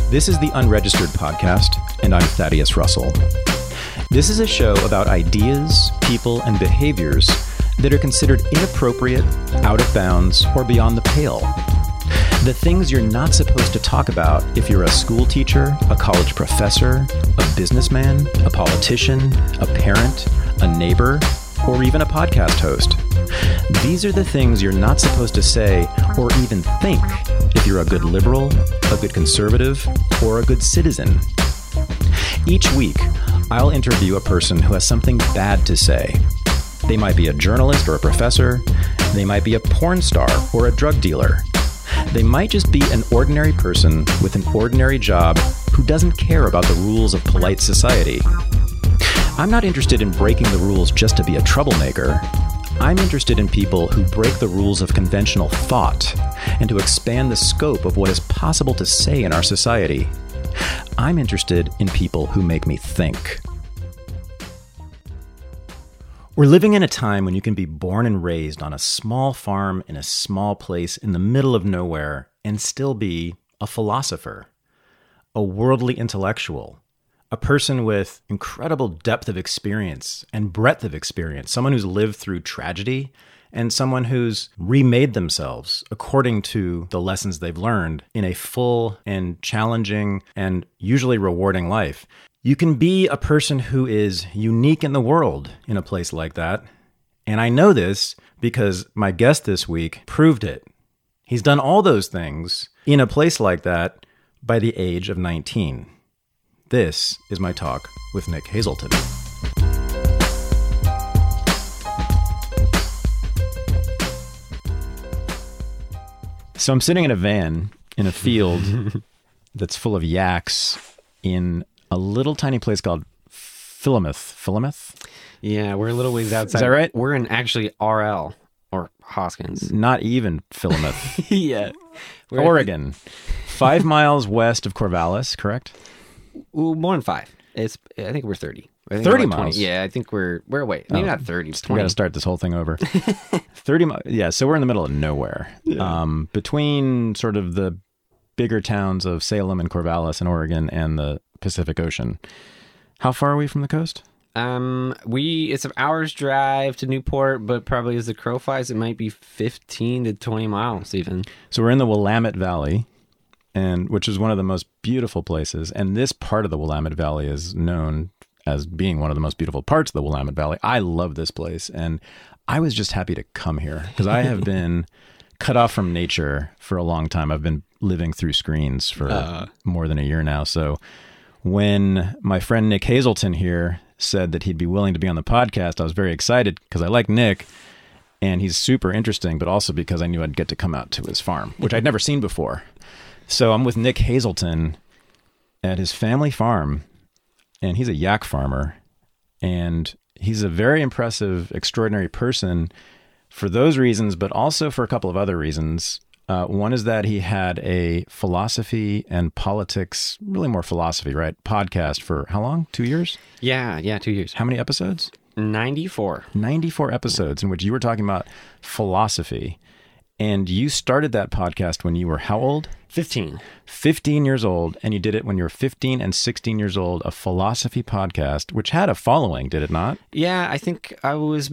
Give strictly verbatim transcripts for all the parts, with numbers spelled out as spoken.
This is the Unregistered Podcast, and I'm Thaddeus Russell. This is a show about ideas, people, and behaviors that are considered inappropriate, out of bounds, or beyond the pale. The things you're not supposed to talk about if you're a school teacher, a college professor, a businessman, a politician, a parent, a neighbor, or even a podcast host. These are the things you're not supposed to say or even think if you're a good liberal, a good conservative, or a good citizen. Each week, I'll interview a person who has something bad to say. They might be a journalist or a professor. They might be a porn star or a drug dealer. They might just be an ordinary person with an ordinary job who doesn't care about the rules of polite society. I'm not interested in breaking the rules just to be a troublemaker. I'm interested in people who break the rules of conventional thought and to expand the scope of what is possible to say in our society. I'm interested in people who make me think. We're living in a time when you can be born and raised on a small farm in a small place in the middle of nowhere and still be a philosopher, a worldly intellectual, a person with incredible depth of experience and breadth of experience, someone who's lived through tragedy and someone who's remade themselves according to the lessons they've learned in a full and challenging and usually rewarding life. You can be a person who is unique in the world in a place like that. And I know this because my guest this week proved it. He's done all those things in a place like that by the age of nineteen. This is my talk with Nick Hazelton. So I'm sitting in a van in a field that's full of yaks in a little tiny place called Philomath. Philomath? Yeah, we're a little ways outside. Is that right? We're in actually R L, or Hoskins. Not even Philomath. Yeah. We're Oregon. Five miles west of Corvallis, correct? Ooh, more than five. It's. I think we're thirty. I think thirty we're like miles? twenty. Yeah, I think we're... We're away. Maybe Oh, not thirty. We got to start this whole thing over. thirty miles. Yeah, so we're in the middle of nowhere. Yeah. Um, between sort of the bigger towns of Salem and Corvallis in Oregon and the Pacific Ocean. How far are we from the coast? Um, we it's an hour's drive to Newport, but probably as the crow flies, it might be fifteen to twenty miles even. So we're in the Willamette Valley, and which is one of the most beautiful places. And this part of the Willamette Valley is known as being one of the most beautiful parts of the Willamette Valley. I love this place, and I was just happy to come here because I have been cut off from nature for a long time. I've been living through screens for uh, more than a year now. So when my friend Nick Hazelton here said that he'd be willing to be on the podcast, I was very excited because I like Nick and he's super interesting, but also because I knew I'd get to come out to his farm, which I'd never seen before. So I'm with Nick Hazelton at his family farm, and he's a yak farmer, and he's a very impressive, extraordinary person for those reasons, but also for a couple of other reasons. Uh, one is that he had a philosophy and politics, really more philosophy, right? Podcast for how long? Two years? Yeah, yeah, two years. How many episodes? ninety-four. ninety-four episodes in which you were talking about philosophy. And you started that podcast when you were how old? fifteen. fifteen years old. And you did it when you were fifteen and sixteen years old, a philosophy podcast, which had a following, did it not? Yeah, I think I was...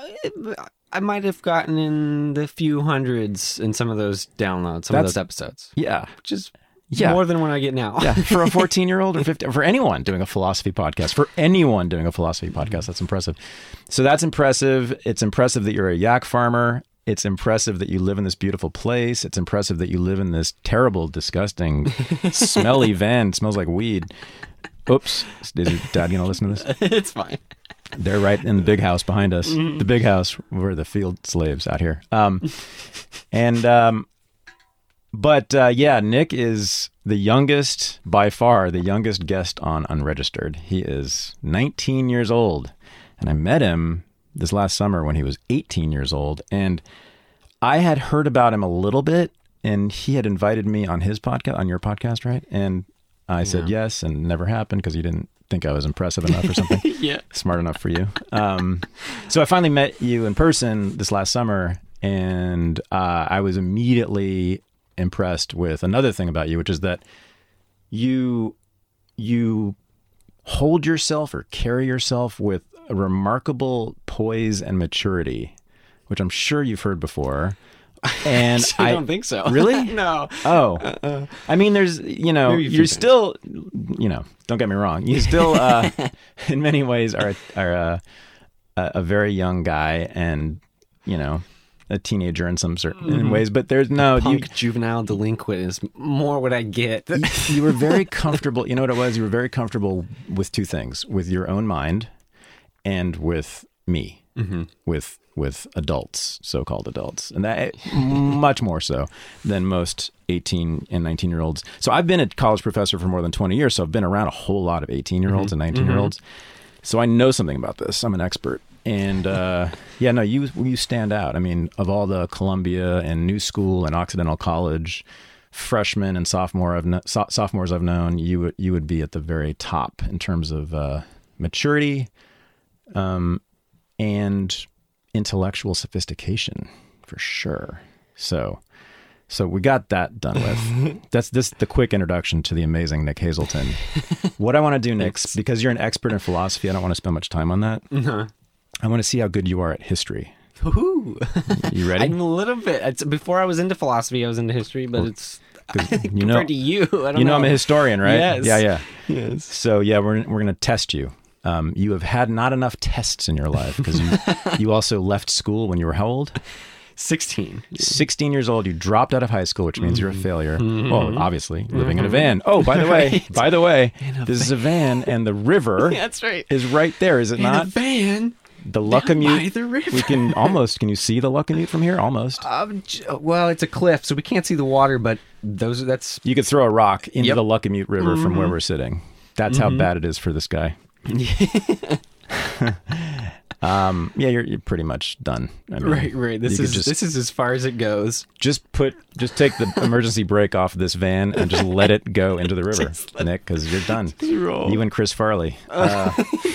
I might have gotten in the few hundreds in some of those downloads, some That's, of those episodes. Yeah. Which is yeah. more than what I get now. Yeah, for a fourteen-year-old or fifteen, for anyone doing a philosophy podcast, for anyone doing a philosophy podcast, that's impressive. So that's impressive. It's impressive that you're a yak farmer. It's impressive that you live in this beautiful place. It's impressive that you live in this terrible, disgusting, smelly van. It smells like weed. Oops. Is your dad going to listen to this? It's fine. They're right in the big house behind us. Mm-hmm. The big house. We're the field slaves out here. Um, and, um, but uh, yeah, Nick is the youngest, by far, the youngest guest on Unregistered. He is nineteen years old. And I met him this last summer when he was eighteen years old. And I had heard about him a little bit, and he had invited me on his podcast, on your podcast, right? And I said yeah. yes, and it never happened because you didn't think I was impressive enough or something. Yeah. Smart enough for you. Um, so I finally met you in person this last summer, and uh, I was immediately impressed with another thing about you, which is that you you hold yourself or carry yourself with a remarkable poise and maturity, which I'm sure you've heard before. And I I don't think so. Really? No. Oh, Uh-uh. I mean, there's, you know, Maybe a few you're things. still, you know, don't get me wrong. You still, uh, in many ways, are are uh, a, a very young guy, and you know, a teenager in some certain Mm-hmm. ways. But there's no, you, Punk juvenile delinquent is more what I get. you were very comfortable. You know what it was? You were very comfortable with two things: with your own mind, and with me, Mm-hmm. with with adults, so-called adults, and that much more so than most eighteen and nineteen year olds. So I've been a college professor for more than twenty years, so I've been around a whole lot of eighteen year olds and nineteen year olds. So I know something about this. I'm an expert. And uh, yeah, no, you you stand out. I mean, of all the Columbia and New School and Occidental College freshmen and sophomore I've kno- so- sophomores I've known, you would you would be at the very top in terms of uh, maturity, um, and intellectual sophistication, for sure. So, so we got that done with. That's this the quick introduction to the amazing Nick Hazelton. What I want to do next, because you're an expert in philosophy, I don't want to spend much time on that. Uh-huh. I want to see how good you are at history. Ooh. You ready? I'm a little bit. It's, before I was into philosophy, I was into history, but it's you compared know, to you. I don't you know, know. I'm a historian, right? Yes. Yeah, yeah. Yes. So yeah, we're we're gonna test you. Um, you have had not enough tests in your life because you you also left school when you were how old? sixteen. sixteen years old. You dropped out of high school, which means you're a failure. Well, obviously, living in a van. Oh, by the way, Right. by the way, In a this is a van, and the river That's right. is right there, is it In a not? van. The by Luckamute. the river. We can almost. Can you see the Luckamute from here? Almost. Um, j- well, it's a cliff, so we can't see the water, but those that's You could throw a rock into Yep. the Luckamute River from where we're sitting. That's how bad it is for this guy. um, yeah, you're you're pretty much done. I mean, right, right. This you is could just this is as far as it goes. just put just take the emergency brake off this van and just let it go into the river, Nick, because you're done. roll. You and Chris Farley. Uh,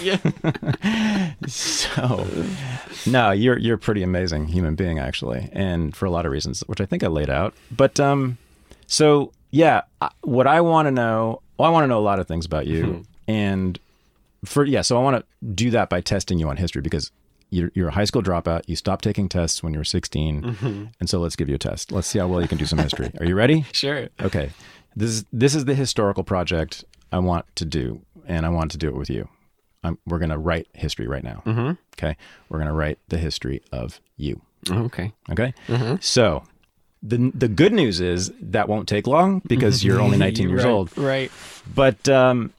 Yeah. so, no, you're you're a pretty amazing human being, actually, and for a lot of reasons, which I think I laid out. But um, so yeah, I- what I want to know, well, I want to know a lot of things about you, and for yeah, so I want to do that by testing you on history because you're, you're a high school dropout. You stopped taking tests when you were sixteen, and so let's give you a test. Let's see how well you can do some history. Are you ready? Sure. Okay, this is this is the historical project I want to do, and I want to do it with you. I'm, we're going to write history right now. Mm-hmm. Okay, we're going to write the history of you. Okay. Okay, so the the good news is that won't take long because you're only nineteen years Right, old. Right. But um,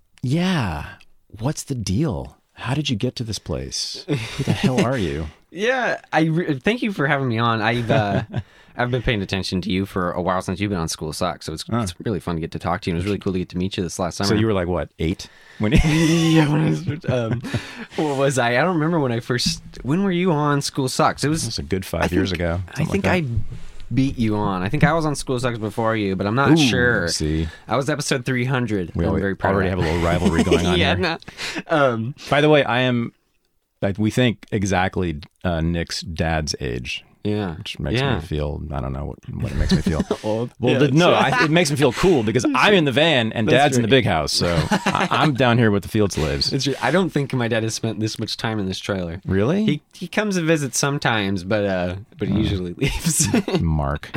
yeah, what's the deal? How did you get to this place? Who the hell are you? Yeah. I re- thank you for having me on. I've uh, I've been paying attention to you for a while since you've been on School Sucks, so it's it's really fun to get to talk to you. And it was really cool to get to meet you this last summer. So you were like what, eight? When yeah, when I was, um, what was I? I don't remember when I first. When were you on School Sucks? It was. That's a good five years ago. I think I beat you on. I think I was on School Sucks before you, but I'm not Ooh, sure. See, I was episode three hundred. we I'm already, very proud already of have a that. little rivalry going on yeah, here. no. Um, By the way, I am, like, we think exactly uh, Nick's dad's age, yeah, which makes yeah. me feel, I don't know what, what it makes me feel. Old. Well, Yeah, the, no, that's I, it makes me feel cool because I'm in the van and That's dad's in the right. big house. So I, I'm down here with the field slaves. It's true. I don't think my dad has spent this much time in this trailer. Really? He he comes and visits sometimes, but uh, but he usually leaves. Mark.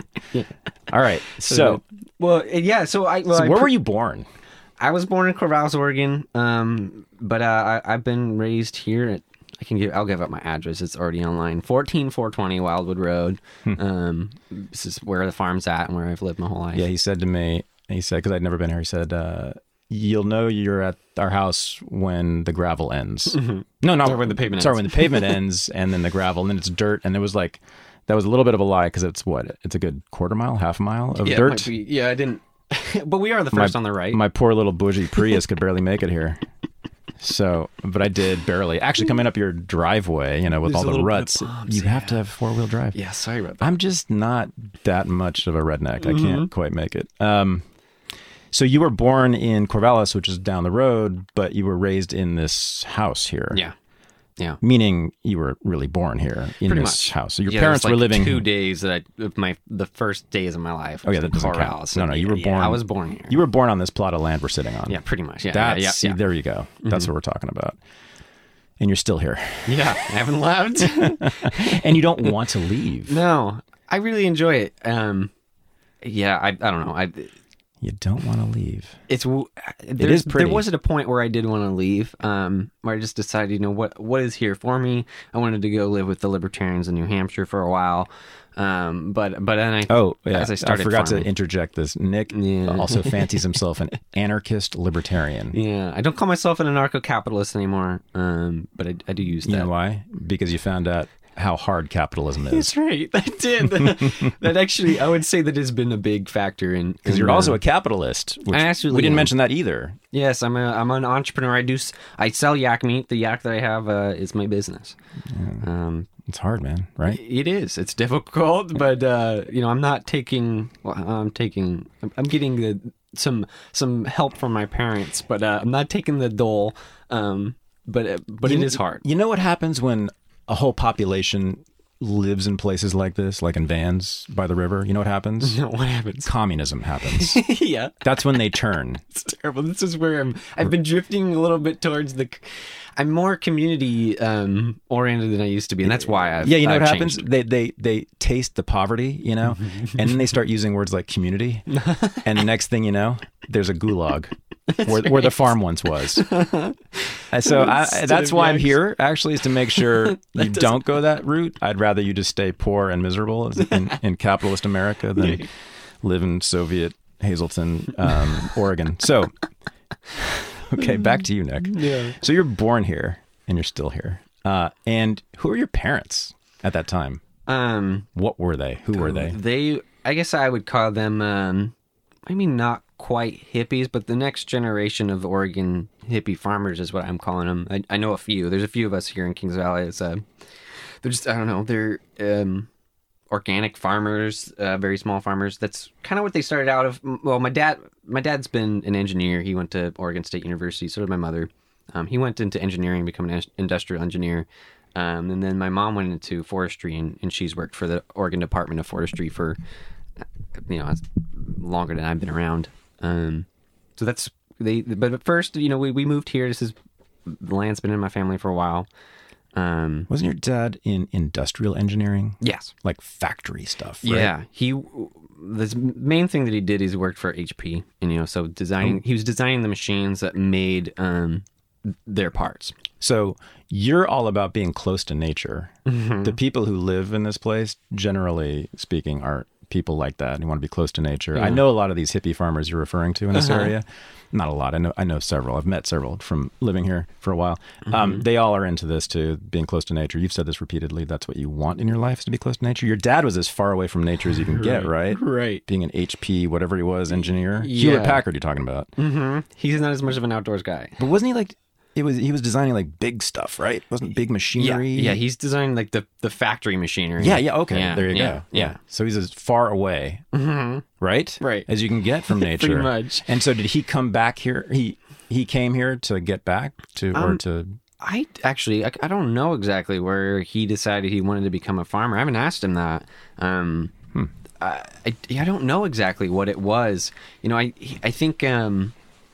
All right. So, well, yeah. So I well, so I where pr- were you born? I was born in Corvallis, Oregon, um, but uh, I, I've been raised here. At, I can give. I'll give up my address. It's already online. fourteen four twenty Wildwood Road. Um, this is where the farm's at and where I've lived my whole life. Yeah, he said to me, he said, because I'd never been here, he said, uh, you'll know you're at our house when the gravel ends. No, not Or when the pavement Sorry, ends. when the pavement ends and then the gravel and then it's dirt. And it was like, that was a little bit of a lie because it's what? It's a good quarter mile, half a mile of yeah, it dirt. might be- yeah, I didn't. But we are the first on the right. My poor little bougie Prius could barely make it here. So, but I did barely. Actually, coming up your driveway, you know, with There's all a the little bit of ruts, bumps, you have yeah. to have four wheel drive. yeah, sorry about that. I'm just not that much of a redneck. I Mm-hmm. can't quite make it. Um, so you were born in Corvallis, which is down the road, but you were raised in this house here. Yeah. Yeah. Meaning you were really born here in Pretty this much. house. So your Yeah, parents it was were like living. two days that I, of my the first days of my life. Oh yeah, was that in doesn't count. Corvallis. No, no, you were Yeah, born. I was born here. You were born on this plot of land we're sitting on. Yeah, pretty much. Yeah, That's, yeah, yeah, see, yeah. there you go. That's Mm-hmm. what we're talking about. And you're still here. Yeah, I haven't left. And you don't want to leave. No, I really enjoy it. Um, yeah, I I don't know. I You don't want to leave. it's it is pretty. There was at a point where I did want to leave. Um, where I just decided, you know, what what is here for me. I wanted to go live with the Libertarians in New Hampshire for a while. Um, but but then I Oh, yeah. as I started forgot farming. to interject this. Nick Yeah. also fancies himself an anarchist libertarian. Yeah, I don't call myself an anarcho-capitalist anymore. Um, but I, I do use that. You know why? Because you found out how hard capitalism is. That's right. I did. That actually, I would say that has been a big factor in. Because you're also a capitalist. Which I actually we didn't am. mention that either. Yes, I'm a I'm an entrepreneur. I do s- I sell yak meat. The yak that I have uh, is my business. Um, It's hard, man, right? it is. It's difficult, but uh, you know, I'm not taking. Well, I'm taking. I'm, I'm getting the, some some help from my parents, but uh, I'm not taking the dole. Um, but uh, but it You- is hard. You know what happens when a whole population lives in places like this, like in vans by the river? You know what happens? You know what happens? Communism happens. Yeah. That's when they turn. It's terrible. This is where I'm. I've been drifting a little bit towards the. I'm more community um, oriented than I used to be, and that's why I've. Yeah, you know I've what happens? changed. They they they taste the poverty, you know, and then they start using words like community, and the next thing you know, there's a gulag where, where the farm once was. And so I, Instead that's of why I'm yaks. here, actually, is to make sure you doesn't- don't go that route. I'd rather you just stay poor and miserable in, in capitalist America than live in Soviet Hazleton, um, Oregon. So, okay, back to you, Nick. Yeah. So you're born here, and you're still here. Uh, and who are your parents at that time? Um. What were they? Who were they? They. I guess I would call them. Um. I mean, not quite hippies, but the next generation of Oregon hippie farmers is what I'm calling them. I, I know a few. There's a few of us here in Kings Valley. It's uh, they're just I don't know. They're um, organic farmers, uh, very small farmers. That's kind of what they started out of. Well, my dad, my dad's been an engineer. He went to Oregon State University. So did my mother. Um, he went into engineering, become an industrial engineer. Um, and then my mom went into forestry, and, and she's worked for the Oregon Department of Forestry for, you know, longer than I've been around. Um, so that's they. But at first, you know, we, we moved here. This is the land's been in my family for a while. Um, Wasn't your dad in industrial engineering? yes. Like factory stuff, right? Yeah, he. The main thing that he did is he worked for H P, and you know, so designing. He was designing the machines that made um, their parts. So you're all about being close to nature. Mm-hmm. The people who live in this place, generally speaking, are people like that and want to be close to nature. I know a lot of these hippie farmers you're referring to in this Uh-huh. area. Not a lot. I know I know several. I've met several from living here for a while. Mm-hmm. Um, they all are into this too, being close to nature. You've said this repeatedly. That's what you want in your life, is to be close to nature. Your dad was as far away from nature as you can get, right? Right. Being an H P, whatever he was, engineer. Yeah. Hewlett Packard you're talking about. Mm-hmm. He's not as much of an outdoors guy. But wasn't he like, it was he was designing like big stuff, right? Wasn't big Yeah, machinery? yeah. He's designing like the, the factory machinery. Yeah, yeah, okay. Yeah, there you yeah, go. yeah. So he's as far away, Mhm. right? Right. As you can get from nature. Pretty much. And so did he come back here? He he came here to get back to or Um, to I actually, I, I don't know exactly where he decided he wanted to become a farmer. I haven't asked him that. Um, Hmm. I, I, I don't know exactly what it was. You know, I, I think, um,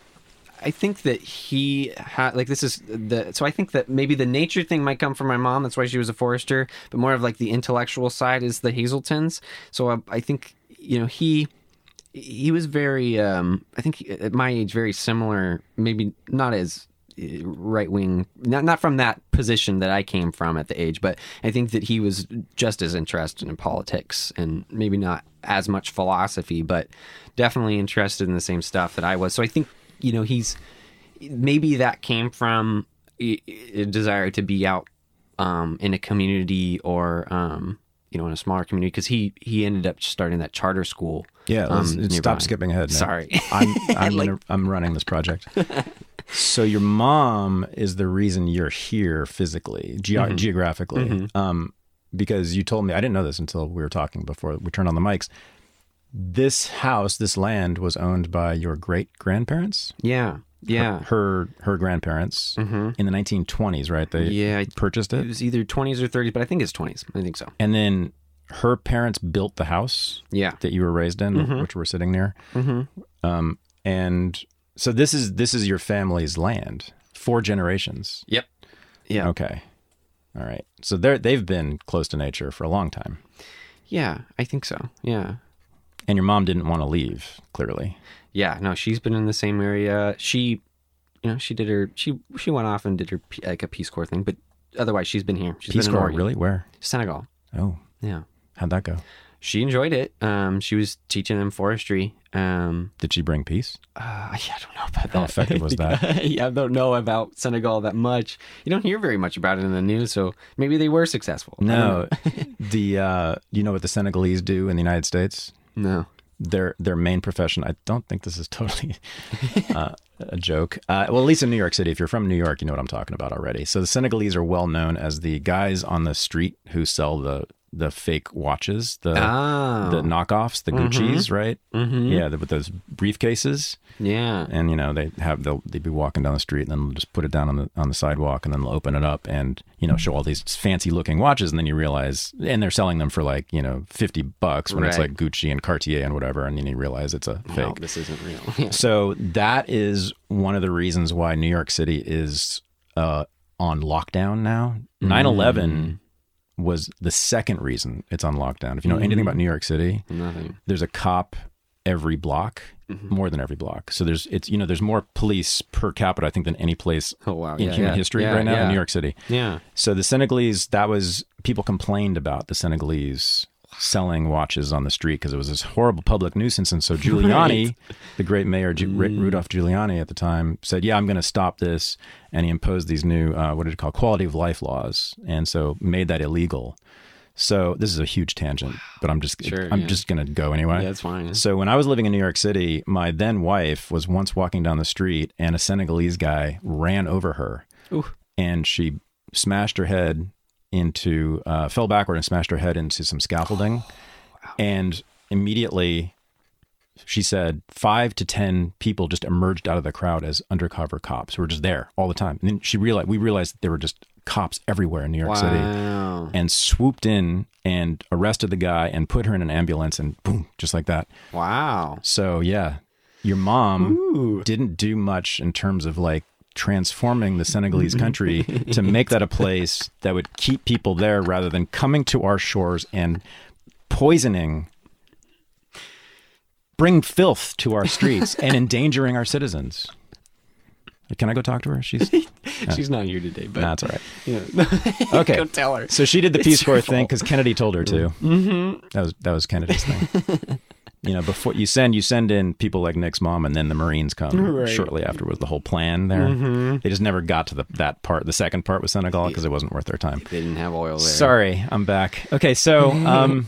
I think that he had, like, this is the, so I think that maybe the nature thing might come from my mom. That's why she was a forester, but more of like the intellectual side is the Hazeltons. So I, I think, you know, he, he was very, um, I think at my age, very similar, maybe not as right wing, not not from that position that I came from at the age, but I think that he was just as interested in politics and maybe not as much philosophy, but definitely interested in the same stuff that I was. So I think, you know, he's maybe that came from a a desire to be out um, in a community or, um, you know, in a smaller community, because he, he ended up starting that charter school. Yeah, let's, um, let's nearby. stop skipping ahead. Nick. Sorry. I'm I'm, Like- gonna, I'm running this project. So your mom is the reason you're here physically, ge- Mm-hmm. geographically, um, because you told me, I didn't know this until we were talking before we turned on the mics. This house, this land was owned by your great grandparents. Yeah. Yeah. Her her, her grandparents mm-hmm. in the nineteen twenties, right? They yeah, purchased it. It was either twenties or thirties, but I think it's twenties. I think so. And then her parents built the house yeah. that you were raised in, mm-hmm. which we're sitting near. Mm-hmm. Um, and so this is this is your family's land, four generations. Yep. Yeah. Okay. All right. So they're they've been close to nature for a long time. Yeah, I think so. Yeah. And your mom didn't want to leave, clearly. Yeah, no, she's been in the same area. She, you know, she did her, she she went off and did her, like, a Peace Corps thing, but otherwise she's been here. She's Peace been Corps, in Oregon. really? Where? Senegal. Oh. Yeah. How'd that go? She enjoyed it. Um, she was teaching them forestry. Um, Did she bring peace? Uh, I don't know about that. How effective was that? Yeah, I don't know about Senegal that much. You don't hear very much about it in the news, so maybe they were successful. No. the uh, you know what the Senegalese do in the United States? No. Their their main profession. I don't think this is totally uh, a joke. Uh, well, at least in New York City, if you're from New York, you know what I'm talking about already. So the Senegalese are well known as the guys on the street who sell the the fake watches, the oh. the knockoffs, the Gucci's, mm-hmm. right? Mm-hmm. Yeah, the, with those briefcases. Yeah, and you know they have they'll they'd be walking down the street and then they'll just put it down on the on the sidewalk and then they'll open it up and you know show all these fancy looking watches and then you realize and they're selling them for like you know fifty bucks when right. it's like Gucci and Cartier and whatever and then you realize it's a fake. No, this isn't real. Yeah. So that is one of the reasons why New York City is uh, on lockdown now. nine eleven mm. was the second reason it's on lockdown. If you know mm. anything about New York City, nothing. There's a cop every block. Mm-hmm. More than every block. So there's it's you know there's more police per capita I think than any place oh, wow. in yeah, human yeah. history yeah, right now yeah. in New York City. Yeah. So the Senegalese, that was people complained about the Senegalese selling watches on the street because it was this horrible public nuisance. And so Giuliani, right. the great mayor Ju- mm. Rudolph Giuliani at the time, said, "Yeah, I'm going to stop this," and he imposed these new uh, what did it call quality of life laws, and so made that illegal. So this is a huge tangent, but I'm just sure, I'm yeah. just going to go anyway. Yeah, that's fine. Yeah. So when I was living in New York City, my then wife was once walking down the street and a Senegalese guy ran over her Ooh. and she smashed her head into, uh, fell backward and smashed her head into some scaffolding. Oh, wow. And immediately she said five to ten people just emerged out of the crowd as undercover cops who were just there all the time. And then she realized, we realized that there were just cops everywhere in New York wow. City and swooped in and arrested the guy and put her in an ambulance and boom, just like that. Wow. So yeah, your mom Ooh. didn't do much in terms of like transforming the Senegalese country to make that a place that would keep people there rather than coming to our shores and poisoning, bring filth to our streets and endangering our citizens. Can I go talk to her? She's she's uh, not here today, but that's all right. Yeah. Okay, go tell her. So she did the Peace Corps thing because Kennedy told her to. Mm-hmm. That was that was Kennedy's thing. You know, before you send you send in people like Nick's mom, and then the Marines come right. shortly afterwards. The whole plan there. Mm-hmm. They just never got to the that part. The second part with Senegal because it wasn't worth their time. They didn't have oil there. Sorry, I'm back. Okay, so um,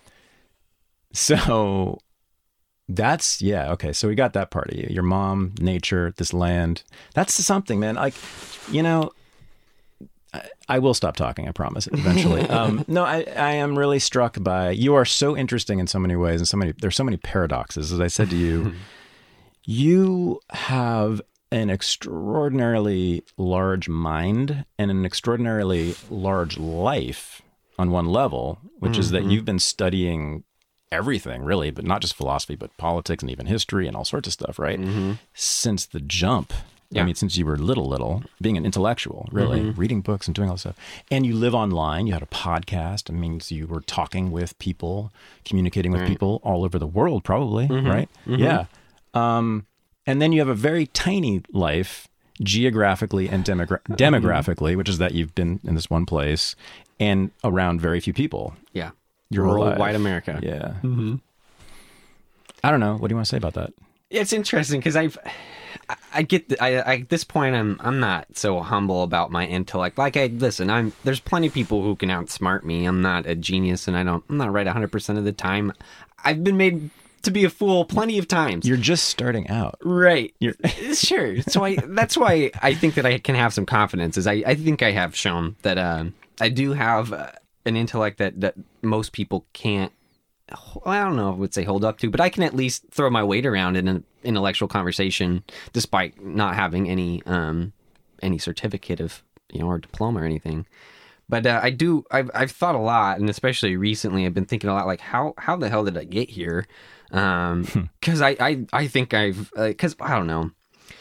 so. That's, yeah, okay. So we got that part of you. Your mom, nature, this land. That's something, man. Like, you know, I, I will stop talking, I promise, eventually. um, no, I, I am really struck by, you are so interesting in so many ways and so many, there's so many paradoxes. As I said to you, you have an extraordinarily large mind and an extraordinarily large life on one level, which mm-hmm. is that you've been studying everything really, but not just philosophy, but politics and even history and all sorts of stuff, right? Mm-hmm. Since the jump. Yeah. I mean, since you were little, little, being an intellectual, really, mm-hmm. reading books and doing all this stuff. And you live online, you had a podcast. I mean, so you were talking with people, communicating with right. people all over the world, probably, mm-hmm. right? Mm-hmm. Yeah. Um, and then you have a very tiny life, geographically and demogra- demographically, which is that you've been in this one place and around very few people. Yeah. Your rural life. white America. Yeah. Mm-hmm. I don't know. What do you want to say about that? It's interesting because I've, I, I get, the, I, I, at this point, I'm, I'm not so humble about my intellect. Like, I listen, I'm, there's plenty of people who can outsmart me. I'm not a genius, and I don't, I'm not right one hundred percent of the time. I've been made to be a fool plenty of times. You're just starting out, right? You're sure. So I, that's why I think that I can have some confidence. Is I, I think I have shown that uh, I do have uh, an intellect that that most people can't I don't know if I would say hold up to, but I can at least throw my weight around in an intellectual conversation, despite not having any um, any certificate of you know or diploma or anything. But uh, I do. I've I've thought a lot, and especially recently, I've been thinking a lot. Like how how the hell did I get here? Um, because I, I I think I've because uh, I don't know.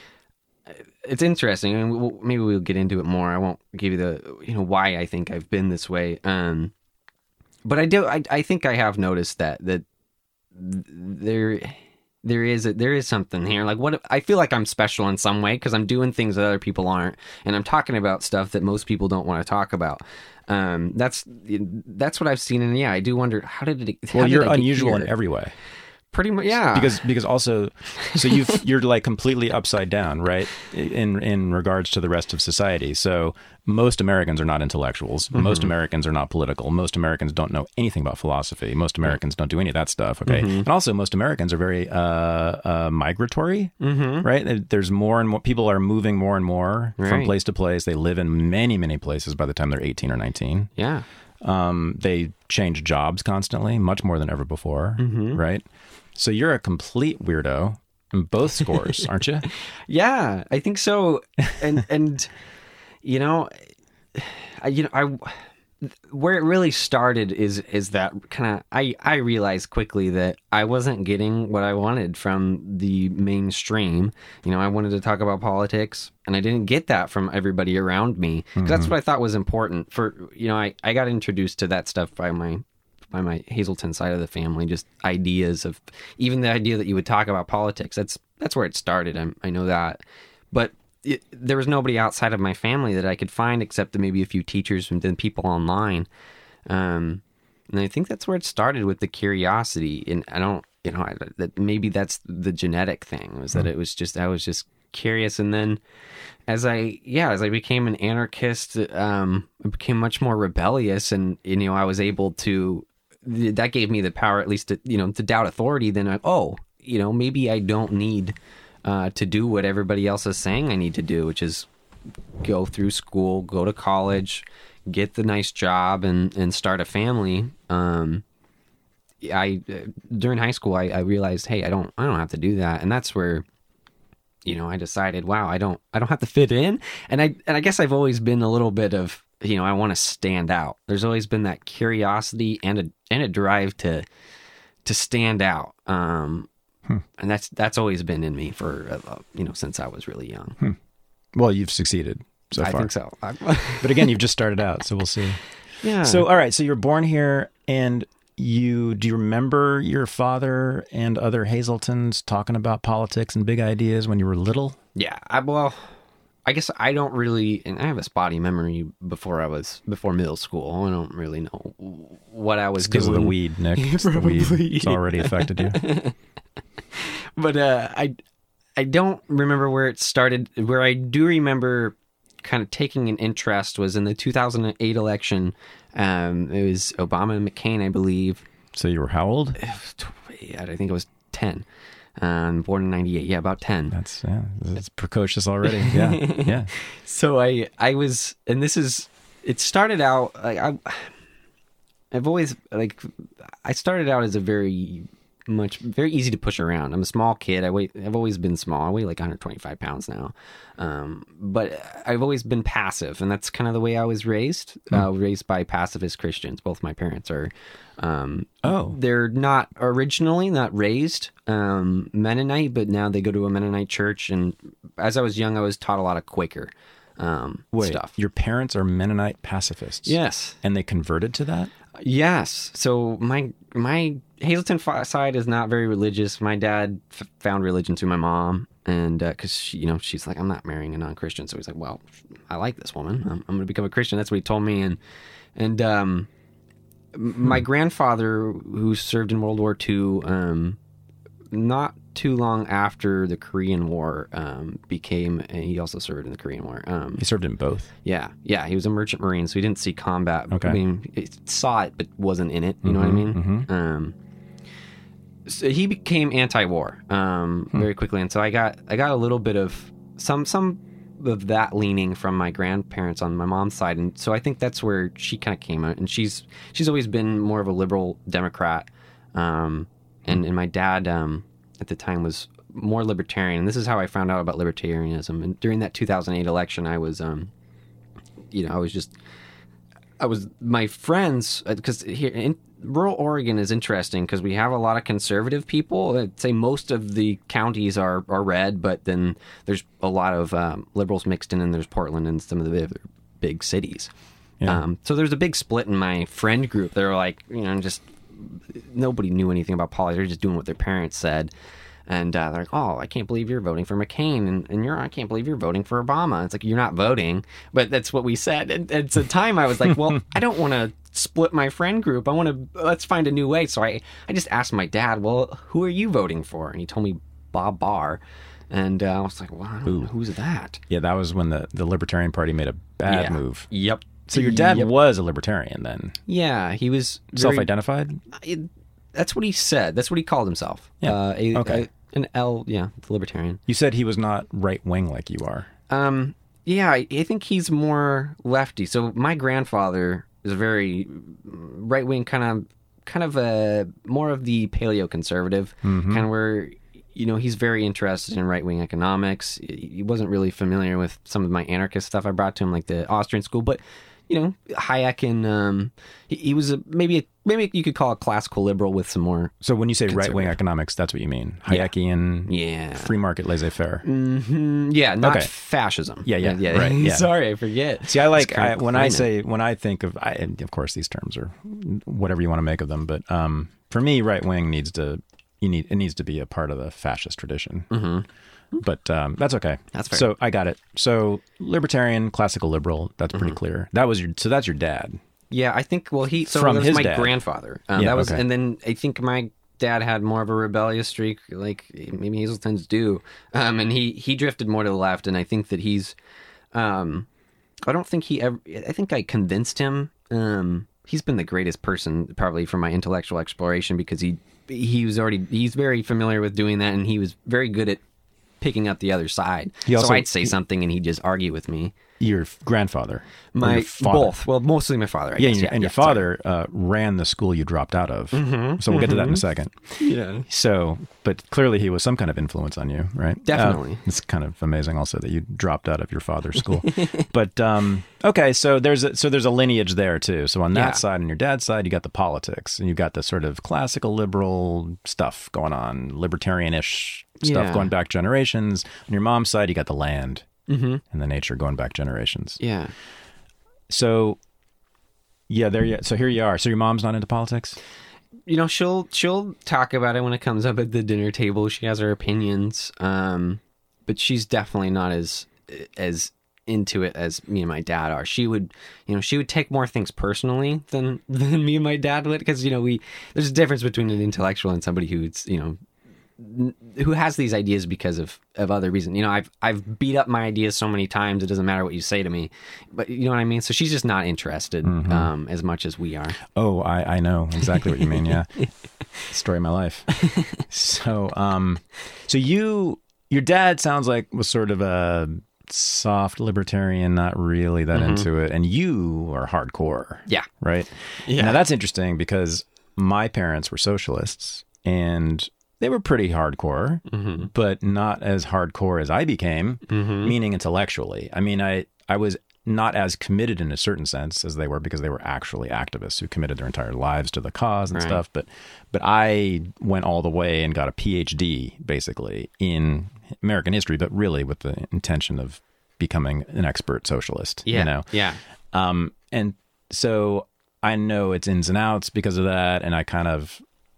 It's interesting, and we'll, maybe we'll get into it more. I won't give you the you know why I think I've been this way. Um, but I do. I I think I have noticed that that there there is a, there is something here. Like what I feel like I'm special in some way because I'm doing things that other people aren't, and I'm talking about stuff that most people don't want to talk about. Um, that's that's what I've seen, and yeah, I do wonder how did it. How well, you're did I get unusual here? in every way. Pretty much, yeah. Because because also, so you've you're like completely upside down, right? In in regards to the rest of society. So most Americans are not intellectuals. Mm-hmm. Most Americans are not political. Most Americans don't know anything about philosophy. Most Americans don't do any of that stuff. Okay, mm-hmm. And also most Americans are very uh, uh, migratory, mm-hmm. right? There's more and more people are moving more and more right. from place to place. They live in many many places by the time they're eighteen or nineteen. Yeah. Um, they change jobs constantly, much more than ever before, mm-hmm. right? So you're a complete weirdo in both scores, aren't you? Yeah, I think so. And and you know, I, you know, I where it really started is is that kind of I I realized quickly that I wasn't getting what I wanted from the mainstream. You know, I wanted to talk about politics, and I didn't get that from everybody around me. Mm-hmm. That's what I thought was important. For you know, I I got introduced to that stuff by my. by my Hazelton side of the family, just ideas of even the idea that you would talk about politics. That's that's where it started. I, I know that, but it, there was nobody outside of my family that I could find except maybe a few teachers and then people online. Um, and I think that's where it started with the curiosity. And I don't, you know, I, that maybe that's the genetic thing was that mm. it was just I was just curious, and then as I yeah as I became an anarchist, um, I became much more rebellious, and you know I was able to. That gave me the power, at least, to, you know, to doubt authority. Then, I, oh, you know, maybe I don't need uh, to do what everybody else is saying I need to do, which is go through school, go to college, get the nice job, and, and start a family. Um, I during high school, I, I realized, hey, I don't, I don't have to do that, and that's where, you know, I decided, wow, I don't, I don't have to fit in, and I, and I guess I've always been a little bit of. You know, I want to stand out. There's always been that curiosity and a and a drive to to stand out, um, hmm. and that's that's always been in me for uh, you know since I was really young. Hmm. Well, you've succeeded so I far. I think so. But again, you've just started out, so we'll see. Yeah. So, all right. So you're born here, and you do you remember your father and other Hazeltons talking about politics and big ideas when you were little? Yeah. I, well. I guess I don't really, and I have a spotty memory before I was, before middle school. I don't really know what I was because doing. Because of the weed, Nick. It's the weed. It's already affected you. But uh, I, I don't remember where it started. Where I do remember kind of taking an interest was in the two thousand eight election. Um, it was Obama and McCain, I believe. So you were how old? I think it was ten. Um, born in ninety-eight. Yeah, about ten. That's yeah, it's precocious already. Yeah, yeah. So I, I was, and this is, it started out like I, I've always like, I started out as a very much very easy to push around. I'm a small kid. I weigh. I've always been small. I weigh like one hundred twenty-five pounds now. Um, but I've always been passive, and that's kind of the way I was raised. Mm. Uh, raised by pacifist Christians. Both my parents are. Um, oh, they're not originally not raised um, Mennonite, but now they go to a Mennonite church. And as I was young, I was taught a lot of Quaker um, Wait, stuff. Your parents are Mennonite pacifists? Yes, and they converted to that? Yes. So my my Hazelton side is not very religious. My dad f- found religion through my mom, and because uh, you know she's like, I'm not marrying a non-Christian. So he's like, well, I like this woman. I'm, I'm going to become a Christian. That's what he told me. And and um, hmm. my grandfather, who served in World War Two, um, not too long after the Korean War, um, became. And he also served in the Korean War. Um, he served in both. Yeah, yeah. He was a merchant marine, so he didn't see combat. Okay. I mean, he saw it, but wasn't in it. You mm-hmm, know what I mean? Mm-hmm. Um, so he became anti-war um, hmm. very quickly, and so I got I got a little bit of some some of that leaning from my grandparents on my mom's side, and so I think that's where she kind of came out. And she's she's always been more of a liberal Democrat. Um, and, and my dad um, at the time was more libertarian. And this is how I found out about libertarianism. And during that two thousand eight election, I was, um, you know, I was just, I was, my friends, because here in rural Oregon is interesting because we have a lot of conservative people. I'd say most of the counties are, are red, but then there's a lot of um, liberals mixed in, and there's Portland and some of the big, big cities. Yeah. Um, so there's a big split in my friend group. They were like, you know, just nobody knew anything about politics. They're just doing what their parents said. And uh, they're like, oh, I can't believe you're voting for McCain. And, and you're, I can't believe you're voting for Obama. It's like, you're not voting. But that's what we said. And, and at the time, I was like, well, I don't want to split my friend group. I want to, let's find a new way. So I, I just asked my dad, well, who are you voting for? And he told me Bob Barr. And uh, I was like, well, I don't know, who's that? Yeah, that was when the, the Libertarian Party made a bad yeah. move. Yep. So your dad yep. was a libertarian then? Yeah, he was very, self-identified? It, that's what he said. That's what he called himself. Yeah. Uh, a, okay. A, an L, yeah, the libertarian. You said he was not right-wing like you are. Um, yeah, I, I think he's more lefty. So my grandfather is a very right-wing, kind of, kind of a more of the paleo-conservative, mm-hmm. kind of where, you know, he's very interested in right-wing economics. He wasn't really familiar with some of my anarchist stuff I brought to him, like the Austrian school, but you know, Hayek and um, he, he was a, maybe a, maybe you could call a classical liberal with some more. So when you say right-wing economics, that's what you mean? Hayekian, yeah, free market, laissez-faire. Mm-hmm. Yeah, not okay. fascism. Yeah, yeah, yeah. right. Yeah. Sorry, I forget. See, I like I, when I say when I think of, I, and of course, these terms are whatever you want to make of them, but um, for me, right-wing needs to you need it needs to be a part of the fascist tradition. Mm-hmm. But um, that's okay. That's fair. So I got it. So libertarian, classical liberal. That's pretty mm-hmm. clear. That was your. So that's your dad. Yeah, I think. Well, he so from that was his my dad. grandfather. Um, yeah, that was, okay. and then I think my dad had more of a rebellious streak, like maybe Hazeltons do. Um, and he he drifted more to the left, and I think that he's. Um, I don't think he ever. I think I convinced him. Um, he's been the greatest person probably for my intellectual exploration because he he was already he's very familiar with doing that, and he was very good at picking up the other side. Also, so I'd say something and he'd just argue with me. Your grandfather? My your father? Both. Well, mostly my father, I yeah, guess. And your, yeah, and yeah, your father uh, ran the school you dropped out of. Mm-hmm, so we'll mm-hmm. get to that in a second. Yeah. So, but clearly he was some kind of influence on you, right? Definitely. Uh, it's kind of amazing also that you dropped out of your father's school. But, um, okay, so there's a, so there's a lineage there too. So on that yeah. side, on your dad's side, you got the politics and you've got the sort of classical liberal stuff going on, libertarian-ish stuff yeah. going back generations. On your mom's side, you got the land. Mm-hmm. And the nature going back generations. Yeah. So, yeah, there you. So here you are. So your mom's not into politics? You know, she'll she'll talk about it when it comes up at the dinner table. She has her opinions, um, but she's definitely not as as into it as me and my dad are. She would, you know, she would take more things personally than than me and my dad would, because you know we there's a difference between an intellectual and somebody who's you know. who has these ideas because of, of other reasons. You know, I've I've beat up my ideas so many times, it doesn't matter what you say to me. But you know what I mean? So she's just not interested mm-hmm. um, as much as we are. Oh, I, I know exactly what you mean, yeah. Story of my life. So, um, so you, your dad sounds like was sort of a soft libertarian, not really that mm-hmm. into it. And you are hardcore. Yeah. Right? Yeah. Now that's interesting because my parents were socialists and they were pretty hardcore, mm-hmm. but not as hardcore as I became, mm-hmm. meaning intellectually. I mean, I, I was not as committed in a certain sense as they were because they were actually activists who committed their entire lives to the cause and right. stuff. But but I went all the way and got a P H D, basically, in American history, but really with the intention of becoming an expert socialist. Yeah, you know? yeah. Um, and so I know its ins and outs because of that, and I kind of...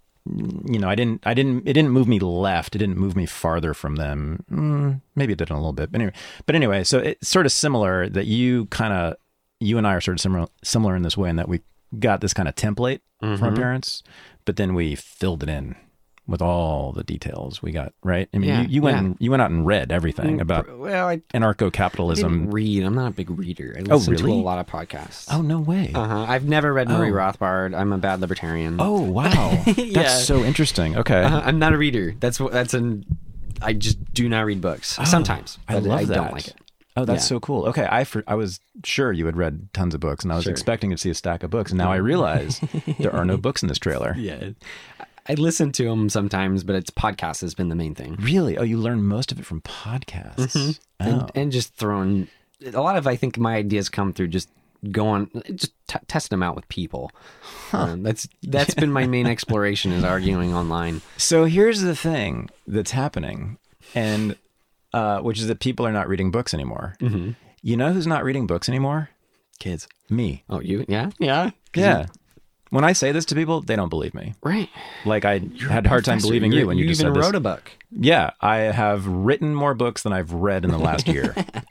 You know, I didn't, I didn't, it didn't move me left. It didn't move me farther from them. Mm, maybe it did a little bit, but anyway, but anyway, so it's sort of similar that you kind of, you and I are sort of similar, similar in this way in that we got this kind of template mm-hmm. from our parents, but then we filled it in with all the details we got, right? I mean, yeah, you, you went, yeah. and, you went out and read everything about well, I, anarcho-capitalism. I didn't read. I'm not a big reader. I listen oh, really? to a lot of podcasts. Oh, no way. Uh-huh. I've never read Murray oh. Rothbard. I'm a bad libertarian. Oh, wow. That's yeah. so interesting. Okay. Uh-huh. I'm not a reader. That's that's an. I just do not read books. Oh, Sometimes. I love I that. don't like it. Oh, that's yeah. so cool. Okay, I for, I was sure you had read tons of books, and I was sure. expecting to see a stack of books, and now I realize there are no books in this trailer. Yeah. I listen to them sometimes, but it's podcasts has been the main thing. Really? Oh, you learn most of it from podcasts. Mm-hmm. Oh. And, and just throwing a lot of, I think my ideas come through just going, just t- testing them out with people. Huh. Um, that's that's been my main exploration is arguing online. So here's the thing that's happening, and uh, which is that people are not reading books anymore. Mm-hmm. You know who's not reading books anymore? Kids. Me. Oh, you? Yeah? Yeah? Yeah. You... When I say this to people, they don't believe me. Right. Like I You're had a hard time believing you when you, you just even said wrote this. a book. Yeah. I have written more books than I've read in the last year.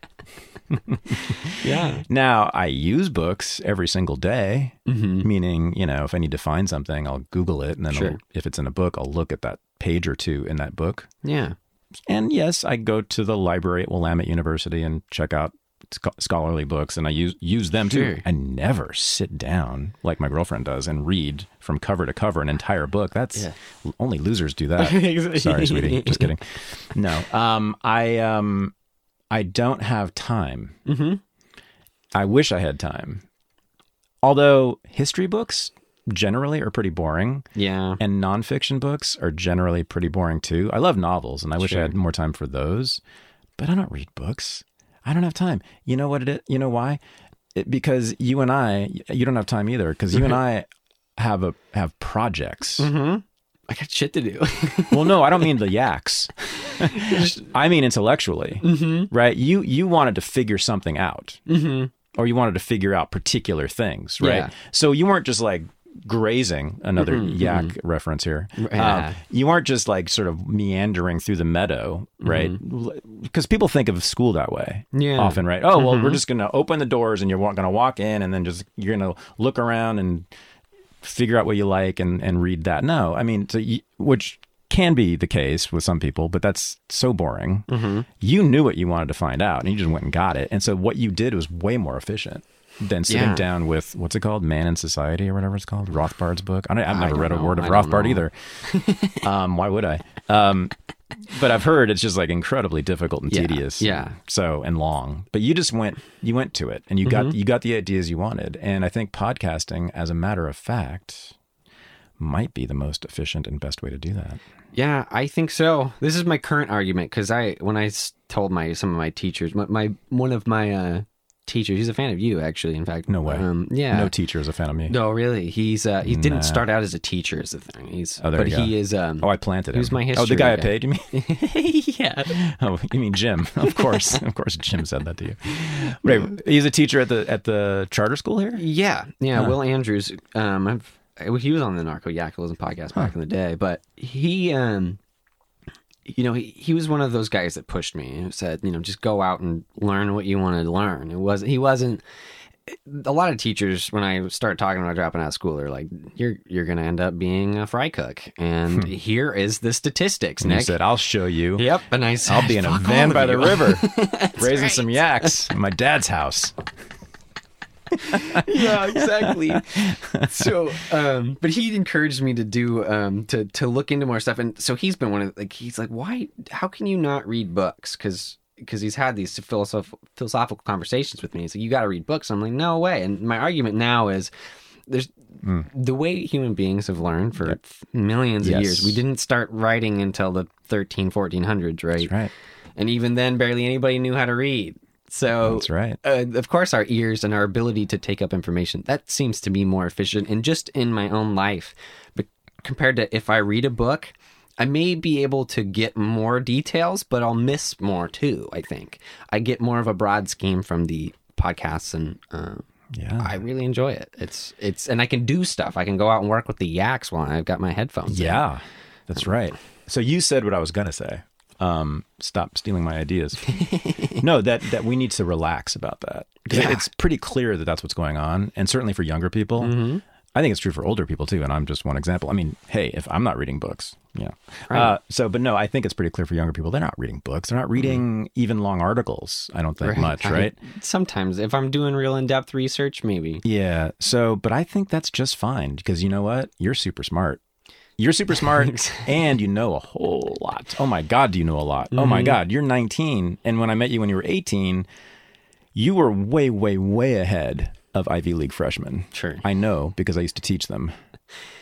Yeah. Now, I use books every single day, mm-hmm. meaning, you know, if I need to find something, I'll Google it. And then sure. I'll, if it's in a book, I'll look at that page or two in that book. Yeah. And yes, I go to the library at Willamette University and check out sc- scholarly books, and I use use them sure. too. I never sit down like my girlfriend does and read from cover to cover an entire book. That's yeah. only losers do that. Sorry, sweetie. Just kidding. No, um, I um, I don't have time. Mm-hmm. I wish I had time. Although history books generally are pretty boring. Yeah. And nonfiction books are generally pretty boring too. I love novels, and I wish sure. I had more time for those, but I don't read books. I don't have time. You know what it is? You know why? It, because you and I, you don't have time either, because you and I have a have projects. Mm-hmm. I got shit to do. Well, no, I don't mean the yaks. I mean intellectually, mm-hmm. right? You you wanted to figure something out, mm-hmm. or you wanted to figure out particular things, right? Yeah. So you weren't just like grazing, another mm-hmm, yak mm-hmm. reference here. Yeah. Um, you aren't just like sort of meandering through the meadow, right? Because mm-hmm. people think of school that way yeah. often, right? Oh, well, mm-hmm. we're just going to open the doors and you're going to walk in and then just you're going to look around and figure out what you like and, and read that. No, I mean, so you, which can be the case with some people, but that's so boring. Mm-hmm. You knew what you wanted to find out and you just went and got it. And so what you did was way more efficient than sitting yeah. down with, what's it called? Man in Society or whatever it's called. Rothbard's book. I don't, I've never I read a know. word of I Rothbard either. um, why would I? Um, but I've heard it's just like incredibly difficult and yeah. tedious. Yeah. And so, and long, but you just went, you went to it and you mm-hmm. got, you got the ideas you wanted. And I think podcasting, as a matter of fact, might be the most efficient and best way to do that. Yeah, I think so. This is my current argument because I, when I told my some of my teachers, my, my one of my uh, teachers, he's a fan of you, actually. In fact, no way. Um, yeah, no teacher is a fan of me. No, really. He's uh, he nah. didn't start out as a teacher, is the thing. He's oh, there but you go. he is. Um, oh, I planted him. He was my history. Oh, the guy guy. I paid. You mean? yeah. Oh, you mean Jim? Of course, of course, Jim said that to you. Right. He's a teacher at the at the charter school here. Yeah, yeah. Huh. Will Andrews. Um, I've, he was on the Narco Yakalism podcast huh. back in the day, but he um. You know, he, he was one of those guys that pushed me and said, you know, just go out and learn what you wanted to learn. It was he wasn't. A lot of teachers, when I start talking about dropping out of school, are like, "You're you're going to end up being a fry cook," and here is the statistics. And Nick you said, "I'll show you." Yep, and I said, "I'll be in a "Fuck van all by of the you." river, raising right. some yaks in my dad's house." Yeah, exactly. So, um, but he encouraged me to do, um, to, to look into more stuff. And so he's been one of like, he's like, why, how can you not read books? Cause, cause he's had these philosoph- philosophical conversations with me. He's like, you got to read books. I'm like, no way. And my argument now is there's mm. the way human beings have learned for yep. millions yes. of years. We didn't start writing until the thirteen, fourteen hundreds, right? That's right. And even then barely anybody knew how to read. So that's right. Uh, of course, our ears and our ability to take up information, that seems to be more efficient. And just in my own life, but compared to if I read a book, I may be able to get more details, but I'll miss more too, I think. I get more of a broad scheme from the podcasts, and uh, yeah, I really enjoy it. It's, it's, and I can do stuff. I can go out and work with the yaks while I've got my headphones Yeah, in. That's right. So you said what I was going to say. Um, stop stealing my ideas. No, that, that we need to relax about that. Yeah. It's pretty clear that that's what's going on. And certainly for younger people, mm-hmm. I think it's true for older people too. And I'm just one example. I mean, hey, if I'm not reading books, you know, right. uh, so, but no, I think it's pretty clear for younger people. They're not reading books. They're not reading mm-hmm. even long articles. I don't think right. much, right? I, sometimes if I'm doing real in-depth research, maybe. Yeah. So, but I think that's just fine because you know what? You're super smart. You're super smart and you know a whole lot. Oh my God, do you know a lot? Mm-hmm. Oh my God, you're nineteen. And when I met you when you were eighteen, you were way, way, way ahead of Ivy League freshmen. Sure. I know because I used to teach them.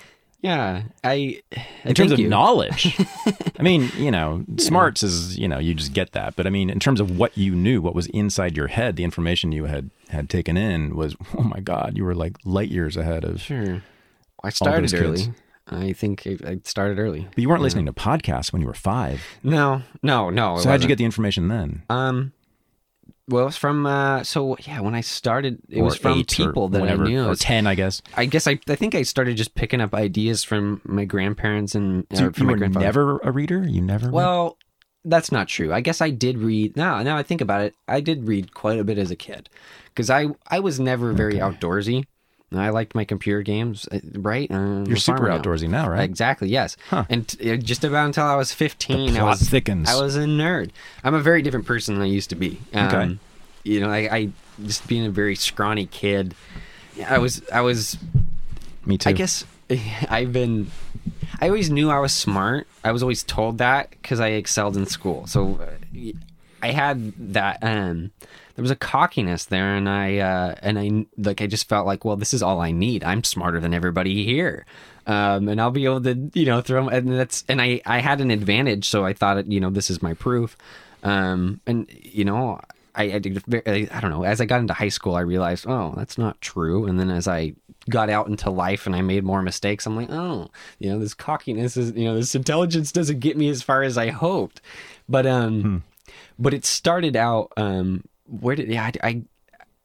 Yeah, I. In terms of you. knowledge, I mean, you know, smarts is, you know, you just get that. But I mean, in terms of what you knew, what was inside your head, the information you had had taken in was, oh my God, you were like light years ahead of. Sure. I started those early. kids. I think I I started early. But you weren't listening to podcasts when you were five. No, no, no. So how'd you get the information then? Um, well, it was from, uh, so yeah, when I started, it Or was from eight or people that whatever, I knew. It or was- ten, I guess. I guess I, I think I started just picking up ideas from my grandparents and So or from you my were grandfather. never a reader? You never? read? Well, that's not true. I guess I did read. Now, now I think about it, I did read quite a bit as a kid because I, I was never very outdoorsy. I liked my computer games, uh, right? Uh, I'm You're a super farmer now. outdoorsy now, right? Exactly. Yes. Huh. And t- just about until I was fifteen, The I plot was thickens. I was a nerd. I'm a very different person than I used to be. Um, Okay. You know, I, I just being a very scrawny kid. I was. I was. Me too. I guess I've been. I always knew I was smart. I was always told that because I excelled in school. So uh, I had that. Um, there was a cockiness there, and I uh, and I like I just felt like, well, this is all I need. I'm smarter than everybody here, um, and I'll be able to, you know, throw. And that's and I I had an advantage, so I thought, you know, this is my proof. Um, and you know, I I, did, very- I don't know. As I got into high school, I realized, oh, that's not true. And then as I got out into life and I made more mistakes, I'm like, oh, you know, this cockiness is, you know, this intelligence doesn't get me as far as I hoped. But um, Hmm. but it started out. Um, where did yeah I, I,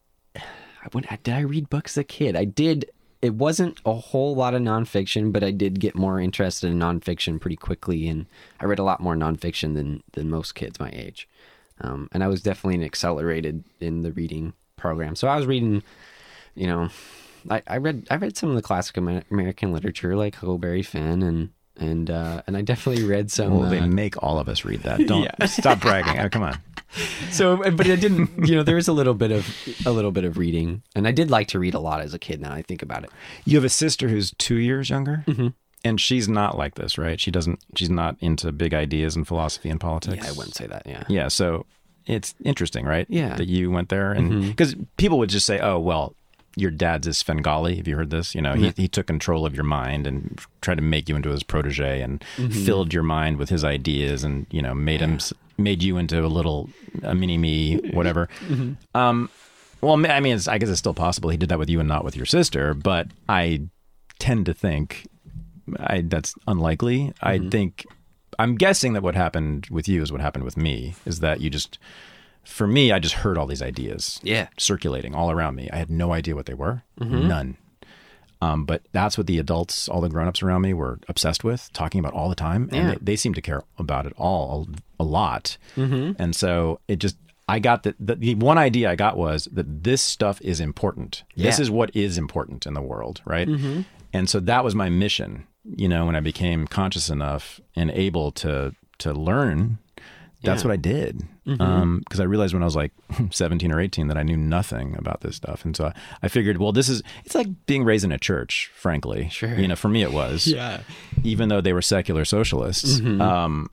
I when, did I read books as a kid? I did. It wasn't a whole lot of nonfiction, but I did get more interested in nonfiction pretty quickly, and I read a lot more nonfiction than than most kids my age. Um, and I was definitely an accelerated in the reading program. So I was reading, you know, I, I read I read some of the classic Amer- American literature like Huckleberry Finn, and and uh, and I definitely read some. Well, they uh, make all of us read that. Don't Yeah. stop bragging. Oh, come on. so, but I didn't. You know, there was a little bit of a little bit of reading, and I did like to read a lot as a kid. Now I think about it. You have a sister who's two years younger, Mhm. and she's not like this, right? She doesn't. She's not into big ideas and philosophy and politics. Yeah, I wouldn't say that. Yeah. Yeah, so it's interesting, right? Yeah. that you went there, and because people would just say, "Oh, well, your dad's a Svengali." Have you heard this? You know, he he took control of your mind and tried to make you into his protege, and filled your mind with his ideas, and you know, made him s- made you into a little a mini me, whatever. Um, well, I mean, it's, I guess it's still possible he did that with you and not with your sister, but I tend to think I, that's unlikely. I think, I'm guessing that what happened with you is what happened with me, is that you just, for me, I just heard all these ideas Yeah. circulating all around me. I had no idea what they were, none. Um, but that's what the adults, all the grown-ups around me were obsessed with, talking about all the time. And Yeah. they, they seem to care about it all a, a lot. Mm-hmm. And so it just, I got that the, the one idea I got was that this stuff is important. This Yeah. is what is important in the world, right? And so that was my mission, you know, when I became conscious enough and able to to learn. That's Yeah. what I did. Um, because I realized when I was like seventeen or eighteen that I knew nothing about this stuff. And so I, I figured, well, this is, it's like being raised in a church, frankly. Sure. You know, for me it was. Yeah. Even though they were secular socialists. Um,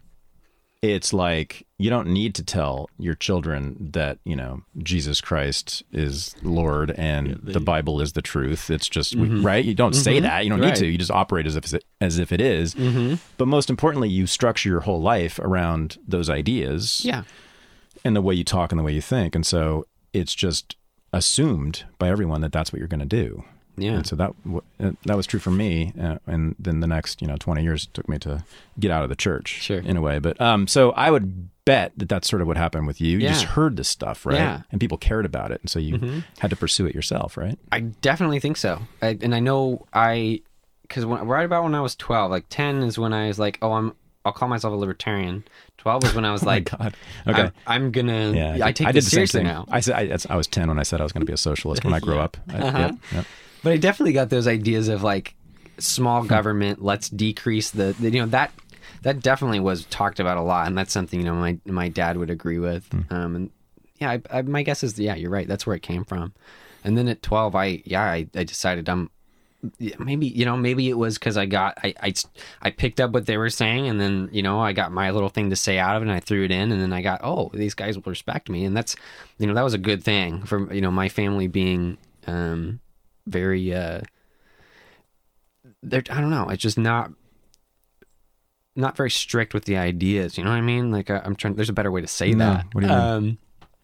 it's like, you don't need to tell your children that, you know, Jesus Christ is Lord and the Bible is the truth. It's just, right? You don't say that. You don't need Right. to. You just operate as if it, as if it is. But most importantly, you structure your whole life around those ideas Yeah. and the way you talk and the way you think. And so it's just assumed by everyone that that's what you're going to do. Yeah. And so that w- uh, that was true for me, uh, and then the next you know twenty years took me to get out of the church, Sure. in a way. But um, so I would bet that that's sort of what happened with you. You Yeah. just heard this stuff, right? Yeah. And people cared about it, and so you had to pursue it yourself, right? I definitely think so. I, and I know I, because right about when I was twelve, like ten is when I was like, oh, I'm, I'll call myself a libertarian. twelve was when I was like, Oh my God. Okay. I'm, I'm gonna, Yeah, I take I this did the same seriously thing. now. I said I, that's, I was ten when I said I was going to be a socialist when I grew up. I, Uh-huh. yep, yep. But I definitely got those ideas of like small government. Let's decrease the, the, you know, that that definitely was talked about a lot, and that's something you know my my dad would agree with. Um, and yeah, I, I, my guess is yeah, you're right. That's where it came from. And then at twelve, I yeah, I, I decided I'm yeah, maybe you know maybe it was because I got I, I I picked up what they were saying, and then you know I got my little thing to say out of it, and I threw it in, and then I got oh these guys will respect me, and that's you know that was a good thing for you know my family being um very uh they're, I don't know, it's just not not very strict with the ideas. You know what I mean? Like I, I'm trying. There's a better way to say No, that. what do you mean? Um,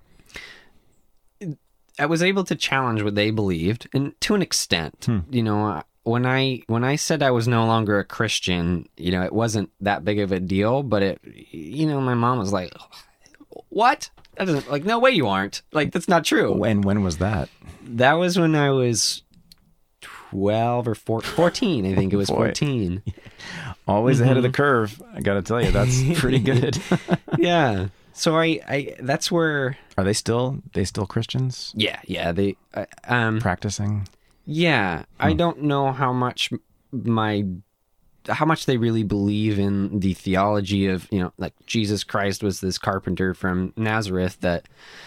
I was able to challenge what they believed, and to an extent, Hmm. you know, when I when I said I was no longer a Christian, you know, it wasn't that big of a deal. But it, you know, my mom was like, "What? That doesn't like no way you aren't. Like that's not true." When when was that? That was when I was twelve or four, fourteen. I think it was Boy. fourteen. Always ahead of the curve. I got to tell you, that's pretty good. Yeah. So I, I, that's where. Are they still they still Christians Yeah, yeah. They, uh, um, practicing? yeah. I don't know how much my, how much they really believe in the theology of, you know, like Jesus Christ was this carpenter from Nazareth that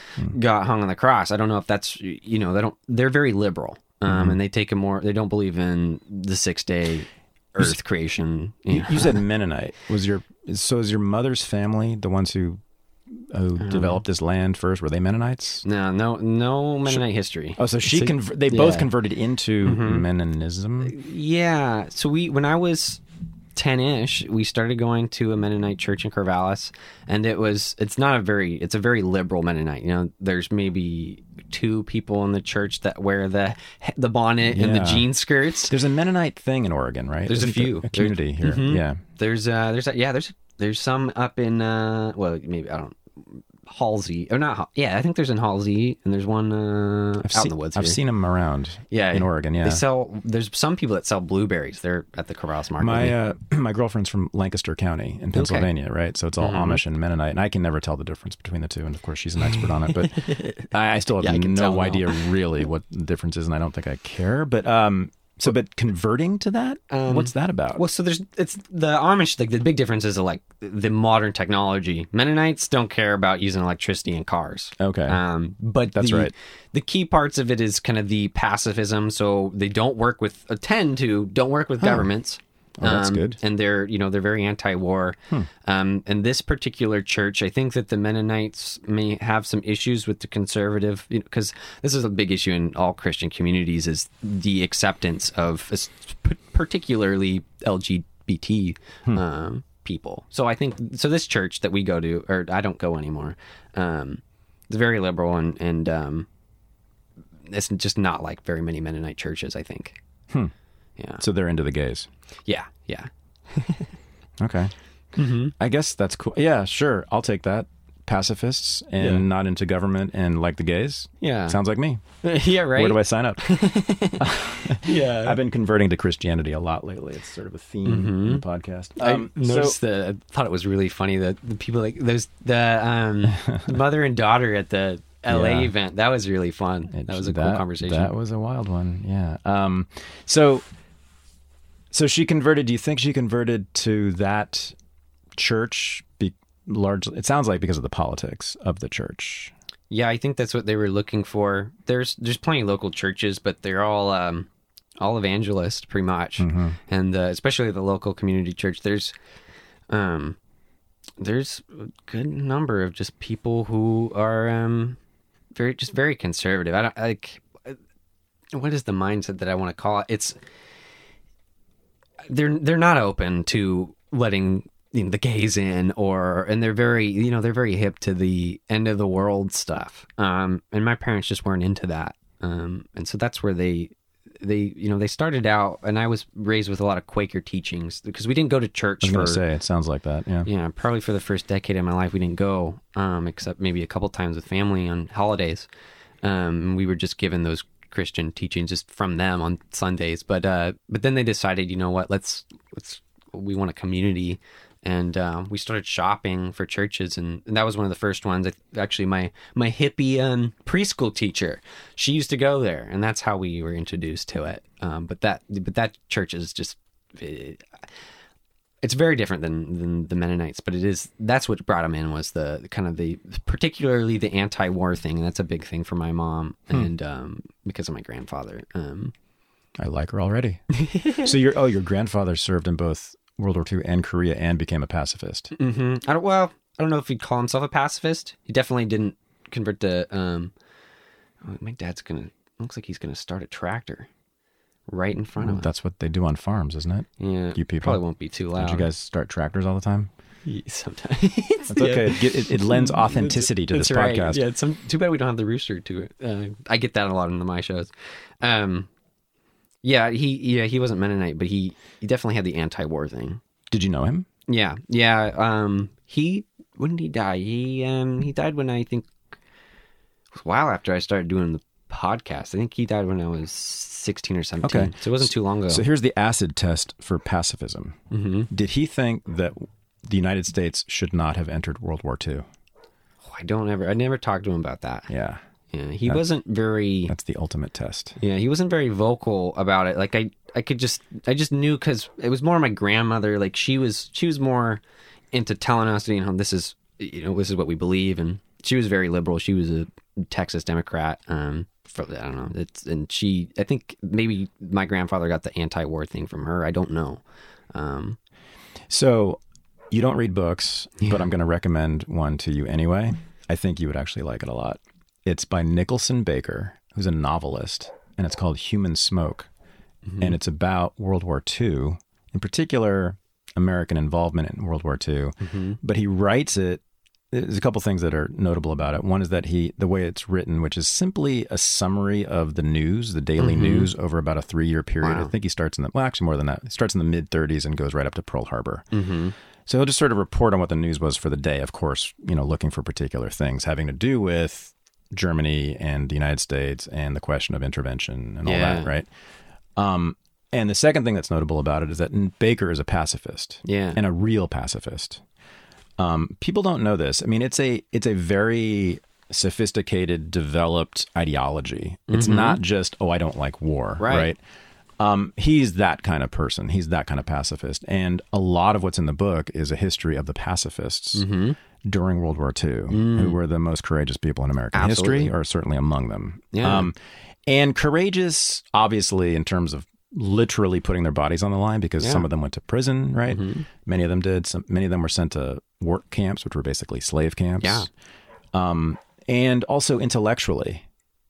got hung on the cross. I don't know if that's, you know, they don't. They're very liberal, um, Mm-hmm. and they take a more. They don't believe in the six day Earth creation. You, you said Mennonite. Was your so is your mother's family the ones who who developed this land first? Were they Mennonites? No, no, no Mennonite history. Oh, so she So- conver- they both yeah. converted into Mennonism. Yeah. So we, when I was ten-ish, we started going to a Mennonite church in Corvallis, and it was, it's not a very, it's a very liberal Mennonite. You know, there's maybe two people in the church that wear the the bonnet and the Yeah. jean skirts. There's a Mennonite thing in Oregon, right? There's a Isn't there few. a community here. Mhm. Yeah. There's, uh, there's, yeah, there's, there's some up in, uh, well, maybe I don't. Halsey, or not? Hal- Yeah, I think there's in Halsey, and there's one uh, I've out seen, in the woods. I've here. seen them around. Yeah, in Oregon. Yeah. They sell. There's some people that sell blueberries. They're at the Corvallis Market. My uh, my girlfriend's from Lancaster County in Pennsylvania, right? So it's all Mm-hmm. Amish and Mennonite, and I can never tell the difference between the two. And of course, she's an expert on it, but I, I still have Yeah, I can no tell now. idea really what the difference is, and I don't think I care. But um, so but converting to that, Um, what's that about? Well, so there's it's the Amish. Like the big difference is like the modern technology. Mennonites don't care about using electricity in cars. Okay, Um, but That's the, right. The key parts of it is kind of the pacifism. So they don't work with, uh, tend to don't work with governments. Oh, that's Um, good. And they're, you know, they're very anti-war. Um, and this particular church, I think that the Mennonites may have some issues with the conservative, because you know, this is a big issue in all Christian communities, is the acceptance of uh, p- particularly L G B T um, people. So I think, so this church that we go to, or I don't go anymore, um, it's very liberal, and, and um, it's just not like very many Mennonite churches, I think. Hmm. Yeah. So they're into the gays. Yeah. Yeah. Okay, Mm-hmm. I guess that's cool. Yeah, sure, I'll take that. Pacifists and Yeah. not into government and like the gays. Yeah. Sounds like me. yeah, right. Where do I sign up? Yeah. I've been converting to Christianity a lot lately. It's sort of a theme in the podcast. Um, I noticed that. I thought it was really funny that the people like those the um, mother and daughter at the L A Yeah. event. That was really fun. It- that was a cool that- conversation. That was a wild one. Yeah. Um, so, so she converted. Do you think she converted to that church? Be, largely, it sounds like because of the politics of the church. Yeah, I think that's what they were looking for. There's there's plenty of local churches, but they're all um, all evangelist pretty much, Mm-hmm. and uh, especially the local community church. There's um, there's a good number of just people who are um, very just very conservative. I don't like what is the mindset that I want to call it. It's they're they're not open to letting you know, the gays in, or and they're very you know they're very hip to the end of the world stuff. Um, and my parents just weren't into that. Um, and so that's where they they you know they started out. And I was raised with a lot of Quaker teachings because we didn't go to church I was for going to say it sounds like that. Yeah. yeah probably for the first decade of my life we didn't go, um, except maybe a couple times with family on holidays. Um, we were just given those Christian teachings just from them on Sundays. But uh, but then they decided, you know what, let's let's we want a community. And uh, we started shopping for churches, and, and that was one of the first ones. I, actually, my my hippie um, preschool teacher, she used to go there, and that's how we were introduced to it. Um, but that but that church is just it, it's very different than, than the Mennonites. But it is that's what brought them in was the kind of the particularly the anti-war thing, and that's a big thing for my mom and um, because of my grandfather. Um, I like her already. So your oh your grandfather served in both World War Two and Korea and became a pacifist. hmm I don't. Well, I don't know if he'd call himself a pacifist. He definitely didn't convert to. Um, oh, my dad's gonna. Looks like he's gonna start a tractor. right in front of us. That's what they do on farms, isn't it? Yeah, You people. probably won't be too loud. Don't you guys start tractors all the time? Sometimes. That's okay. It, it, it lends authenticity to this That's right. podcast. Yeah, it's some, too bad we don't have the rooster to it. Uh, I get that a lot in my shows. Um, yeah, he yeah he wasn't Mennonite, but he, he definitely had the anti-war thing. Did you know him? Yeah, yeah. Um, he when did he die? He um he died when I think it was a while after I started doing the podcast. I think he died when I was sixteen or seventeen. Okay. So it wasn't too long ago. So here's the acid test for pacifism. Mm-hmm. Did he think that the United States should not have entered World War Two? Oh, I don't ever. I never talked to him about that. Yeah. Yeah, he That's- wasn't very. That's the ultimate test. Yeah, he wasn't very vocal about it. Like I, I could just, I just knew because it was more my grandmother. Like she was, she was more into telling us, you know, this is, you know, this is what we believe, and she was very liberal. She was a Texas Democrat. Um, for, I don't know. It's and she, I think maybe my grandfather got the anti-war thing from her. I don't know. Um, So you don't read books, Yeah. but I'm going to recommend one to you anyway. I think you would actually like it a lot. It's by Nicholson Baker, who's a novelist, and it's called Human Smoke. Mm-hmm. And it's about World War Two, in particular, American involvement in World War Two. Mm-hmm. But he writes it. There's a couple things that are notable about it. One is that he, the way it's written, which is simply a summary of the news, the daily Mhm. news over about a three-year period. Wow. I think he starts in the, well, actually more than that. He starts in the mid thirties and goes right up to Pearl Harbor. Mm-hmm. So he'll just sort of report on what the news was for the day, of course, you know, looking for particular things having to do with Germany and the United States and the question of intervention and all Yeah. that, right? Um, and the second thing that's notable about it is that Baker is a pacifist Yeah. and a real pacifist. Um, people don't know this. I mean, it's a it's a very sophisticated, developed ideology. It's Mhm. not just, oh, I don't like war, Right. right? Um, he's that kind of person. He's that kind of pacifist. And a lot of what's in the book is a history of the pacifists Mm-hmm. during World War Two, Mm. who were the most courageous people in American Absolutely. history, or certainly among them. Yeah. Um, and courageous, obviously, in terms of literally putting their bodies on the line, because Yeah. some of them went to prison, right? Mhm. Many of them did. Some, many of them were sent to work camps, which were basically slave camps. Yeah. Um, and also intellectually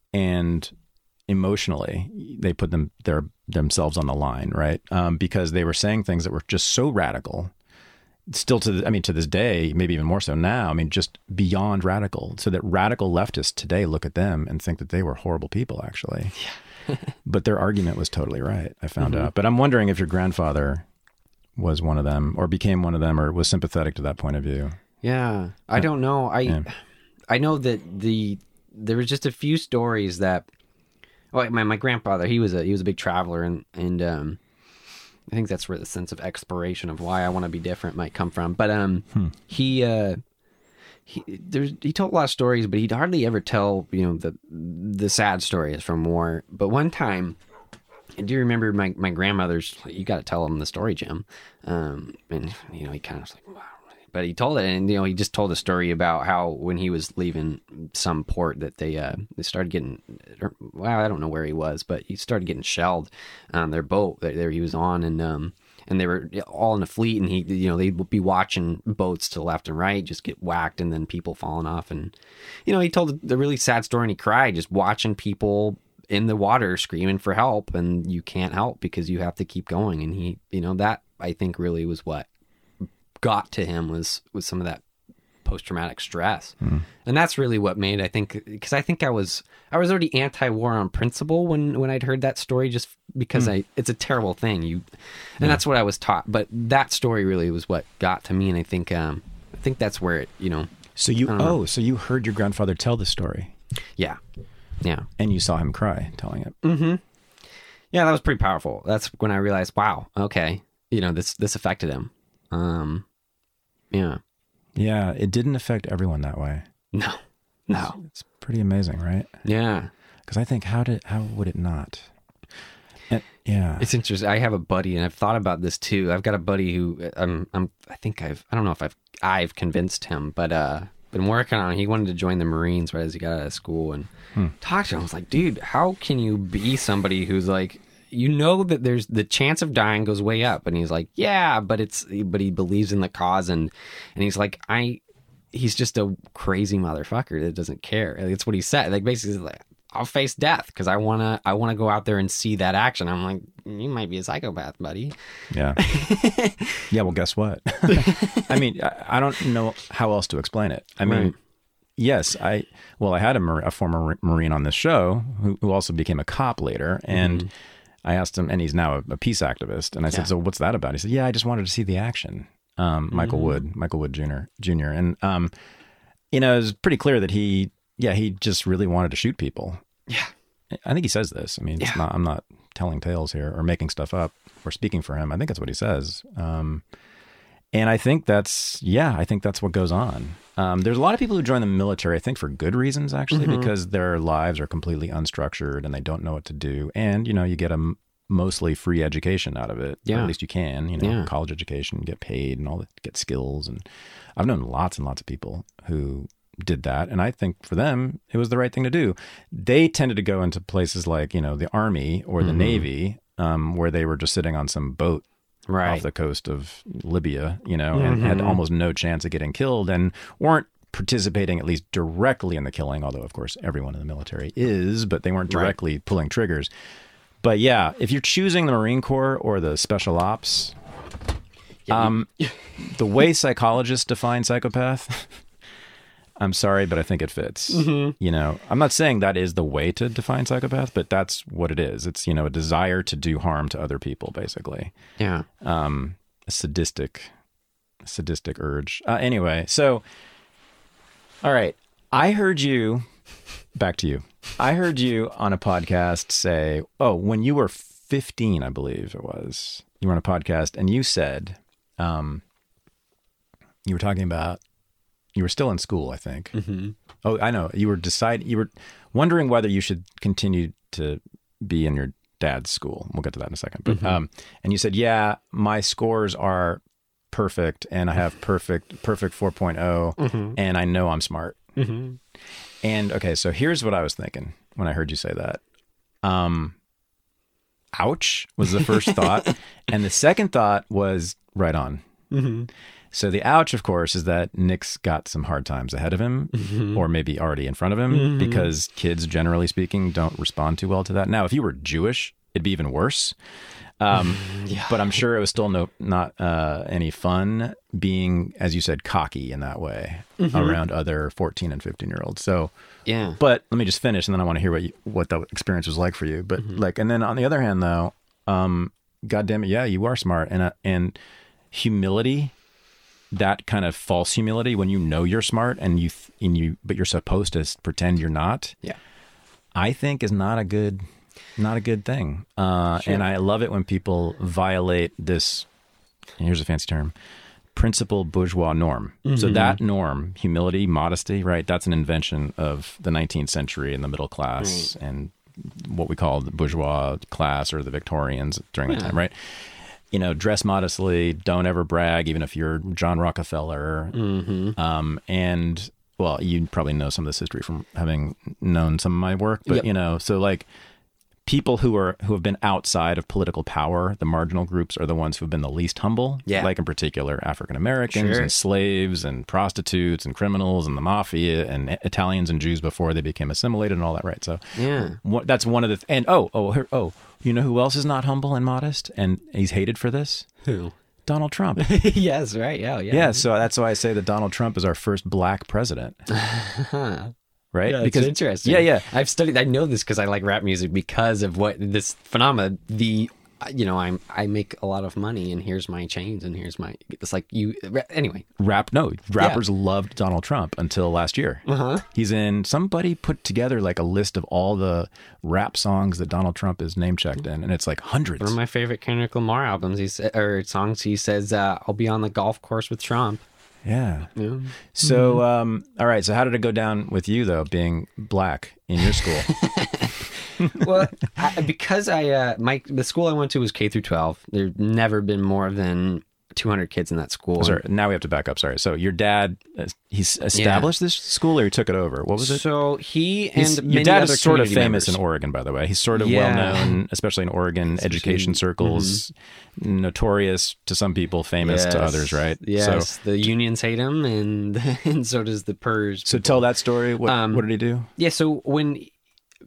and emotionally, they put them their themselves on the line, right? Um, because they were saying things that were just so radical. Still to, the, I mean, to this day, maybe even more so now. I mean, just beyond radical. So that radical leftists today look at them and think that they were horrible people, actually. Yeah. But their argument was totally right. I found Mhm. out. But I'm wondering if your grandfather was one of them, or became one of them, or was sympathetic to that point of view. Yeah, I don't know. I Yeah. I know that the there was just a few stories that. Well, my my grandfather, he was a he was a big traveler, and and um, I think that's where the sense of exploration of why I want to be different might come from. But um, Hmm. he uh, he there's he told a lot of stories, but he'd hardly ever tell you know the the sad stories from war. But one time. I do remember my, my grandmother's, you got to tell him the story, Jim. Um, and, you know, he kind of was like, wow. But he told it, and, you know, he just told a story about how when he was leaving some port that they uh, they started getting, well, I don't know where he was, but he started getting shelled on their boat that there he was on. And um, and they were all in a fleet, and he, you know, they'd be watching boats to left and right just get whacked, and then people falling off. And, you know, he told the really sad story, and he cried just watching people in the water screaming for help, and you can't help because you have to keep going. And he, you know, that I think really was what got to him was, was some of that post-traumatic stress. Mm. And that's really what made, I think, because I think I was, I was already anti-war on principle when, when I'd heard that story, just because Mm. I, it's a terrible thing. You, and Yeah. that's what I was taught. But that story really was what got to me. And I think, um, I think that's where it, you know, So you, I don't know. oh, so you heard your grandfather tell the story, yeah, yeah. and you saw him cry telling it. Mm-hmm. Yeah, that was pretty powerful. That's when I realized, wow, okay, you know, this this affected him. Um, yeah, Yeah, it didn't affect everyone that way. no, no, It's pretty amazing, right? yeah. Because I think, how did how would it not? And, yeah, It's interesting. I have a buddy, and I've thought about this too. I've got a buddy who I'm, I'm I think I've, I don't know if I've, I've convinced him, but uh, been working on it. He wanted to join the Marines right as he got out of school, and Hmm. talked to him. I was like, dude, how can you be somebody who's like, you know that there's the chance of dying goes way up, and he's like, yeah, but it's, but he believes in the cause, and and he's like, I, he's just a crazy motherfucker that doesn't care. Like, that's what he said. Like basically, like, I'll face death because I wanna I wanna go out there and see that action. I'm like, you might be a psychopath, buddy. Yeah. Yeah. Well, guess what? I mean, I, I don't know how else to explain it. I mean, Right. yes, I well, I had a, mar- a former Marine on this show who, who also became a cop later, and Mm-hmm. I asked him, and he's now a, a peace activist, and I Yeah. said, "So what's that about?" He said, "Yeah, I just wanted to see the action." Um, Michael Mm-hmm. Wood, Michael Wood Junior Junior, and um, you know, it was pretty clear that he, yeah, he just really wanted to shoot people. Yeah. I think he says this. I mean, it's Yeah. not. I'm not telling tales here or making stuff up or speaking for him. I think that's what he says. Um, and I think that's, yeah, I think that's what goes on. Um, there's a lot of people who join the military, I think, for good reasons, actually, Mhm. because their lives are completely unstructured and they don't know what to do. And, you know, you get a m- mostly free education out of it. Or Yeah. at least you can, you know, Yeah. college education, get paid and all that, get skills. And I've known lots and lots of people who did that. And I think for them, it was the right thing to do. They tended to go into places like, you know, the Army or the Mhm. Navy, um, where they were just sitting on some boat Right. off the coast of Libya, you know, and had Mhm. almost no chance of getting killed and weren't participating at least directly in the killing, although of course everyone in the military is, but they weren't Right. directly pulling triggers. But yeah, if you're choosing the Marine Corps or the Special Ops, Yeah, you- um, the way psychologists define psychopath, I'm sorry, but I think it fits. Mhm. You know, I'm not saying that is the way to define psychopath, but that's what it is. It's, you know, a desire to do harm to other people, basically. Yeah. Um, a sadistic, sadistic urge. Uh, anyway, so, all right. I heard you, back to you. I heard you on a podcast say, oh, when you were fifteen, I believe it was, you were on a podcast and you said, um, you were talking about, you were still in school, I think. Mm-hmm. Oh, I know. You were decide. You were wondering whether you should continue to be in your dad's school. We'll get to that in a second. But Mhm. um, and you said, yeah, my scores are perfect, and I have perfect, perfect four point oh, Mm-hmm. and I know I'm smart. Mm-hmm. And okay, so here's what I was thinking when I heard you say that. Um, ouch was the first thought, and the second thought was right on. Mm-hmm. So the ouch, of course, is that Nick's got some hard times ahead of him, Mhm. or maybe already in front of him, Mhm. because kids, generally speaking, don't respond too well to that. Now, if you were Jewish, it'd be even worse. Um, Yeah. But I'm sure it was still no not uh, any fun being, as you said, cocky in that way Mhm. around other fourteen and fifteen year olds. So, Yeah. but let me just finish, and then I want to hear what you, what the experience was like for you. But Mhm. like, and then on the other hand, though, um, God damn it, yeah, you are smart, and uh, and humility. That kind of false humility when you know you're smart and you th- and you but you're supposed to pretend you're not. Yeah. I think is not a good not a good thing. Uh, Sure. and I love it when people violate this, and here's a fancy term, principal bourgeois norm. So Mhm. that norm, humility, modesty, right? That's an invention of the nineteenth century and the middle class and what we call the bourgeois class or the Victorians during that Yeah. time, right? You know, dress modestly, don't ever brag, even if you're John Rockefeller. Mm-hmm. Um, and well, you probably know some of this history from having known some of my work, but Yep. you know, so like people who are who have been outside of political power, the marginal groups are the ones who have been the least humble. Yeah. Like in particular, African Americans Sure. and slaves and prostitutes and criminals and the mafia and Italians and Jews before they became assimilated and all that, right? So Yeah. what, that's one of the th- and oh oh here, oh you know who else is not humble and modest and he's hated for this? Who? Donald Trump. Yes. Right. Yeah. Yeah. Yeah, so that's why I say that Donald Trump is our first black president, Huh. right? Yeah, because it's interesting. Yeah, yeah. I've studied. I know this because I like rap music because of what this phenomena. The you know I'm I make a lot of money and here's my chains and here's my. It's like you anyway. Rap no, rappers loved Donald Trump until last year. Uh huh. He's in somebody put together like a list of all the rap songs that Donald Trump is name checked in, and it's like hundreds. One of my favorite Kendrick Lamar albums. He said or songs. He says, uh, "I'll be on the golf course with Trump." Yeah. Yeah. So, um, all right. So, how did it go down with you though, being black in your school? Well, I, because I uh, my the school I went to was K through twelve. There's never been more than two hundred kids in that school. Sorry, now we have to back up. Sorry. So, your dad, uh, he's established this school, or he took it over? What was it? So he and He's- many your dad other is sort of community famous members. in Oregon, by the way. He's sort of Yeah. well known, especially in Oregon education Especially- circles. Notorious to some people, famous to Yes. others, right? Yes, So, the unions hate him, and and so does the P E R S. so tell that story. What, Um, what did he do? Yeah, so when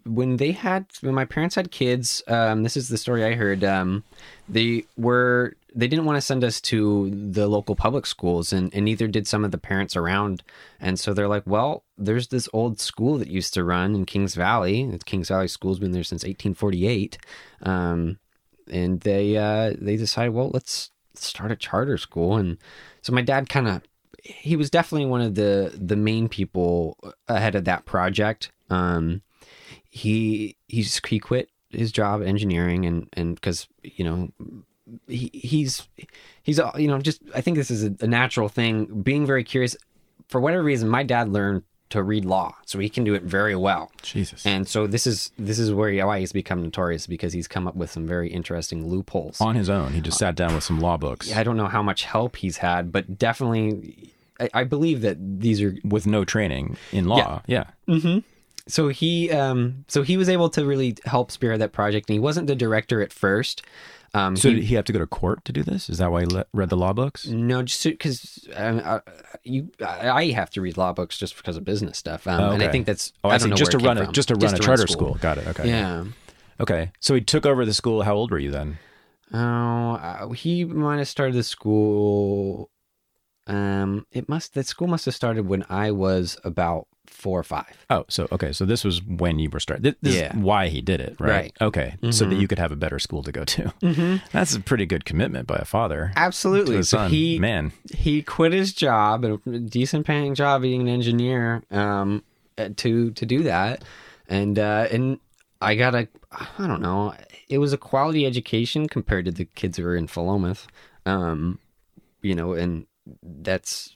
when they had when my parents had kids, um, this is the story I heard. Um, they were they didn't want to send us to the local public schools, and, and neither did some of the parents around. And so they're like, well, there's this old school that used to run in Kings Valley. It's Kings Valley School's been there since eighteen forty-eight. Um, and they uh, they decided, well, let's start a charter school. And so my dad kind of, he was definitely one of the, the main people ahead of that project. Um, he, he's, he quit his job engineering and, and cause you know, he, he's, he's, you know, just, I think this is a, a natural thing, being very curious. For whatever reason, my dad learned to read law, so he can do it very well. Jesus. And so this is this is where he, why he's become notorious, because he's come up with some very interesting loopholes. On his own, he just sat down with some law books. I don't know how much help he's had, but definitely, I, I believe that these are with no training in law. Yeah. yeah. Mm-hmm. So he, um, so he was able to really help spearhead that project, and he wasn't the director at first. Um, so he, did he have to go to court to do this? Is that why he le- read the law books? No, just because um, uh, you, I have to read law books just because of business stuff, um, oh, okay. and I think that's. Oh, I, I see. don't know Just to where it run came a from. just to run just a to charter run school. school. Got it. Okay. Yeah. Okay. So he took over the school. How old were you then? Oh, uh, he might have started the school. Um, it must. That school must have started when I was about four or five. Oh, so okay, so this was when you were starting. This, this Yeah. is why he did it, right? Right. Okay, Mm-hmm. so that you could have a better school to go to. Mm-hmm. That's a pretty good commitment by a father. Absolutely. To his so son. he Man, he quit his job, a decent paying job, being an engineer, um, to to do that, and uh, and I got a I don't know. It was a quality education compared to the kids who were in Philomath, um, you know, and that's.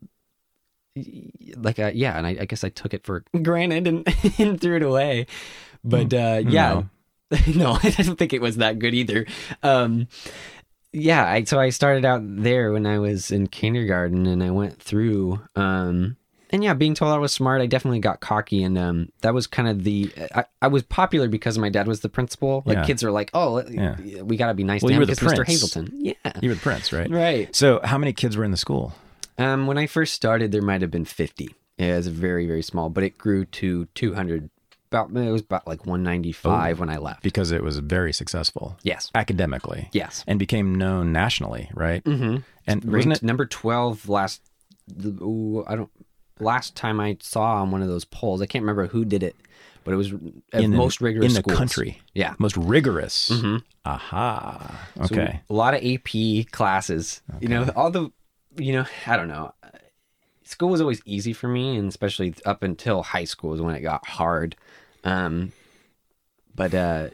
Like uh, yeah, and I, I guess I took it for granted and, and threw it away. But uh, yeah, no. no, I don't think it was that good either. Um, yeah, I, so I started out there when I was in kindergarten, and I went through. Um, and yeah, being told I was smart, I definitely got cocky, and um, that was kind of the. I, I was popular because my dad was the principal. Like Yeah. kids are like, oh, Yeah. we got to be nice Well, to you him were the because Mister prince. Hazleton. Yeah, you were the prince, right? right. So how many kids were in the school? Um, when I first started, there might have been fifty. It was very, very small, but it grew to two hundred. About it was about like one ninety-five Oh. when I left. Because it was very successful. Yes. Academically. Yes. And became known nationally, right? Mm-hmm. And wasn't Ranked it number twelve last. Ooh, I don't. Last time I saw on one of those polls, I can't remember who did it, but it was at in the, most rigorous in the schools. country? Yeah. Most rigorous. Mm-hmm. Aha. So Okay. a lot of A P classes. You know, all the. You know, I don't know. School was always easy for me, and especially up until high school is when it got hard. Um, but uh,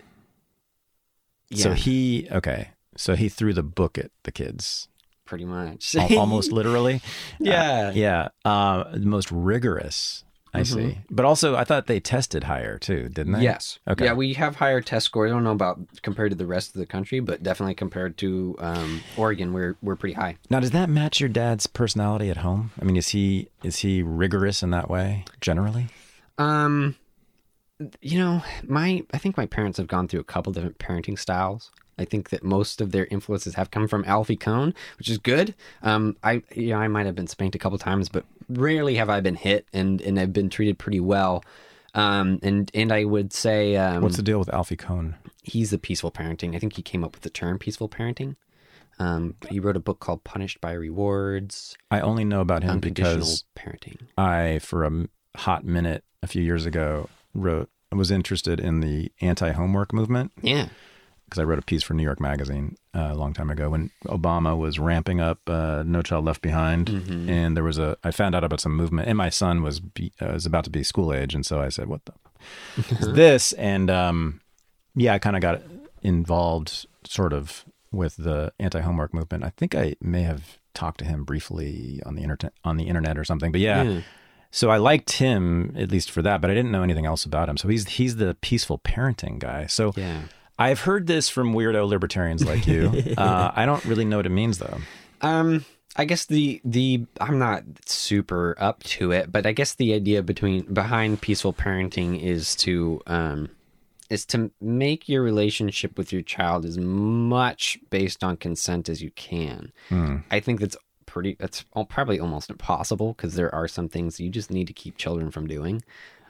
yeah, So he okay. So he threw the book at the kids. pretty much Al- almost literally. Yeah. Uh, yeah. Uh, the most rigorous. I Mhm. see. But also, I thought they tested higher too, didn't they? Yes. Okay. Yeah, we have higher test scores. I don't know about compared to the rest of the country, but definitely compared to um, Oregon, we're we're pretty high. Now, does that match your dad's personality at home? I mean, is he is he rigorous in that way generally? Um, you know, my I think my parents have gone through a couple different parenting styles. I think that most of their influences have come from Alfie Kohn, which is good. Um, I you know I might have been spanked a couple times, but rarely have I been hit, and and I've been treated pretty well. Um, and and I would say, um, What's the deal with Alfie Kohn? he's the peaceful parenting. I think he came up with the term peaceful parenting. Um, he wrote a book called Punished by Rewards, I only know about him Unconditional because Parenting. I, for a m- hot minute a few years ago, wrote was interested in the anti-homework movement. Yeah. Because I wrote a piece for New York Magazine uh, a long time ago when Obama was ramping up uh, No Child Left Behind, Mhm. and there was a. I found out about some movement, and my son was be, uh, was about to be school age, and so I said, "What the f- is this?" And um, yeah, I kind of got involved, sort of, with the anti-homework movement. I think I may have talked to him briefly on the internet, on the internet or something. But yeah. Yeah. So I liked him at least for that, but I didn't know anything else about him. So he's he's the peaceful parenting guy. So. Yeah. I've heard this from weirdo libertarians like you. uh, I don't really know what it means, though. Um, I guess the the I'm not super up to it, but I guess the idea between behind peaceful parenting is to um is to make your relationship with your child as much based on consent as you can. Hmm. I think that's pretty. That's al- probably almost impossible because there are some things you just need to keep children from doing.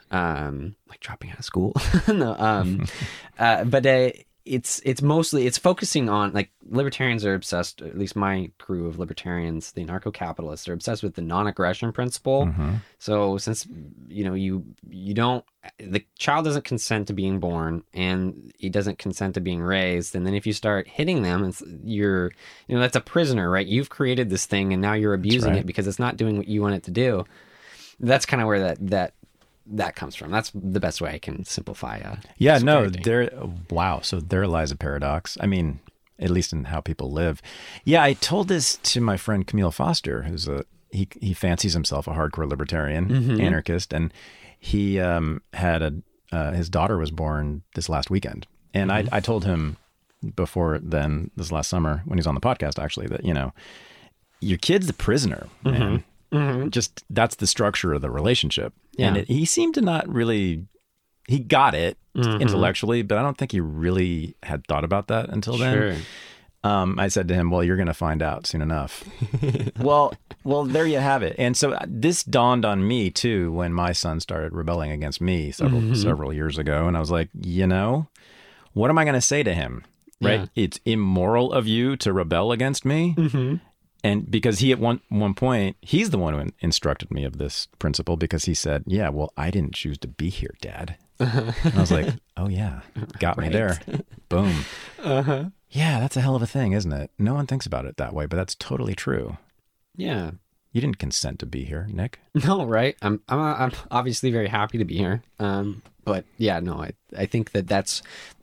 um, like dropping out of school. no, um, uh, but uh, it's it's mostly it's focusing on like libertarians are obsessed. At least my crew of libertarians, the anarcho-capitalists, are obsessed with the non-aggression principle. Mm-hmm. So since you know you you don't the child doesn't consent to being born and he doesn't consent to being raised, and then if you start hitting them, it's, you're you know that's a prisoner, right? You've created this thing and now you're abusing right. it because it's not doing what you want it to do. That's kind of where that that that comes from. That's the best way I can simplify. Uh, yeah, no, parenting. there. Wow, so there lies a paradox. I mean, at least in how people live. Yeah, I told this to my friend Camille Foster, who's a he he fancies himself a hardcore libertarian Mm-hmm. anarchist, and he um, had a uh, his daughter was born this last weekend, and Mm-hmm. I I told him before then this last summer when he was on the podcast actually that you know your kid's the prisoner, man. Mm-hmm. Mm-hmm. Just that's the structure of the relationship. Yeah. And it, he seemed to not really, he got it Mhm. intellectually, but I don't think he really had thought about that until then. Sure. Um, I said to him, well, you're going to find out soon enough. well, well, there you have it. And so this dawned on me too, when my son started rebelling against me several, Mhm. several years ago. And I was like, you know, what am I going to say to him? Right. Yeah. It's immoral of you to rebel against me. Mm-hmm. And because he at one one point, he's the one who instructed me of this principle because he said, yeah, well, I didn't choose to be here, Dad. And I was like, oh, yeah, got me Right. there. Boom. Uh-huh. Yeah, that's a hell of a thing, isn't it? No one thinks about it that way, but that's totally true. Yeah. You didn't consent to be here, Nick. No, right. I'm I'm I'm obviously very happy to be here. Um, but yeah, no, I I think that that's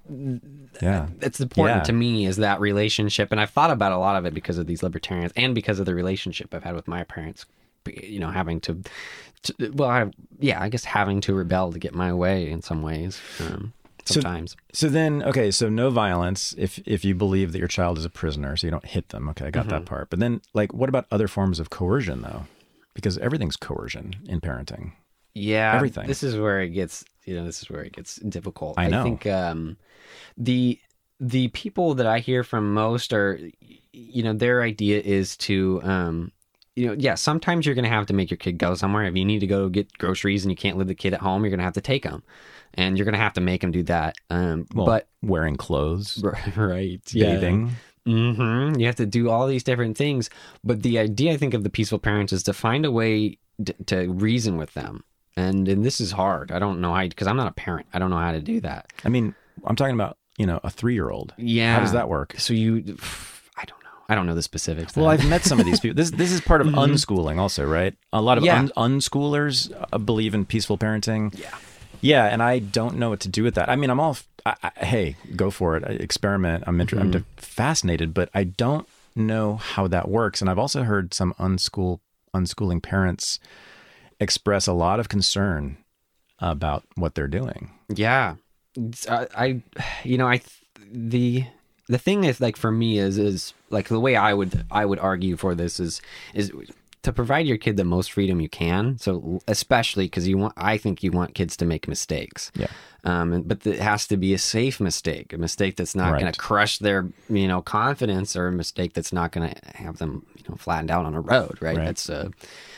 Yeah. it's important Yeah. to me is that relationship, and I've thought about a lot of it because of these libertarians and because of the relationship I've had with my parents. You know, having to, to well, I, yeah, I guess having to rebel to get my way in some ways. Um, So- sometimes, So then, okay, so no violence if if you believe that your child is a prisoner, so you don't hit them. Okay, I got that part. But then, like, what about other forms of coercion, though? Because everything's coercion in parenting. yeah, Everything. This is where it gets, you know, this is where it gets difficult. I know. I think um, the the people that I hear from most are, you know, their idea is to. Um, You know, yeah, sometimes you're going to have to make your kid go somewhere. If you need to go get groceries and you can't leave the kid at home, you're going to have to take them. And you're going to have to make them do that. Um, Well, but, wearing clothes, right. bathing. Mm-hmm. You have to do all these different things. But the idea, I think, of the peaceful parents is to find a way d- to reason with them. And, and this is hard. I don't know how, because I'm not a parent. I don't know how to do that. I mean, I'm talking about, you know, a three-year-old. Yeah. How does that work? So you, I don't know. I don't know the specifics. Well, then. I've met some of these people. This this is part of unschooling also, right? A lot of Yeah. un- unschoolers uh, believe in peaceful parenting. Yeah. Yeah, and I don't know what to do with that. I mean, I'm all, I, I, hey, go for it. I experiment. I'm, inter- I'm fascinated, but I don't know how that works. And I've also heard some unschool unschooling parents express a lot of concern about what they're doing. Yeah, It's- I, I, you know, I, the, the thing is like for me is, is like the way I would, I would argue for this is, is to provide your kid the most freedom you can. So especially because you want, I think you want kids to make mistakes. Yeah. Um, and, but it has to be a safe mistake, a mistake that's not Right. going to crush their, you know, confidence, or a mistake that's not going to have them, you know, flattened out on a road. Right. Right. That's uh,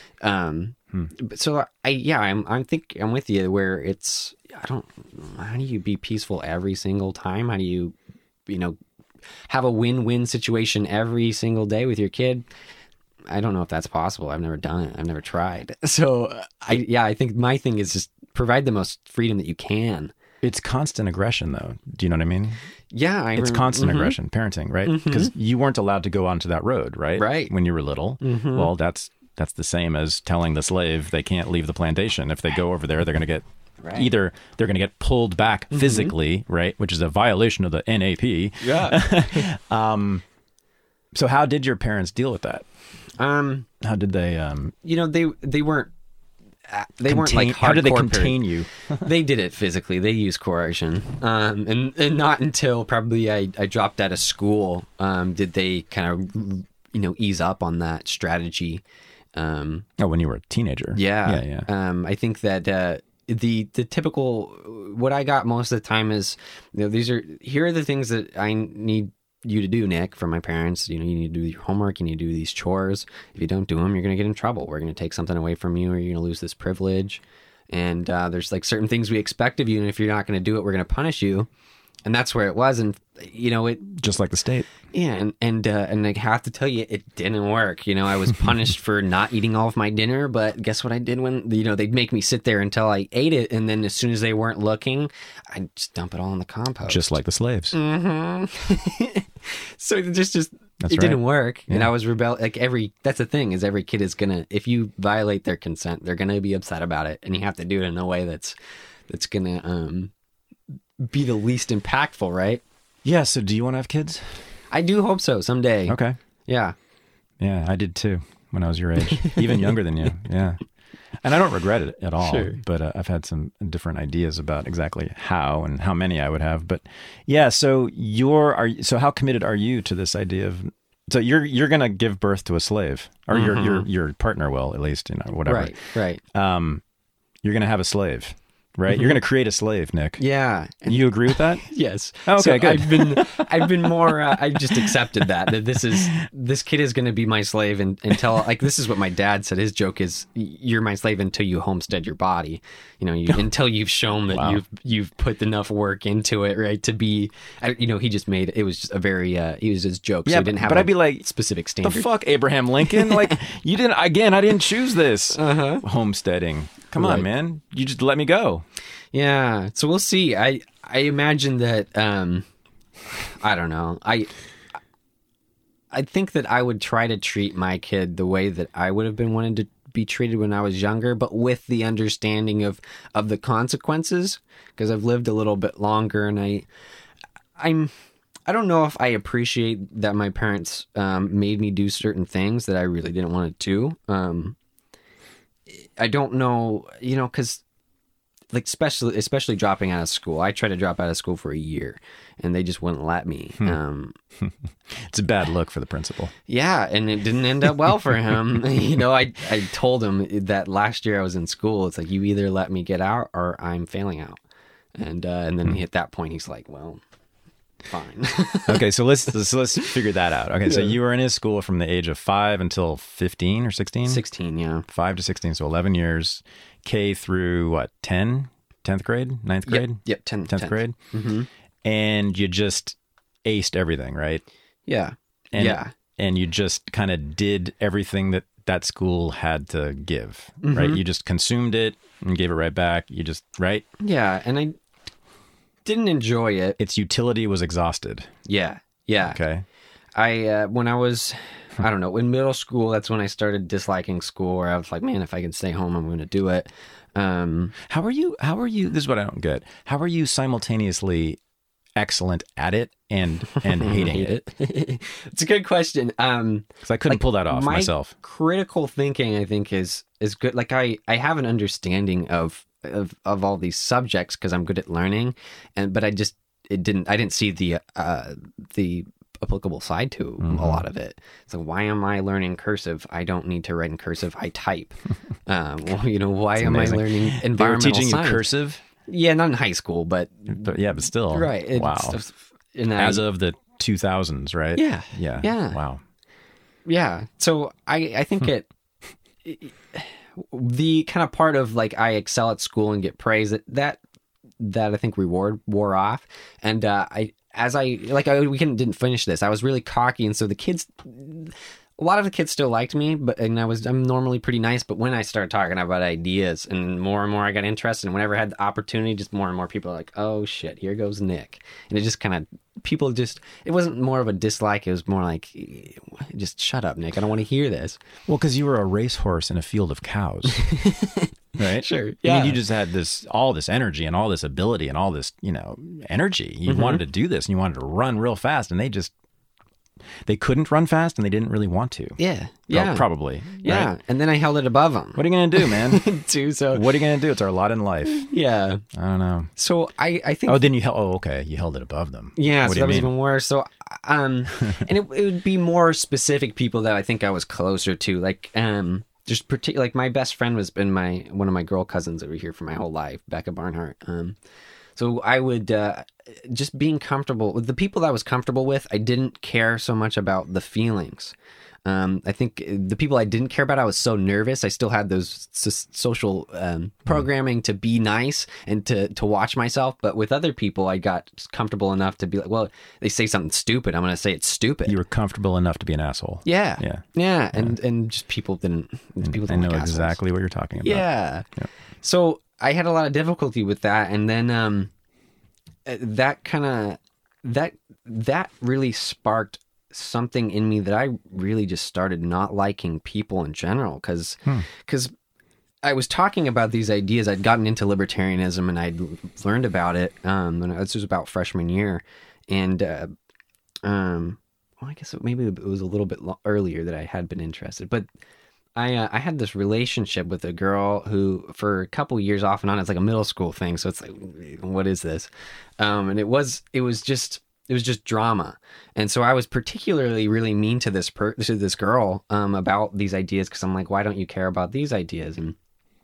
um, Hmm. but so I, yeah, I'm, I think I'm with you where it's, I don't, how do you be peaceful every single time? How do you, you know, have a win-win situation every single day with your kid? I don't know if that's possible. I've never done it. I've never tried. So I, yeah, I think my thing is just provide the most freedom that you can. It's constant aggression, though. Do you know what I mean? Yeah. I It's rem- constant mhm. aggression, parenting, right? Because you weren't allowed to go onto that road, right? Right. When you were little. Mhm. Well, that's that's the same as telling the slave they can't leave the plantation. If they go over there, they're going to get Right. either they're going to get pulled back physically, right, which is a violation of the N A P. Yeah. Um, so how did your parents deal with that? um, How did they um you know, they, they weren't, uh, they weren't contain- like how did they hardcore contain you? They did it physically. They used coercion, um, and and not until probably I, I dropped out of school um, did they kind of you know ease up on that strategy. Um, Oh, when you were a teenager. yeah, Yeah, yeah. Um, I think that uh, the the typical what I got most of the time is you know these are here are the things that I need you to do, Nick, from my parents. You know, you need to do your homework, you need to do these chores. If you don't do them, you're going to get in trouble. We're going to take something away from you, or you're going to lose this privilege. and uh, there's like certain things we expect of you, and if you're not going to do it, we're going to punish you. And that's where it was, and you know it just like the state. Yeah, and and uh, and I have to tell you, it didn't work. You know, I was punished for not eating all of my dinner, but guess what I did when you know they'd make me sit there until I ate it, and then as soon as they weren't looking, I'd just dump it all in the compost, just like the slaves. Mm-hmm. So it just just That's it right. didn't work, Yeah. and I was rebel. Like every that's the thing is every kid is gonna if you violate their consent, they're gonna be upset about it, and you have to do it in a way that's that's gonna um. be the least impactful, right? Yeah. So, do you want to have kids? I do hope so someday. Okay. Yeah. Yeah, I did too when I was your age, even younger than you. Yeah. And I don't regret it at all, Sure. but uh, I've had some different ideas about exactly how and how many I would have. But yeah, so you're are so how committed are you to this idea of so you're you're gonna give birth to a slave, or your your your partner will, at least, you know, whatever. Right. Right. Um, you're gonna have a slave, right? You're gonna create a slave, Nick. Yeah. You agree with that? Yes. Okay, so good. I've been, I've been more. Uh, I just accepted that that this is this kid is going to be my slave and, until like this is what my dad said. His joke is, "You're my slave until you homestead your body." You know, you, until you've shown that Wow. you've you've put enough work into it, right? To be, I, you know, he just made it was just a very. Uh, he was his joke. Yeah, so he didn't have. but a I'd be like, specific The standard. fuck, Abraham Lincoln? Like, you didn't, again, I didn't choose this. Uh-huh. Homesteading. Come Right. on, man. You just let me go. Yeah, so we'll see. I I imagine that um I don't know. I I think that I would try to treat my kid the way that I would have been wanted to be treated when I was younger, but with the understanding of of the consequences, because I've lived a little bit longer, and I I'm I don't know if I appreciate that my parents um, made me do certain things that I really didn't want to do. Um, I don't know, you know, because like especially especially dropping out of school. I tried to drop out of school for a year, and they just wouldn't let me. Hmm. Um, It's a bad look for the principal. yeah, and it didn't end up well for him. you know, I I told him that last year I was in school. It's like, you either let me get out or I'm failing out. And uh, and then Hmm. at that point he's like, well, fine. Okay, so let's so let's figure that out. Okay, so Yeah. you were in his school from the age of five until fifteen or sixteen? sixteen, yeah. Five to sixteen, so eleven years. K through what, ten? tenth grade? ninth grade? Yep, yep ten, tenth grade? Mm-hmm. And you just aced everything, right? Yeah. And, yeah. And you just kind of did everything that that school had to give, Mm-hmm. right? You just consumed it and gave it right back. You just, right? Yeah, and I didn't enjoy it. Its utility was exhausted. Yeah. Yeah. Okay. I uh, when I was I don't know, in middle school, that's when I started disliking school, where I was like, man, if I can stay home, I'm going to do it. Um, How are you? How are you? This is what I don't get. How are you simultaneously excellent at it and and hating it? it. It's a good question. Um, Because I couldn't like, pull that off my myself. critical thinking, I think, is is good. Like I, I have an understanding of of, of all these subjects because I'm good at learning, and but I just it didn't I didn't see the uh, the applicable side to Mm-hmm. a lot of it. So why am I learning cursive? I don't need to write in cursive. I type. um, well, you know, why am amazing. I learning They were environmental teaching science? you cursive, Yeah, not in high school, but but yeah, but still, right. it's- Wow. And I, As of the two thousands, right? yeah, Yeah. yeah. Wow. Yeah. So I, I think it, the kind of part of like I excel at school and get praise that that, that I think reward wore off. And uh, I, as I, like I, we couldn't, didn't finish this. I was really cocky. And so the kids, a lot of the kids still liked me, but, and I was, I'm normally pretty nice. But when I started talking about ideas and more and more I got interested, and whenever I had the opportunity, just more and more people are like, oh shit, here goes Nick. And it just kind of, people just, it wasn't more of a dislike. It was more like, just shut up, Nick. I don't want to hear this. Well, because you were a racehorse in a field of cows, right? Sure. I Yeah. mean, you just had this, all this energy and all this ability and all this, you know, energy. You Mm-hmm. wanted to do this and you wanted to run real fast, and they just, they couldn't run fast and they didn't really want to. Yeah. Pro- Yeah. Probably. Yeah. Right? And then I held it above them. What are you going to do, man? too. So, What are you going to do? It's our lot in life. yeah. I don't know. So I, I think, Oh, then you held, oh, okay. You held it above them. yeah, What so do that you was mean? even worse. So, um, and it, it would be more specific people that I think I was closer to. Like, um, just particular, like my best friend was been my, one of my girl cousins over here for my whole life, Becca Barnhart. Um, so I would, uh, just being comfortable with the people that I was comfortable with. I didn't care so much about the feelings. Um, I think the people I didn't care about, I was so nervous. I still had those s- social um, programming to be nice and to, to watch myself. But with other people, I got comfortable enough to be like, well, they say something stupid, I'm going to say it's stupid. You were comfortable enough to be an asshole. Yeah. Yeah. Yeah. And, yeah. and just people didn't, people I didn't know like exactly what you're talking about. Yeah. Yep. So I had a lot of difficulty with that. And then um, that kind of, that, that really sparked something in me that I really just started not liking people in general because because hmm. I was talking about these ideas. I'd gotten into libertarianism and I'd learned about it. Um, and this was about freshman year, and uh, um, well, I guess it, maybe it was a little bit lo- earlier that I had been interested. But I uh, I had this relationship with a girl who, for a couple years off and on, it's like a middle school thing. So it's like, what is this? Um, and it was it was just. It was just drama. And so I was particularly really mean to this per- to this girl um, about these ideas because I'm like, why don't you care about these ideas? And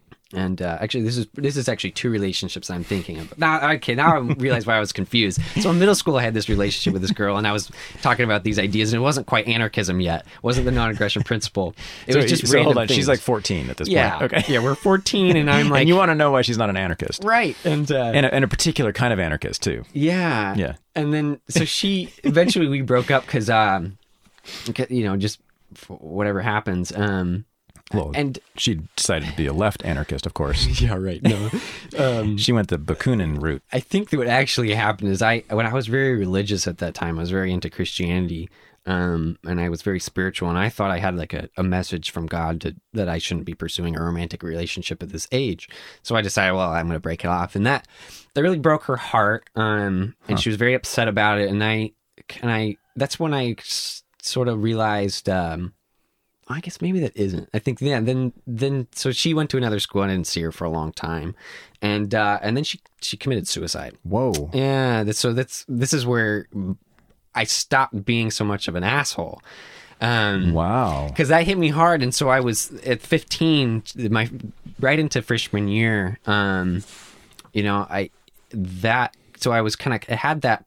and uh, actually, this is this is actually two relationships I'm thinking of. Now, okay, now I realize why I was confused. So in middle school, I had this relationship with this girl, and I was talking about these ideas, and it wasn't quite anarchism yet. It wasn't the non-aggression principle. It so, was just so random hold on. things. She's like fourteen at this yeah. point. Okay. Yeah, we're fourteen, and I'm like... and you want to know why she's not an anarchist. Right. And, uh, and, a, and a particular kind of anarchist, too. Yeah. Yeah. And then, so she... Eventually, we broke up because, um, you know, just whatever happens... Um, Well, and she decided to be a left anarchist, of course. Yeah, right. No, um, she went the Bakunin route. I think that what actually happened is I, when I was very religious at that time, I was very into Christianity, um, and I was very spiritual, and I thought I had like a, a message from God to, that I shouldn't be pursuing a romantic relationship at this age. So I decided, well, I'm going to break it off, and that that really broke her heart, um, and huh. she was very upset about it. And I, and I, that's when I s- sort of realized. Um, I guess maybe that isn't. I think yeah. Then then so she went to another school. And I didn't see her for a long time, and uh, and then she she committed suicide. Whoa. Yeah. That's, so that's this is where I stopped being so much of an asshole. Um, wow. Because that hit me hard, and so I was at fifteen, my right into freshman year. Um, you know, I that so I was kind of I had that.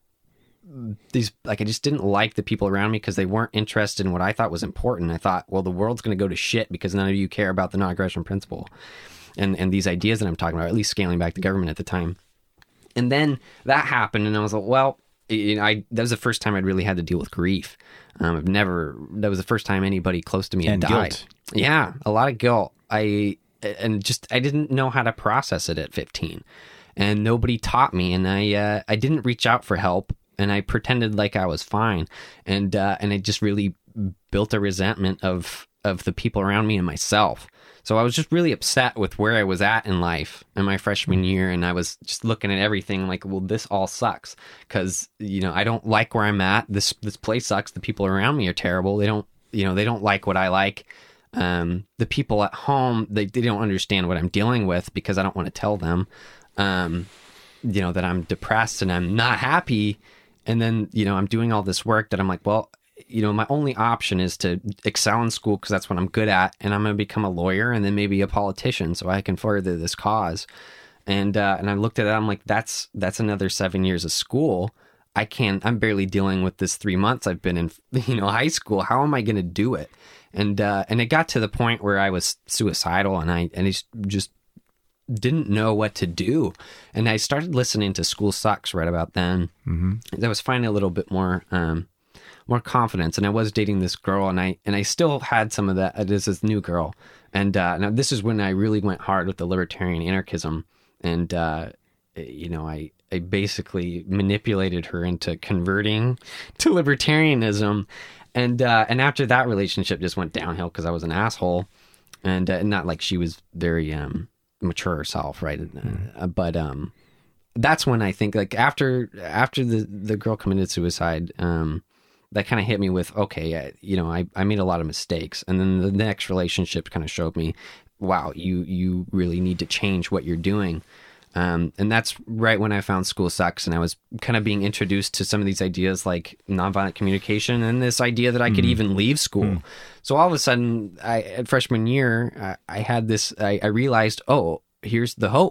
These like I just didn't like the people around me because they weren't interested in what I thought was important. I thought, well, the world's going to go to shit because none of you care about the non-aggression principle and and these ideas that I'm talking about, at least scaling back the government at the time. And then that happened, and I was like, well, you know, I that was the first time I'd really had to deal with grief. Um, I've never that was the first time anybody close to me had and died. Guilt. Yeah, a lot of guilt. I and just I didn't know how to process it at fifteen, and nobody taught me, and I uh, I didn't reach out for help. And I pretended like I was fine, and uh, and I just really built a resentment of of the people around me and myself. So I was just really upset with where I was at in life in my freshman year, and I was just looking at everything like, well, this all sucks because you know I don't like where I'm at. This this place sucks. The people around me are terrible. They don't you know they don't like what I like. Um, the people at home they they don't understand what I'm dealing with because I don't want to tell them. Um, you know that I'm depressed and I'm not happy. And then, you know, I'm doing all this work that I'm like, well, you know, my only option is to excel in school because that's what I'm good at. And I'm going to become a lawyer and then maybe a politician so I can further this cause. And uh, and I looked at it, I'm like, that's that's another seven years of school. I can't, I'm barely dealing with this three months I've been in, you know, high school. How am I going to do it? And uh, and it got to the point where I was suicidal and I, and I just didn't know what to do. And I started listening to School Sucks right about then. Mm-hmm. I was finding a little bit more um, more confidence. And I was dating this girl, and I and I still had some of that. This is new girl. And uh, now this is when I really went hard with the libertarian anarchism. And, uh, you know, I, I basically manipulated her into converting to libertarianism. And uh, and after that relationship just went downhill because I was an asshole. And uh, not like she was very... Um, mature herself, right? Mm. Uh, but um that's when I think like after after the the girl committed suicide, um that kind of hit me with okay, I, you know I, I made a lot of mistakes, and then the next relationship kind of showed me, wow, you you really need to change what you're doing. Um, and that's right when I found School Sucks, and I was kind of being introduced to some of these ideas like nonviolent communication and this idea that I could mm. even leave school. Mm. So all of a sudden, I, at freshman year, I, I had this, I, I realized, oh, here's the hope.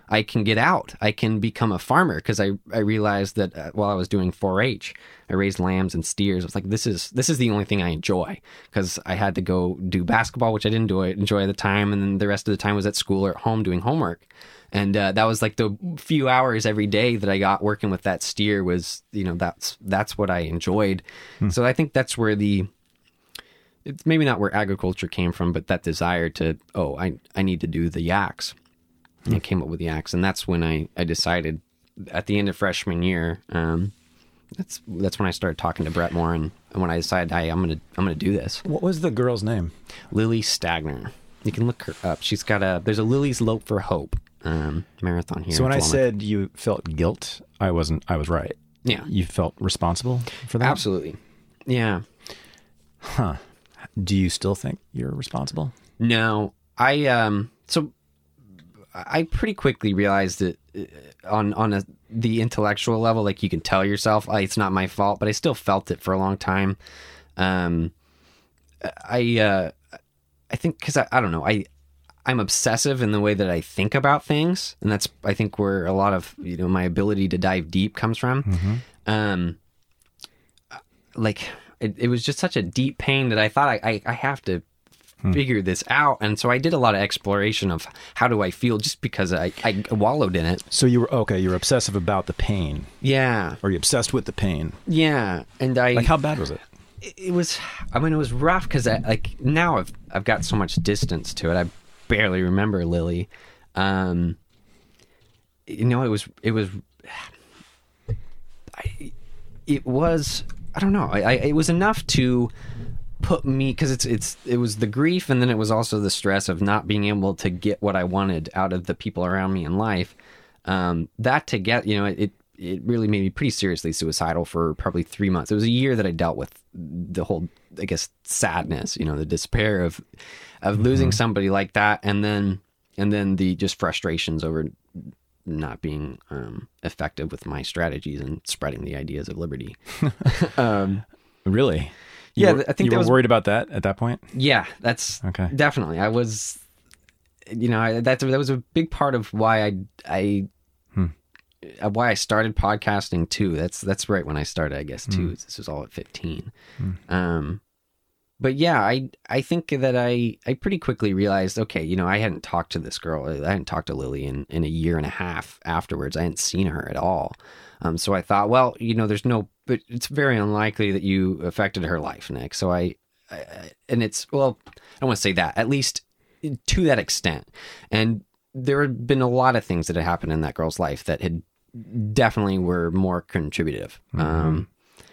I can get out. I can become a farmer, because I, I realized that uh, while I was doing four H, I raised lambs and steers. I was like, this is this is the only thing I enjoy, because I had to go do basketball, which I didn't enjoy, enjoy at the time, and then the rest of the time was at school or at home doing homework. And uh, that was like the few hours every day that I got working with that steer was, you know, that's that's what I enjoyed. Hmm. So I think that's where the, it's maybe not where agriculture came from, but that desire to, oh, I, I need to do the yaks. And I came up with the yaks, and that's when I, I decided at the end of freshman year. Um, that's that's when I started talking to Brett more, and, and when I decided, hey, I'm gonna I'm gonna do this. What was the girl's name? Lily Stagner. You can look her up. She's got a there's a Lily's Lope for Hope um, marathon here. So when I said you felt guilt, I wasn't. I was right. Yeah, you felt responsible for that. Absolutely. Yeah. Huh. Do you still think you're responsible? No, I um. So. I pretty quickly realized that on on a, the intellectual level, like you can tell yourself, oh, it's not my fault, but I still felt it for a long time. Um, I uh, I think because I, I don't know, I I'm obsessive in the way that I think about things, and that's I think where a lot of you know my ability to dive deep comes from. Mm-hmm. Um, like it, it was just such a deep pain that I thought I I, I have to figure this out, and so I did a lot of exploration of how do I feel, just because I, I wallowed in it. So you were okay. You were obsessive about the pain. Yeah. Or you obsessed with the pain. Yeah, and I like how bad was it? It, it was. I mean, it was rough because I like now I've I've got so much distance to it. I barely remember Lily. Um, you know, it was it was. I, it was. I don't know. I, I it was enough to put me, because it's it's it was the grief, and then it was also the stress of not being able to get what I wanted out of the people around me in life. Um, that to get, you know, it it really made me pretty seriously suicidal for probably three months. It was a year that I dealt with the whole, I guess, sadness, you know, the despair of of mm-hmm. losing somebody like that, and then and then the just frustrations over not being um, effective with my strategies and spreading the ideas of liberty. um, really. You yeah, were, I think you that were was, worried about that at that point. Yeah, that's okay. Definitely. I was, you know, I, that that was a big part of why I I hmm. uh, why I started podcasting too. That's that's right when I started, I guess too. Hmm. This was all at fifteen. Hmm. Um, but yeah, I I think that I I pretty quickly realized, okay, you know, I hadn't talked to this girl. I hadn't talked to Lily in in a year and a half afterwards. I hadn't seen her at all. Um, so I thought, well, you know, there's no, but it's very unlikely that you affected her life, Nick. So I, I and it's, well, I don't want to say that, at least to that extent. And there had been a lot of things that had happened in that girl's life that had definitely were more contributive. Mm-hmm. Um,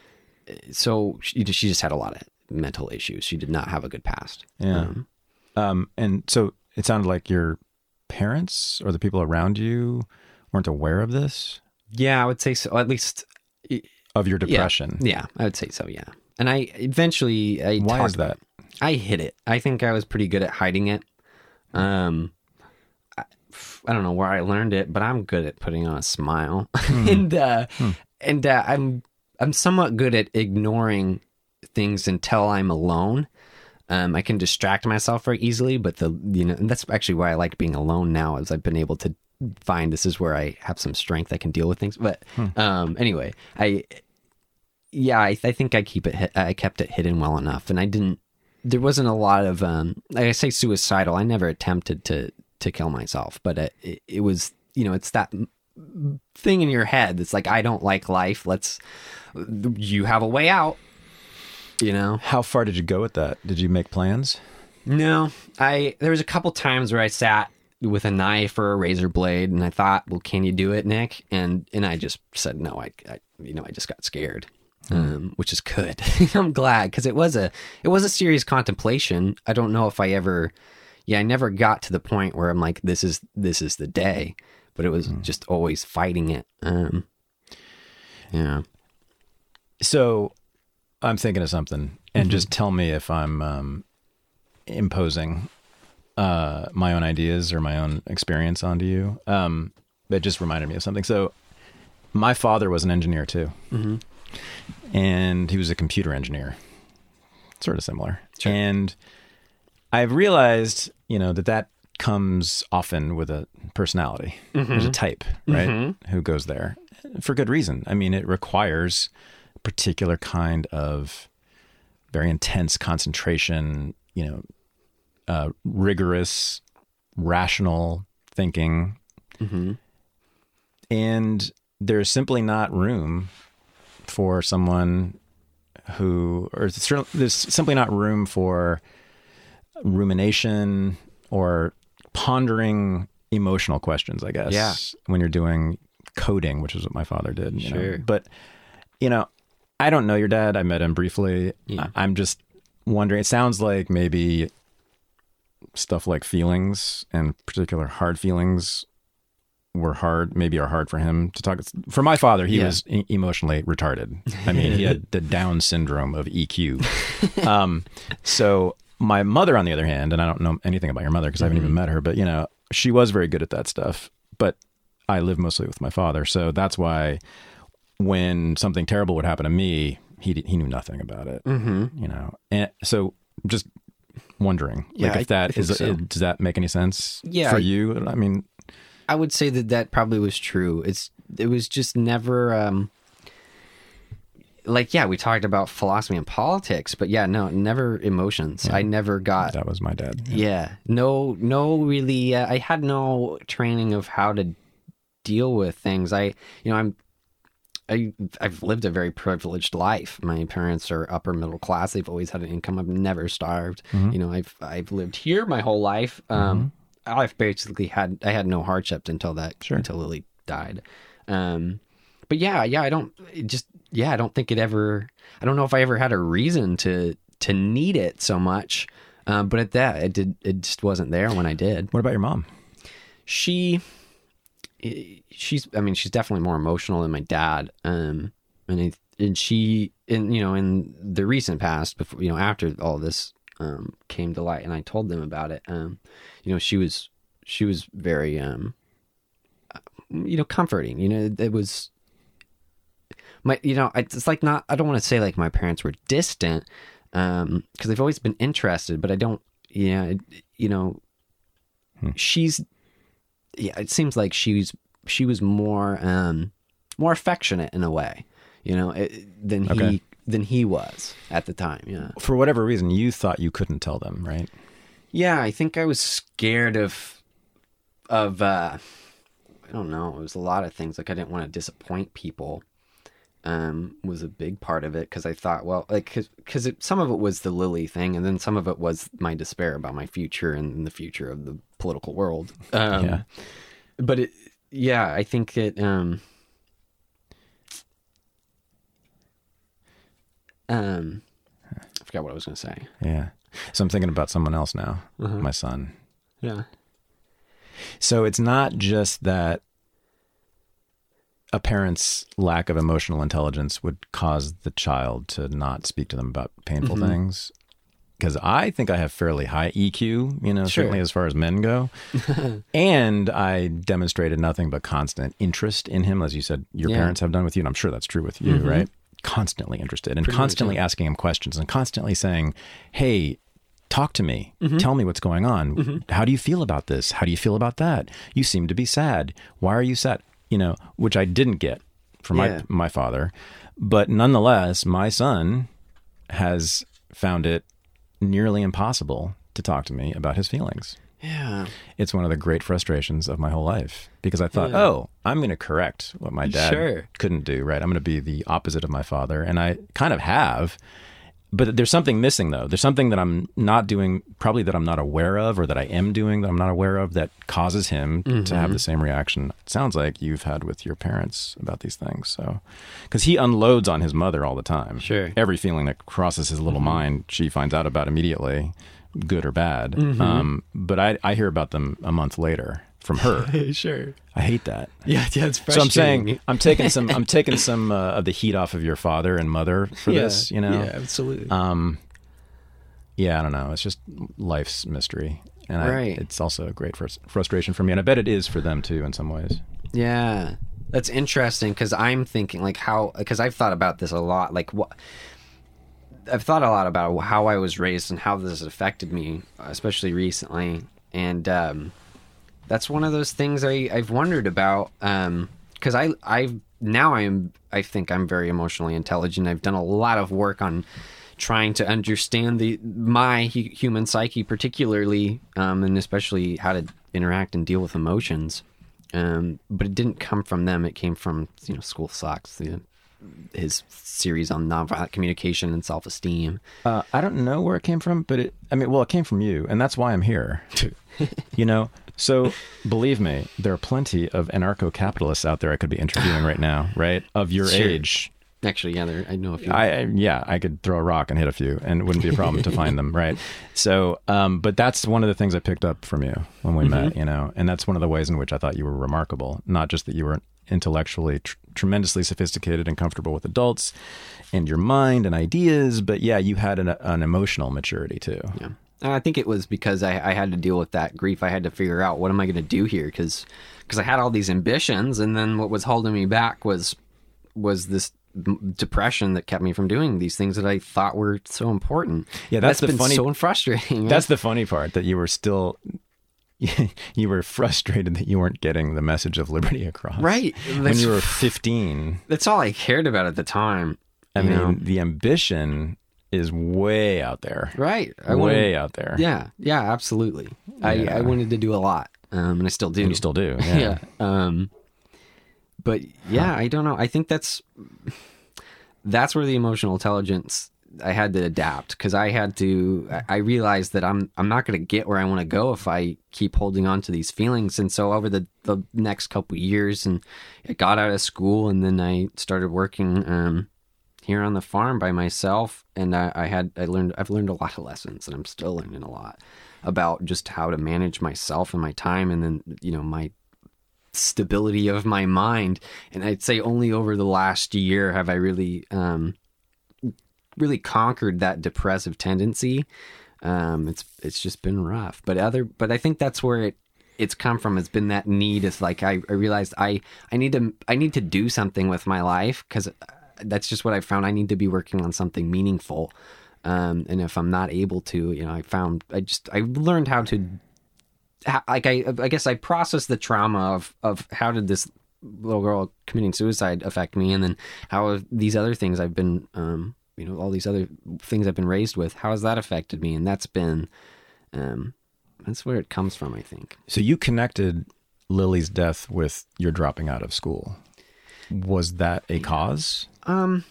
so she, she just had a lot of mental issues. She did not have a good past. Yeah. Um, um, and so it sounded like your parents or the people around you weren't aware of this. Yeah, I would say so. At least of your depression. Yeah, yeah, I would say so. Yeah, and I eventually. I Why is that? I hid it. I think I was pretty good at hiding it. Um, I, I don't know where I learned it, but I'm good at putting on a smile, hmm. and uh, hmm. and uh, I'm I'm somewhat good at ignoring things until I'm alone. Um, I can distract myself very easily, but the you know and that's actually why I like being alone now, is I've been able to find this is where I have some strength. I can deal with things. But hmm. um, anyway, I yeah, I, I think I keep it. I kept it hidden well enough, and I didn't. There wasn't a lot of um, like I say suicidal. I never attempted to to kill myself, but it, it, it was you know it's that thing in your head that's like, I don't like life. Let's you have a way out. You know, how far did you go with that? Did you make plans? No, I. There was a couple times where I sat with a knife or a razor blade, and I thought, well, can you do it, Nick? And and I just said no. I, I you know I just got scared, mm. um, which is good. I'm glad, because it was a it was a serious contemplation. I don't know if I ever, yeah, I never got to the point where I'm like, this is this is the day, but it was mm. just always fighting it. Um, yeah. So I'm thinking of something, and mm-hmm. just tell me if I'm um, imposing uh, my own ideas or my own experience onto you. Um, that just reminded me of something. So my father was an engineer too, mm-hmm. and he was a computer engineer, sort of similar. Sure. And I've realized, you know, that that comes often with a personality. Mm-hmm. There's a type, right? Mm-hmm. Who goes there for good reason. I mean, it requires a particular kind of very intense concentration, you know, uh, rigorous, rational thinking. Mm-hmm. And there's simply not room for someone who, or there's simply not room for rumination or pondering emotional questions, I guess, yeah. when you're doing coding, which is what my father did. You sure. know? But, you know, I don't know your dad. I met him briefly. Yeah. I'm just wondering, it sounds like maybe stuff like feelings and particular hard feelings were hard, maybe are hard for him to talk. For my father, he yeah. was e- emotionally retarded. I mean, he had the Down syndrome of E Q. um, so my mother, on the other hand, and I don't know anything about your mother because mm-hmm. I haven't even met her, but, you know, she was very good at that stuff. But I live mostly with my father. So that's why when something terrible would happen to me, he he knew nothing about it, mm-hmm. you know? And so just wondering, yeah, like if that is, so. it, does that make any sense yeah, for I, you? I mean, I would say that that probably was true. It's, it was just never, um, like, yeah, we talked about philosophy and politics, but yeah, no, never emotions. Yeah. I never got... That was my dad. Yeah. yeah no, no really... Uh, I had no training of how to deal with things. I, you know, I'm... I, I've lived a very privileged life. My parents are upper middle class. They've always had an income. I've never starved. Mm-hmm. You know, I've I've lived here my whole life. Um, mm-hmm. I've basically had... I had no hardship until that... Sure. Until Lily died. Um, but yeah, yeah, I don't... It just... Yeah, I don't think it ever, I don't know if I ever had a reason to, to need it so much. Um, but at that, it did, it just wasn't there when I did. What about your mom? She, she's, I mean, she's definitely more emotional than my dad. Um, and, it, and she, in, you know, in the recent past, before, you know, after all this, um, came to light and I told them about it, um, you know, she was, she was very, um, you know, comforting, you know, it was, My, you know, it's like not, I don't want to say like my parents were distant, um, because they've always been interested, but I don't, yeah, you know, hmm. she's, yeah, it seems like she's, she was more, um, more affectionate in a way, you know, it, than okay. he, than he was at the time. Yeah. For whatever reason, you thought you couldn't tell them, right? Yeah. I think I was scared of, of, uh, I don't know. It was a lot of things. Like I didn't want to disappoint people. Um, was a big part of it because I thought, well, like, because some of it was the Lily thing, and then some of it was my despair about my future and the future of the political world. Um, yeah. But it, yeah, I think it. Um, um, I forgot what I was going to say. Yeah. So I'm thinking about someone else now. Uh-huh. My son. Yeah. So it's not just that a parent's lack of emotional intelligence would cause the child to not speak to them about painful mm-hmm. things. Because I think I have fairly high E Q, you know, sure. certainly as far as men go. And I demonstrated nothing but constant interest in him, as you said, your yeah. parents have done with you. And I'm sure that's true with you, mm-hmm. right? Constantly interested and Pretty constantly much, yeah. asking him questions and constantly saying, hey, talk to me. Mm-hmm. Tell me what's going on. Mm-hmm. How do you feel about this? How do you feel about that? You seem to be sad. Why are you sad? You know, which I didn't get from yeah. my my father. But nonetheless, my son has found it nearly impossible to talk to me about his feelings. Yeah. It's one of the great frustrations of my whole life because I thought, yeah. oh, I'm going to correct what my dad sure. couldn't do, right? I'm going to be the opposite of my father. And I kind of have. But there's something missing, though. There's something that I'm not doing, probably that I'm not aware of, or that I am doing that I'm not aware of, that causes him mm-hmm. to have the same reaction. It sounds like you've had with your parents about these things. So, because he unloads on his mother all the time. Sure. Every feeling that crosses his little mm-hmm. mind, she finds out about immediately, good or bad. Mm-hmm. Um, but I, I hear about them a month later from her. Sure. I hate that. Yeah, yeah, it's frustrating. So I'm saying I'm taking some I'm taking some uh, of the heat off of your father and mother for yeah, this, you know. Yeah, absolutely. Um yeah, I don't know. It's just life's mystery. And I, right. it's also a great frus- frustration for me, and I bet it is for them too in some ways. Yeah. That's interesting cuz I'm thinking like how cuz I've thought about this a lot, like what I've thought a lot about how I was raised and how this has affected me, especially recently. and um, that's one of those things I, I've wondered about. Um, because I I've now I'm I think I'm very emotionally intelligent. I've done a lot of work on trying to understand the my hu- human psyche, particularly, um, and especially how to interact and deal with emotions. Um, but it didn't come from them. It came from, you know, School Sucks, the, his series on nonviolent communication and self-esteem. Uh, I don't know where it came from, but it, I mean, well, it came from you, and that's why I'm here. You know, so believe me, there are plenty of anarcho-capitalists out there I could be interviewing right now, right? Of your Sure. age. Actually, yeah, there, I know a few. I, I yeah, I could throw a rock and hit a few, and it wouldn't be a problem to find them, right? So, um, but that's one of the things I picked up from you when we mm-hmm. met, you know, and that's one of the ways in which I thought you were remarkable. Not just that you were intellectually tr- tremendously sophisticated and comfortable with adults and your mind and ideas, but yeah, you had an, an emotional maturity too. Yeah. I think it was because I, I had to deal with that grief. I had to figure out, what am I going to do here? Because because I had all these ambitions, and then what was holding me back was was this depression that kept me from doing these things that I thought were so important. Yeah, that's, that's the been funny, so frustrating. Right? That's the funny part, that you were still you were frustrated that you weren't getting the message of liberty across. Right. When That's, you were fifteen. That's all I cared about at the time. I mean, know? the ambition is way out there. Right. I way wanted, out there. Yeah. Yeah, absolutely. Yeah. I, I wanted to do a lot. Um, and I still do. And you still do. Yeah. yeah. Um, but yeah, huh. I don't know. I think that's, that's where the emotional intelligence, I had to adapt, because I had to, I realized that I'm, I'm not going to get where I want to go if I keep holding on to these feelings. And so over the, the next couple of years, and I got out of school, and then I started working, um, here on the farm by myself, and I, I had I learned I've learned a lot of lessons, and I'm still learning a lot about just how to manage myself and my time, and then, you know, my stability of my mind. And I'd say only over the last year have I really um, really conquered that depressive tendency. Um, it's it's just been rough, but other but I think that's where it it's come from. It's been that need. It's like I, I realized I I need to I need to do something with my life, because that's just what I found. I need to be working on something meaningful. Um, and if I'm not able to, you know, I found, I just, I learned how to, how, like, I, I guess I processed the trauma of, of how did this little girl committing suicide affect me? And then how have these other things I've been, um, you know, all these other things I've been raised with, how has that affected me? And that's been, um, that's where it comes from, I think. So you connected Lily's death with your dropping out of school. Was that a cause? Um,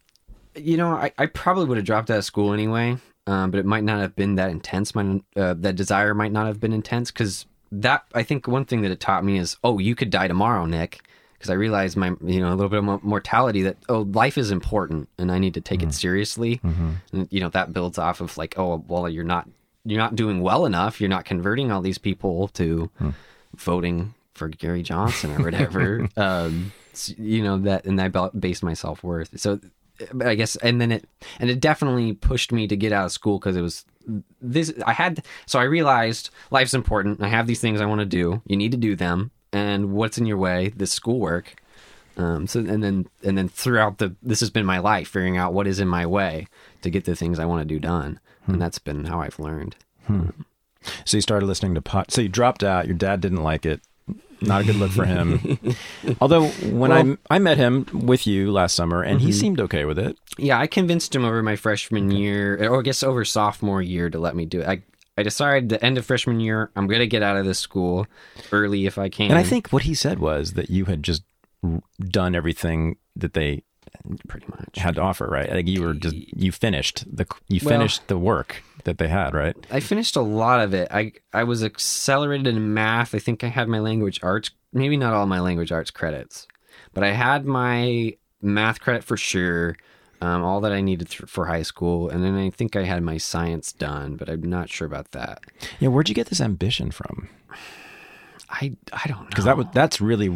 you know, I, I probably would have dropped out of school anyway, um, but it might not have been that intense. My, uh, that desire might not have been intense, because that, I think one thing that it taught me is, oh, you could die tomorrow, Nick. Because I realized my, you know, a little bit of mortality, that, oh, life is important and I need to take mm-hmm. it seriously. Mm-hmm. And, you know, that builds off of like, oh, well, you're not, you're not doing well enough. You're not converting all these people to mm. voting for Gary Johnson or whatever. um, you know, that, and I based my self-worth. So I guess, and then it, and it definitely pushed me to get out of school, because it was this, I had, so I realized life's important. I have these things I want to do. You need to do them. And what's in your way? This schoolwork. Um, so, and then, and then throughout the, this has been my life, figuring out what is in my way to get the things I want to do done. Hmm. And that's been how I've learned. Hmm. So you started listening to pot. So you dropped out. Your dad didn't like it. Not a good look for him. Although when well, I I met him with you last summer, and mm-hmm. he seemed okay with it. Yeah, I convinced him over my freshman okay. year, or I guess over sophomore year, to let me do it. I I decided the end of freshman year, I'm going to get out of this school early if I can. And I think what he said was that you had just done everything that they pretty much had to offer, right? Like you were just you finished the you well, finished the work that they had, right? I finished a lot of it. I I was accelerated in math. I think I had my language arts, maybe not all my language arts credits, but I had my math credit for sure. Um, all that I needed th- for high school, and then I think I had my science done, but I'm not sure about that. Yeah, where'd you get this ambition from? I I don't know. Because that was that's really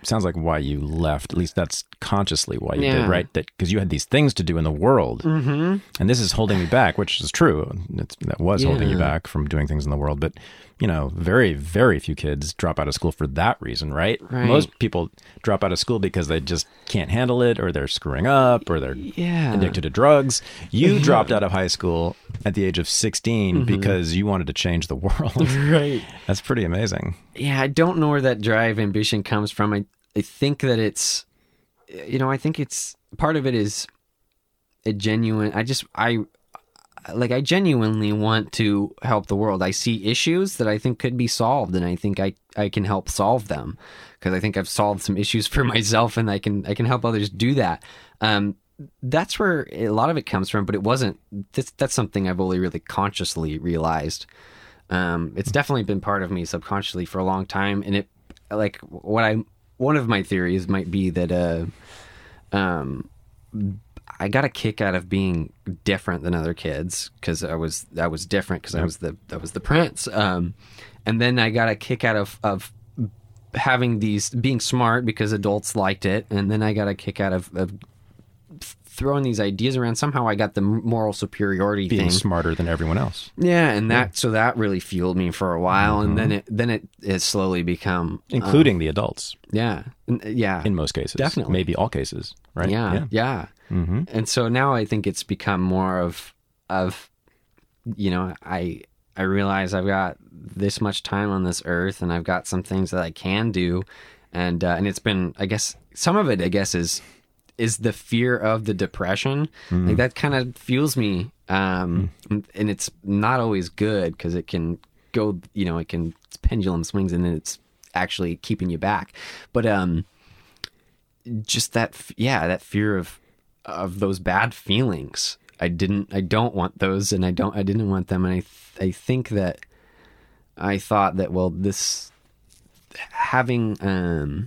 sounds like why you left. At least that's consciously why you Yeah. did, right? That because you had these things to do in the world, Mm-hmm. and this is holding me back, which is true. It's, that was holding you Yeah. back from doing things in the world. But you know, very, very few kids drop out of school for that reason, right? Right. Most people drop out of school because they just can't handle it, or they're screwing up, or they're Yeah. addicted to drugs. You dropped out of high school at the age of sixteen Mm-hmm. because you wanted to change the world. Right. That's pretty amazing. Yeah, I don't know where that drive ambition comes from. I, I think that it's, you know, I think it's, part of it is a genuine, I just, I, like, I genuinely want to help the world. I see issues that I think could be solved, and I think I, I can help solve them, because I think I've solved some issues for myself, and I can, I can help others do that. Um, that's where a lot of it comes from, but it wasn't, that's, that's something I've only really consciously realized. Um, it's definitely been part of me subconsciously for a long time. And it, like, what I, one of my theories might be that, uh, um, I got a kick out of being different than other kids, because I was, I was different because I was the, I was the prince. Um, and then I got a kick out of, of having these, being smart because adults liked it. And then I got a kick out of, of throwing these ideas around. Somehow I got the moral superiority Being thing. smarter than everyone else. Yeah, and that so that really fueled me for a while, and then it then it has slowly become Including the adults, um, yeah, N- yeah, in most cases. Definitely. Maybe all cases, right? yeah, yeah. Mm-hmm. And so now I think it's become more of of you know I I realize I've got this much time on this earth, and I've got some things that I can do, and uh, and it's been, I guess, some of it I guess is. is the fear of the depression. Mm. Like, that kind of fuels me. Um, mm. And it's not always good, because it can go, you know, it can, it's pendulum swings, and then it's actually keeping you back. But, um, just that, yeah, that fear of, of those bad feelings. I didn't, I don't want those, and I don't, I didn't want them. And I, th- I think that I thought that, well, this having, um,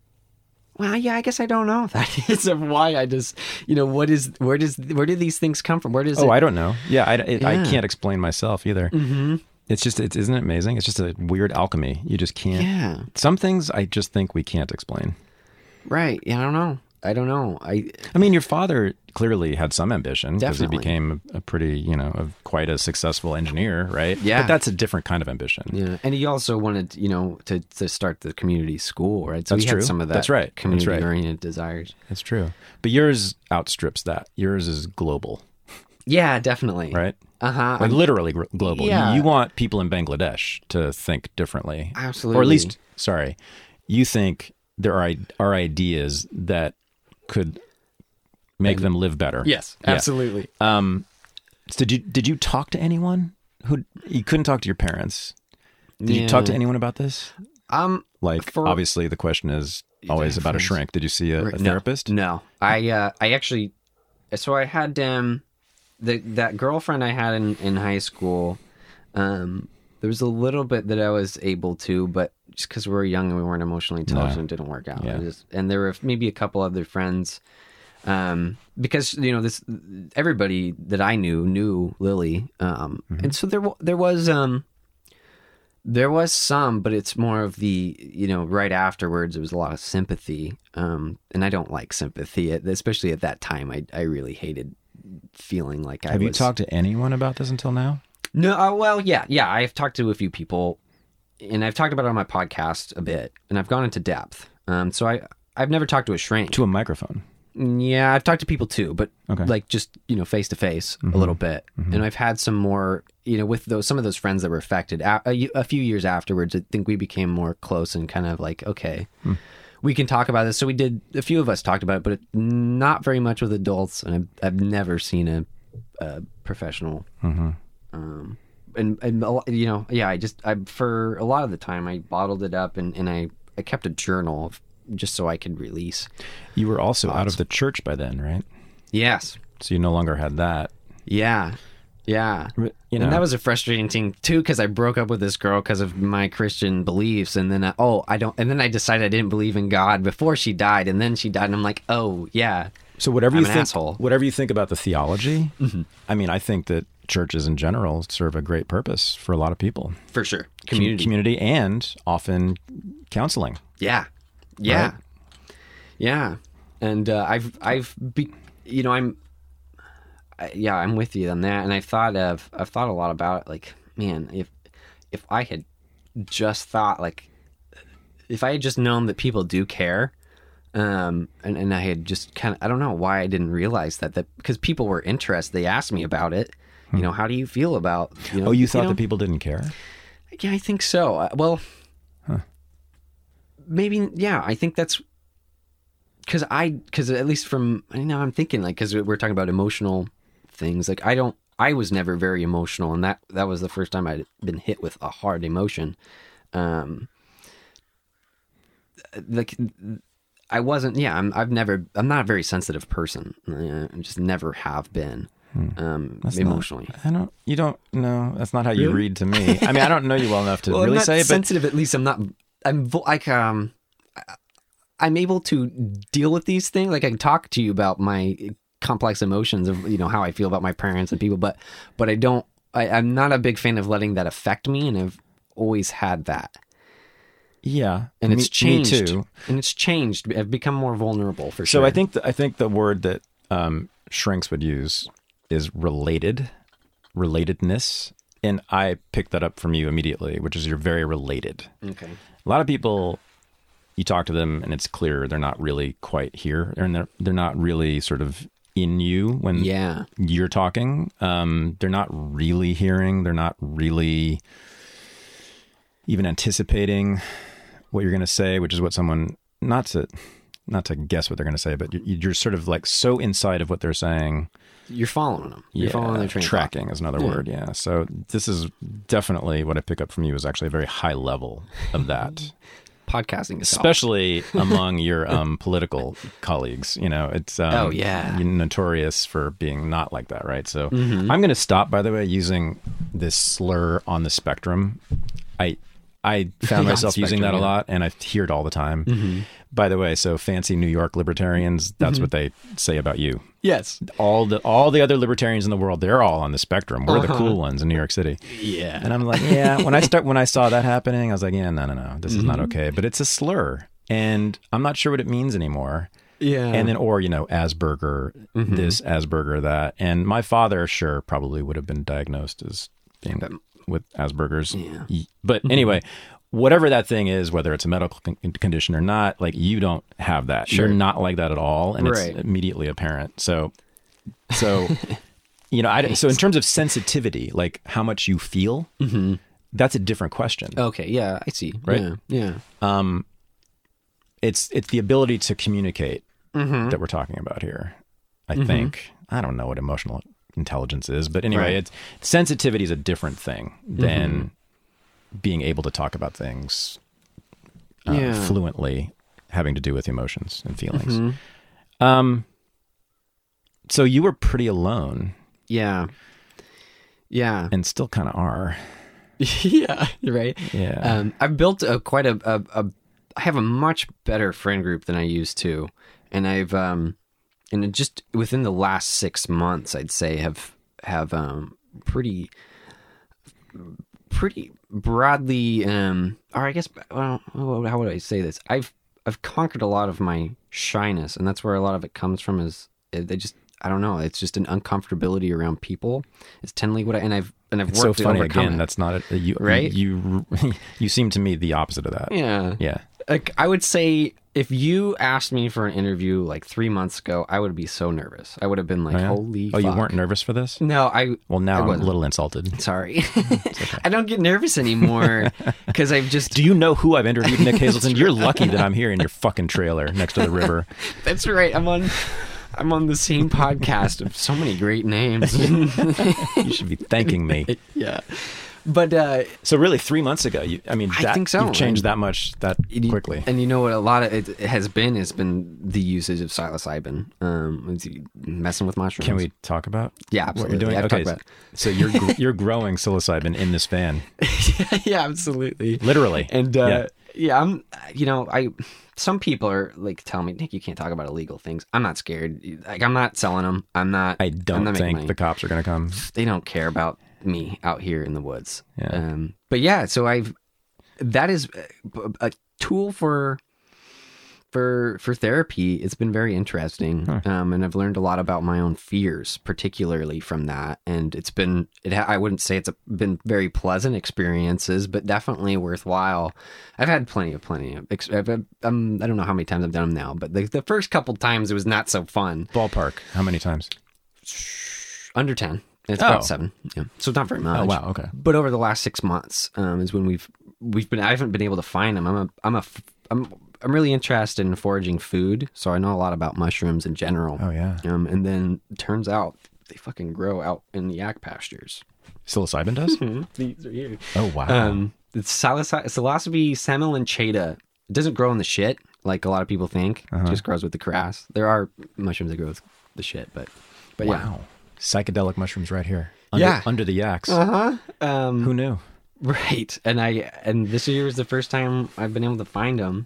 well, yeah, I guess I don't know. That is of why I just, you know, what is, where does, where do these things come from? Where does Oh, it? I don't know. Yeah, I, it, I Yeah. can't explain myself either. Mm-hmm. It's just, it, isn't it amazing? It's just a weird alchemy. You just can't. Yeah. Some things I just think we can't explain. Right. Yeah, I don't know. I don't know. I, I mean, your father clearly had some ambition because he Definitely. became a pretty, you know, a, quite a successful engineer, right? Yeah. But that's a different kind of ambition. yeah. And he also wanted, you know, to, to start the community school, right? So That's he true. had some of that That's right. That's right. community-oriented desires. That's true. But yours outstrips that. Yours is global, Yeah, definitely. right? Uh-huh. Like literally gr- global. Yeah. You, you want people in Bangladesh to think differently. Absolutely. Or at least, sorry, you think there are, are ideas that could make them live better. Yes, Yeah. absolutely. Um, so did you did you talk to anyone who you couldn't talk to your parents? Did you talk to Yeah. anyone about this? Um, Like, For- obviously, the question is always about a friends. shrink. Did you see a, a no, therapist? No, I, uh, I actually, so I had, um, the, that girlfriend I had in, in high school, um, there was a little bit that I was able to, but just because we were young and we weren't emotionally intelligent, it didn't work out. Yeah. I just, and there were maybe a couple other friends, um, because, you know, this, everybody that I knew knew Lily. Um, Mm-hmm. and so there, wa- there was, um, there was some, but it's more of the, you know, right afterwards, there was a lot of sympathy. Um, and I don't like sympathy, especially at that time. I, I really hated feeling like I Have was. you talked to anyone about this until now? No, uh, well, yeah, yeah. I've talked to a few people, and I've talked about it on my podcast a bit, and I've gone into depth. Um, so I, I've never talked to a shrink. To a microphone. Yeah, I've talked to people too, but Okay. like just, you know, face to face a little bit. And I've had some more, you know, with those, some of those friends that were affected a, a, a few years afterwards, I think we became more close and kind of like, okay, we can talk about this. So we did, a few of us talked about it, but it, not very much with adults. And I've, I've never seen a, a professional. Mm-hmm. Um, and, and, a lo- you know, yeah, I just, I, for a lot of the time I bottled it up and, and I, I kept a journal of, just so I could release. You were also out of the church by then, right? Yes. So you no longer had that. Yeah. Yeah. You know, And that was a frustrating thing too, because I broke up with this girl because of my Christian beliefs. And then, I, oh, I don't, and then I decided I didn't believe in God before she died. And then she died. And I'm like, oh, yeah. so whatever I'm you an think, asshole. whatever you think about the theology, I mean, I think that churches in general serve a great purpose for a lot of people. For sure. Com- Community. community, and often counseling. Yeah. Yeah. Right? Yeah. And uh, I've, I've, be, you know, I'm, I, yeah, I'm with you on that. And I've thought of, I've thought a lot about it. Like, man, if, if I had just thought, like, if I had just known that people do care, um, and, and I had just kind of, I don't know why I didn't realize that, that because people were interested. They asked me about it. You know, how do you feel about, you know, Oh, you thought you know, that people didn't care? Yeah, I think so. Uh, well, Huh. maybe, yeah, I think that's because I, because at least from, I know I'm thinking like, because we're talking about emotional things. Like, I don't, I was never very emotional. And that, that was the first time I'd been hit with a hard emotion. Um, like, I wasn't, yeah, I'm, I've never, I'm not a very sensitive person. I just never have been. Um, That's emotionally. Not, I don't. You don't. No, that's not how you Really? read to me. I mean, I don't know you well enough to well, really I'm not say. sensitive. At least I'm not. I'm vo- like um, I- I'm able to deal with these things. Like I can talk to you about my complex emotions of you know how I feel about my parents and people, but but I don't. I, I'm not a big fan of letting that affect me, and I've always had that. But yeah, And me, it's changed. Me too. And it's changed. I've become more vulnerable for So sure. I think the, I think the word that um, shrinks would use is related, relatedness. And I picked that up from you immediately, which is you're very related. Okay. A lot of people, you talk to them and it's clear they're not really quite here. They're, they're, they're not really sort of in you when Yeah. you're talking. Um, they're not really hearing. They're not really even anticipating what you're going to say, which is what someone, not to, not to guess what they're going to say, but you're, you're sort of like so inside of what they're saying. You're following them. You're Yeah, following their train of tracking is another Yeah. word. Yeah. So this is definitely what I pick up from you is actually a very high level of that, thought. Podcasting is especially among your um, political colleagues. You know, it's um, Oh, yeah. you're notorious for being not like that, right? So Mhm. I'm going to stop, by the way, using this slur on the spectrum. I I found On the myself using that spectrum, a yeah. lot, and I hear it all the time. Mm-hmm. By the way, so fancy New York libertarians, that's what they say about you. Yes. All the all the other libertarians in the world, they're all on the spectrum. We're the Uh-huh. cool ones in New York City. Yeah. And I'm like, yeah. When I start, when I saw that happening, I was like, yeah, no, no, no, this is not okay. But it's a slur, and I'm not sure what it means anymore. Yeah. And then, or you know, Asperger, this Asperger that, and my father, sure, probably would have been diagnosed as being with Asperger's. Yeah. Y- But anyway, whatever that thing is, whether it's a medical con- condition or not, like you don't have that. Sure. You're not like that at all, and Right. it's immediately apparent. So, so you know, I so in terms of sensitivity, like how much you feel, that's a different question. Okay. Yeah, I see. Right? Yeah. Yeah. Um, it's it's the ability to communicate that we're talking about here. I think I don't know what emotional intelligence is, but anyway, Right. it's sensitivity is a different thing than being able to talk about things uh, Yeah. fluently, having to do with emotions and feelings. Mm-hmm. Um, so you were pretty alone, Yeah. Yeah. and still kind of are. yeah. Right. Yeah. Um, I've built a quite a, a, a. I have a much better friend group than I used to, and I've um, and it just within the last six months, I'd say have have um pretty pretty broadly um, or I guess well, how would I say this? I've I've conquered a lot of my shyness, and that's where a lot of it comes from. Is they just I don't know. It's just an uncomfortability around people. It's tendingly what I and I've and I've it's worked so funny to overcome again. it. That's not a, you, Right? You you seem to me the opposite of that. Yeah. Yeah. Like I would say if you asked me for an interview like three months ago, I would be so nervous. I would have been like, Oh, yeah? holy Oh, fuck. you weren't nervous for this? No, I Well, now I I'm a wasn't. little insulted. Sorry. I don't get nervous anymore because I've just Do you know who I've interviewed, Nick Hazelton? You're lucky that I'm here in your fucking trailer next to the river. That's right. I'm on I'm on the same podcast of so many great names. You should be thanking me. yeah. But uh So really, three months ago, you, I mean, I that, think so. you've changed that much that it- quickly. And you know what a lot of it has been has been the usage of psilocybin. Um it's messing with mushrooms. Can we talk about Yeah, what absolutely. you're doing? I've Okay, talked about so you're gr- you're growing psilocybin in this van, yeah, absolutely. literally. And uh, Yeah. yeah. I'm, you know, I, some people are like, tell me, Nick, you can't talk about illegal things. I'm not scared. Like, I'm not selling them. I'm not, I I'm don't not making think money. the cops are going to come. They don't care about me out here in the woods. Yeah. Um, but yeah, so I've, that is a, a tool for for for therapy, it's been very interesting, Huh. um, and I've learned a lot about my own fears, particularly from that. And it's been, it ha- I wouldn't say it's a, been very pleasant experiences, but definitely worthwhile. I've had plenty of plenty of. Ex- I've, had- um, I don't know how many times I've done them now, but the, the first couple times it was not so fun. Ballpark. How many times? Under ten. It's Oh. about seven. Yeah, so not very much. Oh, wow. Okay. But over the last six months um, is when we've we've been. I haven't been able to find them. I'm a I'm a f- I'm I'm really interested in foraging food, so I know a lot about mushrooms in general. Oh, yeah. Um, and then it turns out they fucking grow out in the yak pastures. Psilocybin does? These are here. Oh, wow. Um, it's psilocy- psilocybe samilanchata. It doesn't grow in the shit like a lot of people think. Uh-huh. It just grows with the grass. There are mushrooms that grow with the shit, but but yeah. Wow. Psychedelic mushrooms right here. Under, Yeah. Under the yaks. Uh huh. Um, Who knew? Right, and I and this year is the first time I've been able to find them.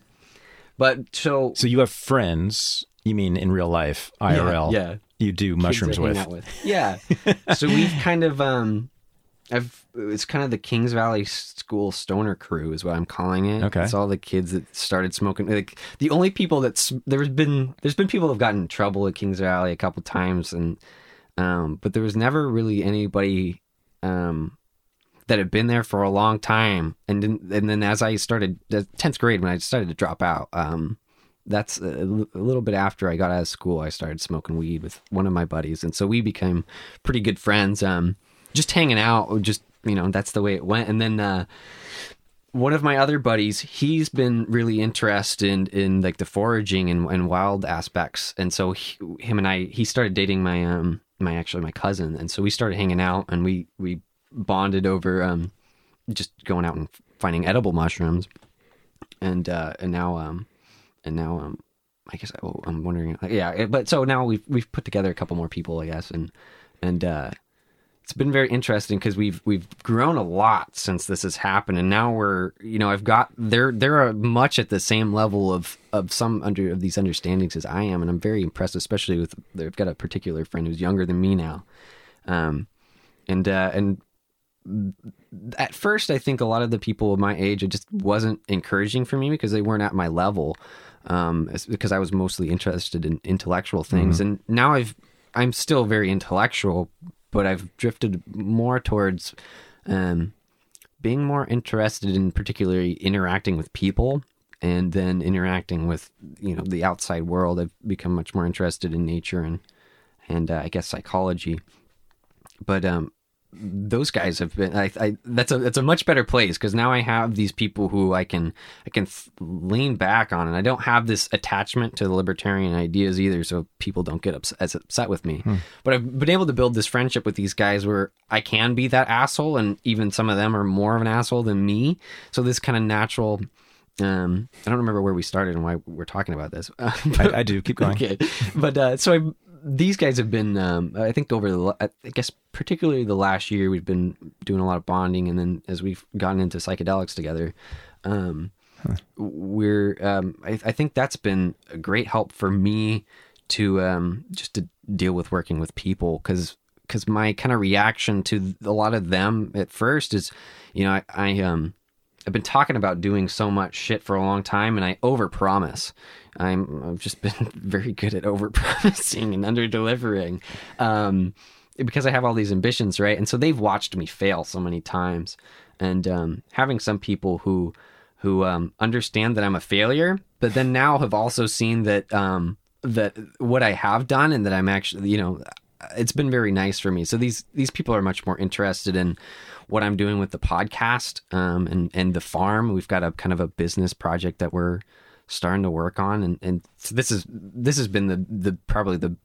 But so So you have friends, you mean in real life, I R L, yeah, you do kids mushrooms I hang with. out with. Yeah. So we've kind of um, I've it's kind of the Kings Valley School Stoner Crew is what I'm calling it. Okay. It's all the kids that started smoking. Like the only people that's there's been there's been people who've gotten in trouble at Kings Valley a couple times, and um, but there was never really anybody um. that had been there for a long time, and then, and then as I started the tenth grade when I started to drop out, um, that's a, a little bit after I got out of school. I started smoking weed with one of my buddies, and so we became pretty good friends. Um, just hanging out, just you know, that's the way it went. And then uh, one of my other buddies, he's been really interested in, in like the foraging and, and wild aspects, and so he, him and I, he started dating my um my actually my cousin, and so we started hanging out, and we we. bonded over um just going out and finding edible mushrooms, and uh and now um and now um I guess I, oh, I'm wondering yeah but so now we've we've put together a couple more people, I guess, and and uh it's been very interesting because we've we've grown a lot since this has happened, and now we're you know I've got they're they're much at the same level of of some under of these understandings as I am, and I'm very impressed, especially with they've got a particular friend who's younger than me now, um and uh and at first, I think a lot of the people of my age, it just wasn't encouraging for me because they weren't at my level, um, because I was mostly interested in intellectual things. Mm-hmm. And now I've, I'm still very intellectual, but I've drifted more towards um, being more interested in particularly interacting with people, and then interacting with, you know, the outside world. I've become much more interested in nature and, and uh, I guess psychology. But, um, those guys have been I, I that's a that's a much better place because now I have these people who I can I can th- lean back on, and I don't have this attachment to the libertarian ideas either, so people don't get upset, as upset with me. Hmm. But I've been able to build this friendship with these guys where I can be that asshole, and even some of them are more of an asshole than me. So this kind of natural. Um, I don't remember where we started and why we're talking about this. but, I, I do. Keep going. Okay, but uh, so I. These guys have been, um, I think, over the, I guess, particularly the last year, we've been doing a lot of bonding, and then as we've gotten into psychedelics together, um, huh. we're, um, I, I think that's been a great help for me to um, just to deal with working with people, because because my kind of reaction to a lot of them at first is, you know, I, I um. I've been talking about doing so much shit for a long time, and I overpromise. I'm I've just been very good at overpromising and under-delivering, um, because I have all these ambitions, right? And so they've watched me fail so many times, and um, having some people who who um, understand that I'm a failure, but then now have also seen that um, that what I have done, and that I'm actually, you know, it's been very nice for me. So these these people are much more interested in what I'm doing with the podcast, um, and, and the farm. We've got a kind of a business project that we're starting to work on. And, and so this is, this has been the, the, probably the,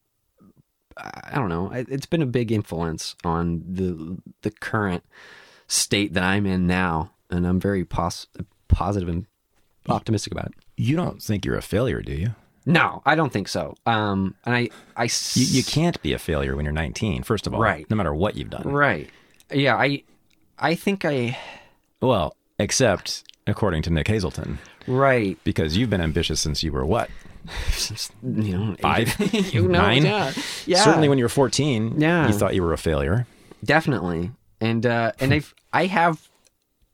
I don't know, it's been a big influence on the, the current state that I'm in now. And I'm very pos- positive and optimistic about it. You don't think you're a failure, do you? No, I don't think so. Um, and I, I, s- you, you can't be a failure when you're nineteen, first of all, right? No matter what you've done. Right. Yeah, I I think I... Well, except according to Nick Hazelton. Right. Because you've been ambitious since you were what? Since, you know... Five? you know, Nine? Yeah. yeah. Certainly when you were fourteen, yeah. you thought you were a failure. Definitely. And uh, and I've, I have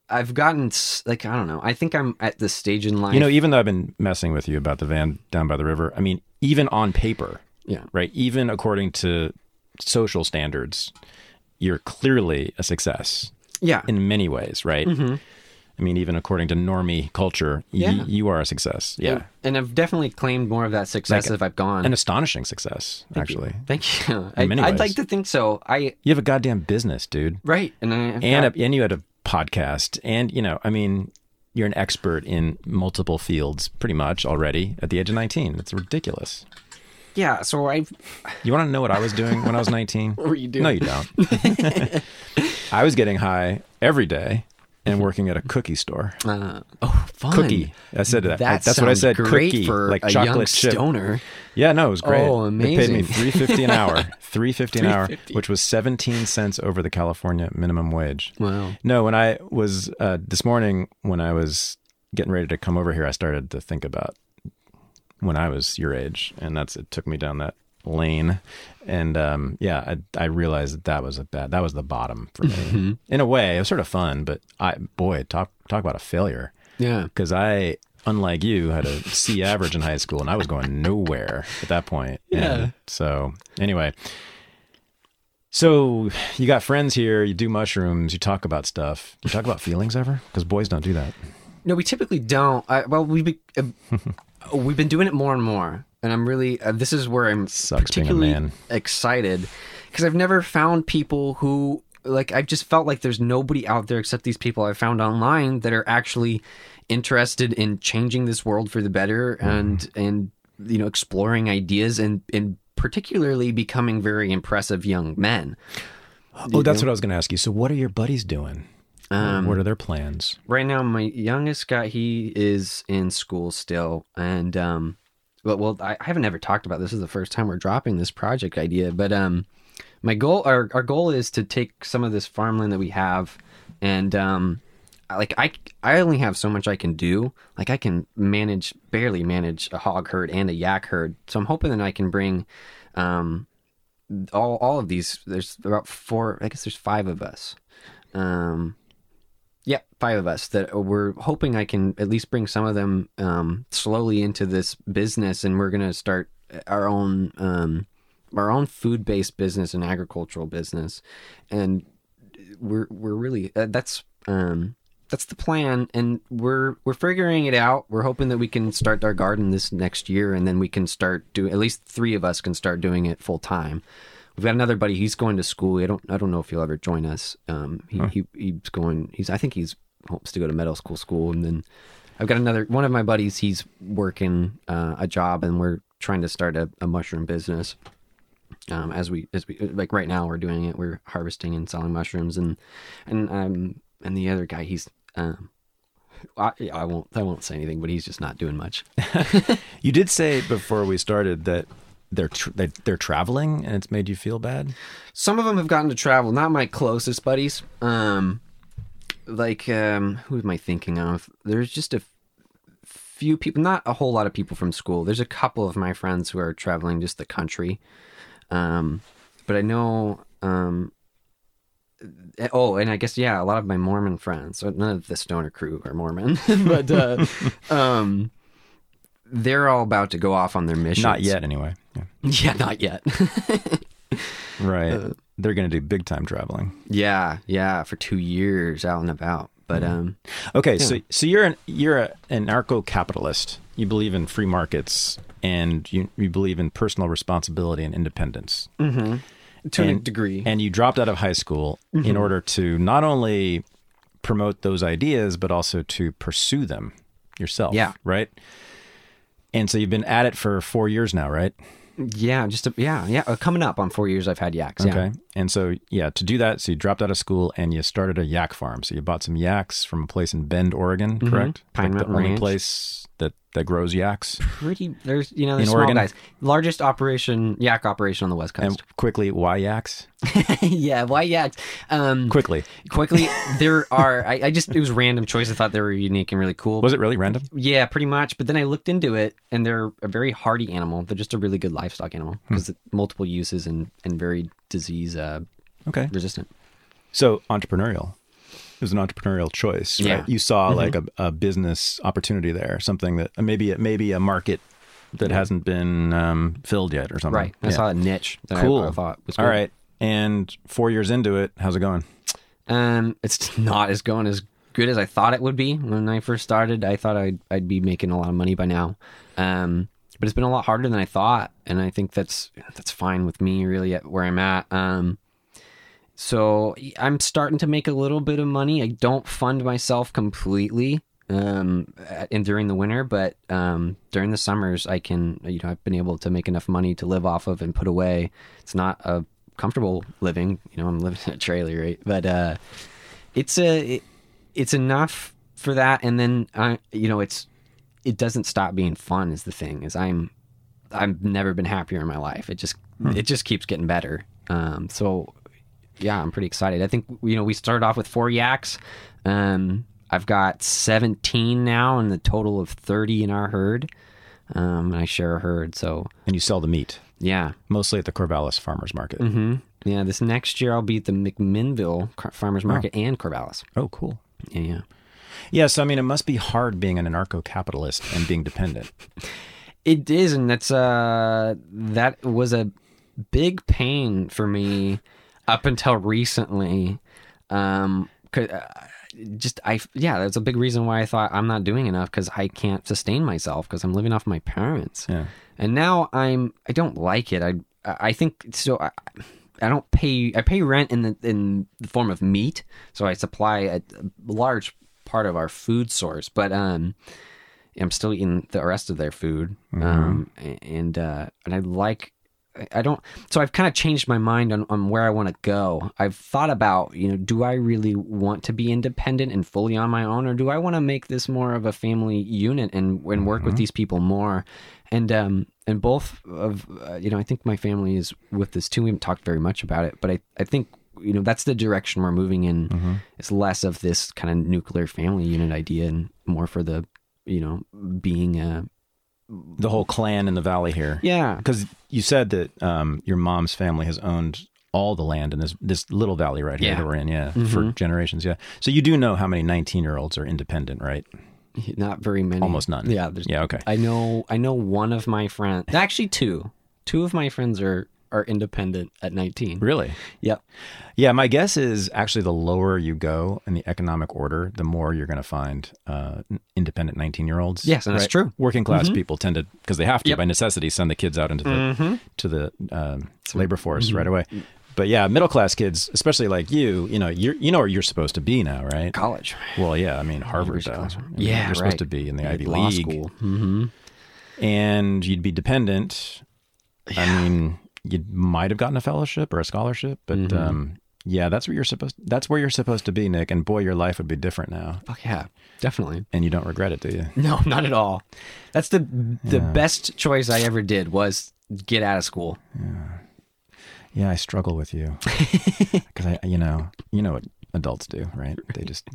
I've gotten s- like I don't know. I think I'm at this stage in life. You know, even though I've been messing with you about the van down by the river, I mean, even on paper, yeah, right? Even according to social standards, you're clearly a success. yeah, In many ways, right? Mm-hmm. I mean, even according to normie culture, y- Yeah. you are a success. Yeah. and, and I've definitely claimed more of that success Like, as I've gone. An astonishing success, Thank actually. you. Thank you. I, many I'd ways. like to think so. I You have a goddamn business, dude. right, and I And a, and you had a podcast, and you know, I mean, you're an expert in multiple fields, pretty much already at the age of nineteen. It's ridiculous. yeah. So I You want to know what I was doing when I was nineteen? what were you doing? No, you don't. I was getting high every day and working at a cookie store. Uh, oh, fun. Cookie. I said that. That That's what I sounds said. Great Cookie, for like a chocolate young chip. stoner. Yeah, no, it was great. Oh, They paid me amazing. three fifty an hour. three fifty an hour, three fifty. which was seventeen cents over the California minimum wage. Wow. No, when I was uh, this morning when I was getting ready to come over here, I started to think about when I was your age, and that's it took me down that lane. And um, yeah, I, I realized that that was a bad, that was the bottom for me. Mm-hmm. In a way, it was sort of fun, but I, boy, talk talk about a failure. Yeah. Because I, unlike you, had a C average in high school, and I was going nowhere at that point. Yeah. And so anyway, so you got friends here. You do mushrooms. You talk about stuff. You talk about feelings ever? Because boys don't do that. No, we typically don't. I, well, we be, uh, we've been doing it more and more, and I'm really. Uh, this is where I'm Sucks being a particularly man. excited because I've never found people who like. I've just felt like there's nobody out there except these people I found online that are actually interested in changing this world for the better and and you know exploring ideas and and particularly becoming very impressive young men. Oh, that's what I was going to ask you. So what are your buddies doing? Um, what are their plans? Right now, my youngest guy, he is in school still, and um, well, well, I I haven't ever talked about this. This is the first time we're dropping this project idea, but um, my goal, our our goal is to take some of this farmland that we have, and um, I- like I I only have so much I can do. Like I can manage, barely manage a hog herd and a yak herd, so I'm hoping that I can bring, um, all all of these. There's about four. I guess there's five of us. Um. Yeah, five of us that we're hoping I can at least bring some of them um, slowly into this business, and we're gonna start our own um, our own food based business and agricultural business, and we're we're really uh, that's um, that's the plan, and we're we're figuring it out. We're hoping that we can start our garden this next year, and then we can start doing at least three of us can start doing it full time. We've got another buddy. He's going to school. I don't. I don't know if he'll ever join us. Um, he, Huh. he he's going. He's. I think he's hopes to go to medical school. School, and then I've got another one of my buddies. He's working uh, a job, and we're trying to start a, a mushroom business. Um, as we as we like right now, we're doing it. We're harvesting and selling mushrooms, and and um and the other guy, he's um. I, I won't. I won't say anything, but he's just not doing much. You did say before we started that they're tr- they, they're traveling, and it's made you feel bad. Some of them have gotten to travel. Not my closest buddies. Um, like um, who am I thinking of? There's just a f- few people. Not a whole lot of people from school. There's a couple of my friends who are traveling just the country. Um, but I know. Um, oh, and I guess yeah, a lot of my Mormon friends. So none of the stoner crew are Mormon, but uh, um, they're all about to go off on their missions. Not yet, anyway. Yeah. Yeah, not yet. Right. Uh, They're going to do big time traveling. Yeah, yeah, for two years out and about. But um, Okay, Yeah. so so you're an you're a, an anarcho-capitalist. You believe in free markets, and you you believe in personal responsibility and independence. to a And- degree. And you dropped out of high school in order to not only promote those ideas, but also to pursue them yourself. Yeah. Right. And so you've been at it for four years now, right? yeah, just a, yeah, yeah. Uh, coming up on four years, I've had yaks. Okay. Yeah. And so, yeah, to do that, so you dropped out of school and you started a yak farm. So you bought some yaks from a place in Bend, Oregon, correct? Pine Like the Mountain only Ranch. place that, that grows yaks. Pretty. There's you know there's In small Oregon? guys. Largest operation yak operation on the west And coast. quickly, why yaks? yeah, why yaks? Um, Quickly. quickly, there are. I, I just it was random choice. I thought they were unique and really cool. Was it really random? Yeah, pretty much. But then I looked into it, and they're a very hardy animal. They're just a really good livestock animal because multiple uses and and very disease uh, Okay. resistant. So entrepreneurial. was an entrepreneurial choice, right? Yeah. You saw Mm-hmm. like a, a business opportunity there, something that maybe maybe a market that yeah. hasn't been um, filled yet or something. Right. I yeah. saw a niche that cool. I, I thought was cool. All right. And four years into it, how's it going? Um, it's not as going as good as I thought it would be when I first started. I thought I'd I'd be making a lot of money by now. Um, but it's been a lot harder than I thought, and I think that's that's fine with me really at where I'm at. Um, so I'm starting to make a little bit of money. I don't fund myself completely um and during the winter, but um during the summers I can, you know, I've been able to make enough money to live off of and put away. It's not a comfortable living, you know, I'm living in a trailer, right? But uh it's a it, it's enough for that, and then I you know it's it doesn't stop being fun is the thing. Is I'm I've never been happier in my life. It just hmm. it just keeps getting better. Um so yeah, I'm pretty excited. I think, you know, we started off with four yaks. um I've got seventeen now and a total of thirty in our herd. Um, and I share a herd, so... And you sell the meat? Yeah. Mostly at the Corvallis Farmers Market? Mm-hmm. Yeah, this next year I'll be at the McMinnville Farmers Market oh. and Corvallis. Oh, cool. Yeah, yeah. Yeah, so I mean, it must be hard being an anarcho-capitalist and being dependent. It is, and that's, uh, that was a big pain for me up until recently. Um, 'cause, uh, just I yeah that's a big reason why I thought I'm not doing enough, because I can't sustain myself because I'm living off my parents. Yeah. And now I'm I don't like it. I I think so. I, I don't pay. I pay rent in the in the form of meat, so I supply a, a large part of our food source. But um, I'm still eating the rest of their food. Mm-hmm. Um, and uh, and I like. I don't, so I've kind of changed my mind on, on where I want to go. I've thought about, you know, do I really want to be independent and fully on my own, or do I want to make this more of a family unit and, and work mm-hmm. with these people more? And, um, and both of, uh, you know, I think my family is with this too. We haven't talked very much about it, but I, I think, you know, that's the direction we're moving in. Mm-hmm. It's less of this kind of nuclear family unit idea and more for the, you know, being a, the whole clan in the valley here. Yeah. Because you said that um, your mom's family has owned all the land in this this little valley right here yeah. that we're in, yeah, mm-hmm. for generations, yeah. So you do know how many nineteen-year-olds are independent, right? Not very many. Almost none. Yeah. Yeah, okay. I know I know one of my friends, actually two. Two of my friends are, are independent at nineteen. Really? Yep. Yeah, my guess is actually the lower you go in the economic order, the more you're going to find uh, independent nineteen-year-olds. Yes, and right? that's true. Working class mm-hmm. people tend to, because they have to, yep. by necessity, send the kids out into the mm-hmm. to the uh, labor force mm-hmm. right away. But yeah, middle class kids, especially like you, you know, you you know where you're supposed to be now, right? College. Well, yeah, I mean Harvard. Though. I mean, yeah, you're right. supposed to be in the Ivy Law League, school. Mm-hmm. and you'd be dependent. Yeah. I mean, you might have gotten a fellowship or a scholarship, but mm-hmm. um, yeah, that's where you're supposed. That's where you're supposed to be, Nick. And boy, your life would be different now. Oh yeah, definitely. And you don't regret it, do you? No, not at all. That's the the yeah. best choice I ever did was get out of school. Yeah, yeah, I struggle with you because I, you know, you know what adults do, right? They just,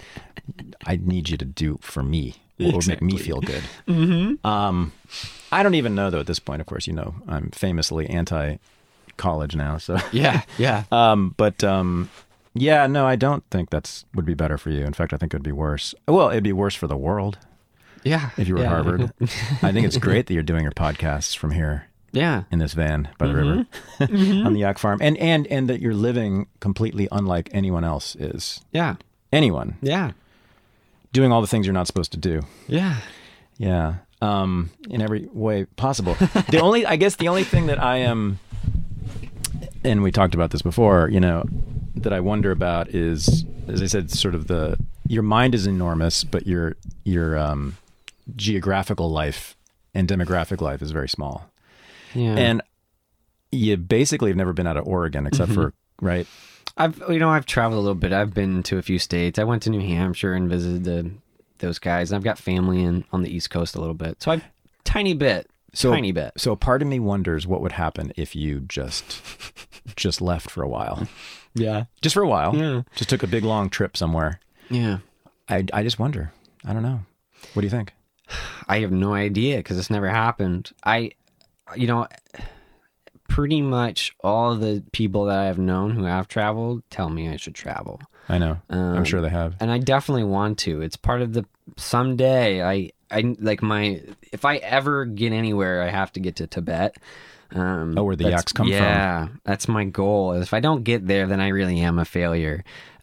I need you to do for me. What would exactly. make me feel good. Mm-hmm. Um, I don't even know though at this point. Of course, you know, I'm famously anti-college now. So yeah, yeah. um, but um, yeah, no, I don't think that's would be better for you. In fact, I think it would be worse. Well, it'd be worse for the world. Yeah, if you were yeah. at Harvard. I think it's great that you're doing your podcasts from here. Yeah, in this van by the mm-hmm. river mm-hmm. on the Yak Farm, and and and that you're living completely unlike anyone else is. Yeah, anyone. Yeah. Doing all the things you're not supposed to do. Yeah. Yeah. Um, in every way possible. The only, I guess the only thing that I am, and we talked about this before, you know, that I wonder about is, as I said, sort of the, your mind is enormous, but your, your um, geographical life and demographic life is very small. Yeah. And you basically have never been out of Oregon except mm-hmm. for, right? I've, you know, I've traveled a little bit. I've been to a few states. I went to New Hampshire and visited the, those guys. I've got family in on the East Coast a little bit. So I've tiny bit, so, tiny bit. So part of me wonders what would happen if you just, just left for a while. Yeah. Just for a while. Yeah. Just took a big long trip somewhere. Yeah. I, I just wonder. I don't know. What do you think? I have no idea because it's never happened. I, you know, pretty much all the people that I've known who have traveled tell me I should travel. I know. Um, I'm sure they have. And I definitely want to. It's part of the someday. I I like my if I ever get anywhere, I have to get to Tibet. Um, oh, where the that's- yaks come yeah, from. Yeah, that's my goal. If I don't get there, then I really am a failure.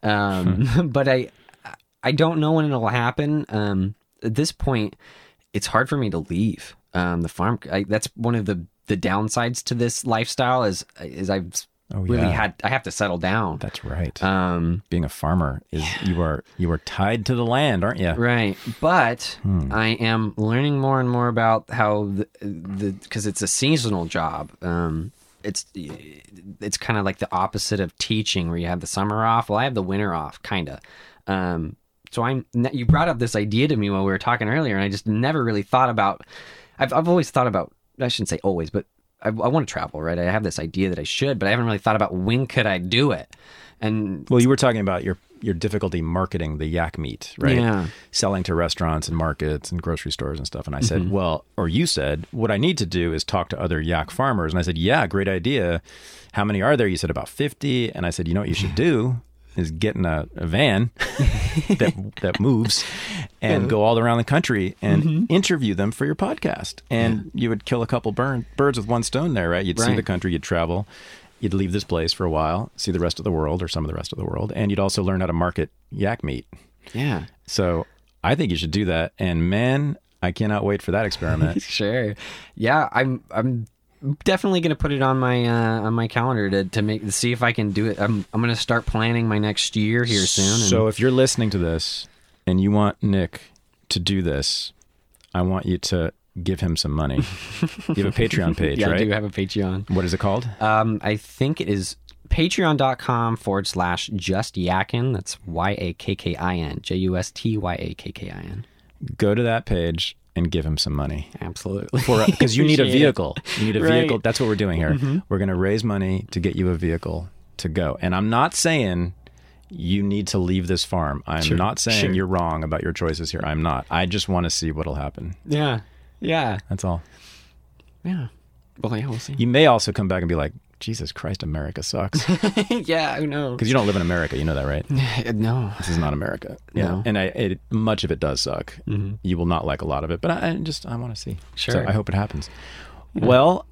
Um, but I I don't know when it'll happen. Um, at this point, it's hard for me to leave um, the farm. I, that's one of the the downsides to this lifestyle is is I've Oh, really yeah. had I have to settle down. That's right. Um, Being a farmer is you are you are tied to the land, aren't you? Right, but Hmm. I am learning more and more about how the the because it's a seasonal job. Um, it's it's kind of like the opposite of teaching, where you have the summer off. Well, I have the winter off, kind of. Um, so I'm. You brought up this idea to me while we were talking earlier, and I just never really thought about. I've I've always thought about. I shouldn't say always, but I, I want to travel, right? I have this idea that I should, but I haven't really thought about when could I do it. And Well, you were talking about your your difficulty marketing the yak meat, right? Yeah. Selling to restaurants and markets and grocery stores and stuff. And I Mm-hmm. said, well, or you said, what I need to do is talk to other yak farmers. And I said, yeah, great idea. How many are there? You said about fifty. And I said, you know what you should do is get in a, a van that that moves and go all around the country and Mm-hmm. interview them for your podcast. And you would kill a couple burn, birds with one stone there, right? You'd see Right. the country, you'd travel. You'd leave this place for a while, see the rest of the world or some of the rest of the world, and you'd also learn how to market yak meat. yeah. So I think you should do that. And man, I cannot wait for that experiment. Sure. Yeah, I'm I'm definitely going to put it on my uh, on my calendar to to make to see if I can do it. I'm I'm going to start planning my next year here soon. And So if you're listening to this and you want Nick to do this, I want you to give him some money. You have a Patreon page, yeah, right? I do have a Patreon. What is it called? Um, I think it is patreon.com forward slash just yakin. That's Y A K K I N. J U S T Y A K K I N. Go to that page and give him some money. Absolutely. Because you need a Appreciate it. vehicle. You need a Right. vehicle. That's what we're doing here. We're going to raise money to get you a vehicle to go. And I'm not saying you need to leave this farm. I'm Sure. not saying Sure. you're wrong about your choices here. I'm not. I just want to see what'll happen. Yeah. Yeah. That's all. Yeah. Well, yeah, we'll see. You may also come back and be like, Jesus Christ, America sucks. Because yeah, who knows? you don't live in America. You know that, right? No. This is not America. No. And I, it, much of it does suck. Mhm. You will not like a lot of it, but I, I just, I want to see. Sure. So I hope it happens. Well,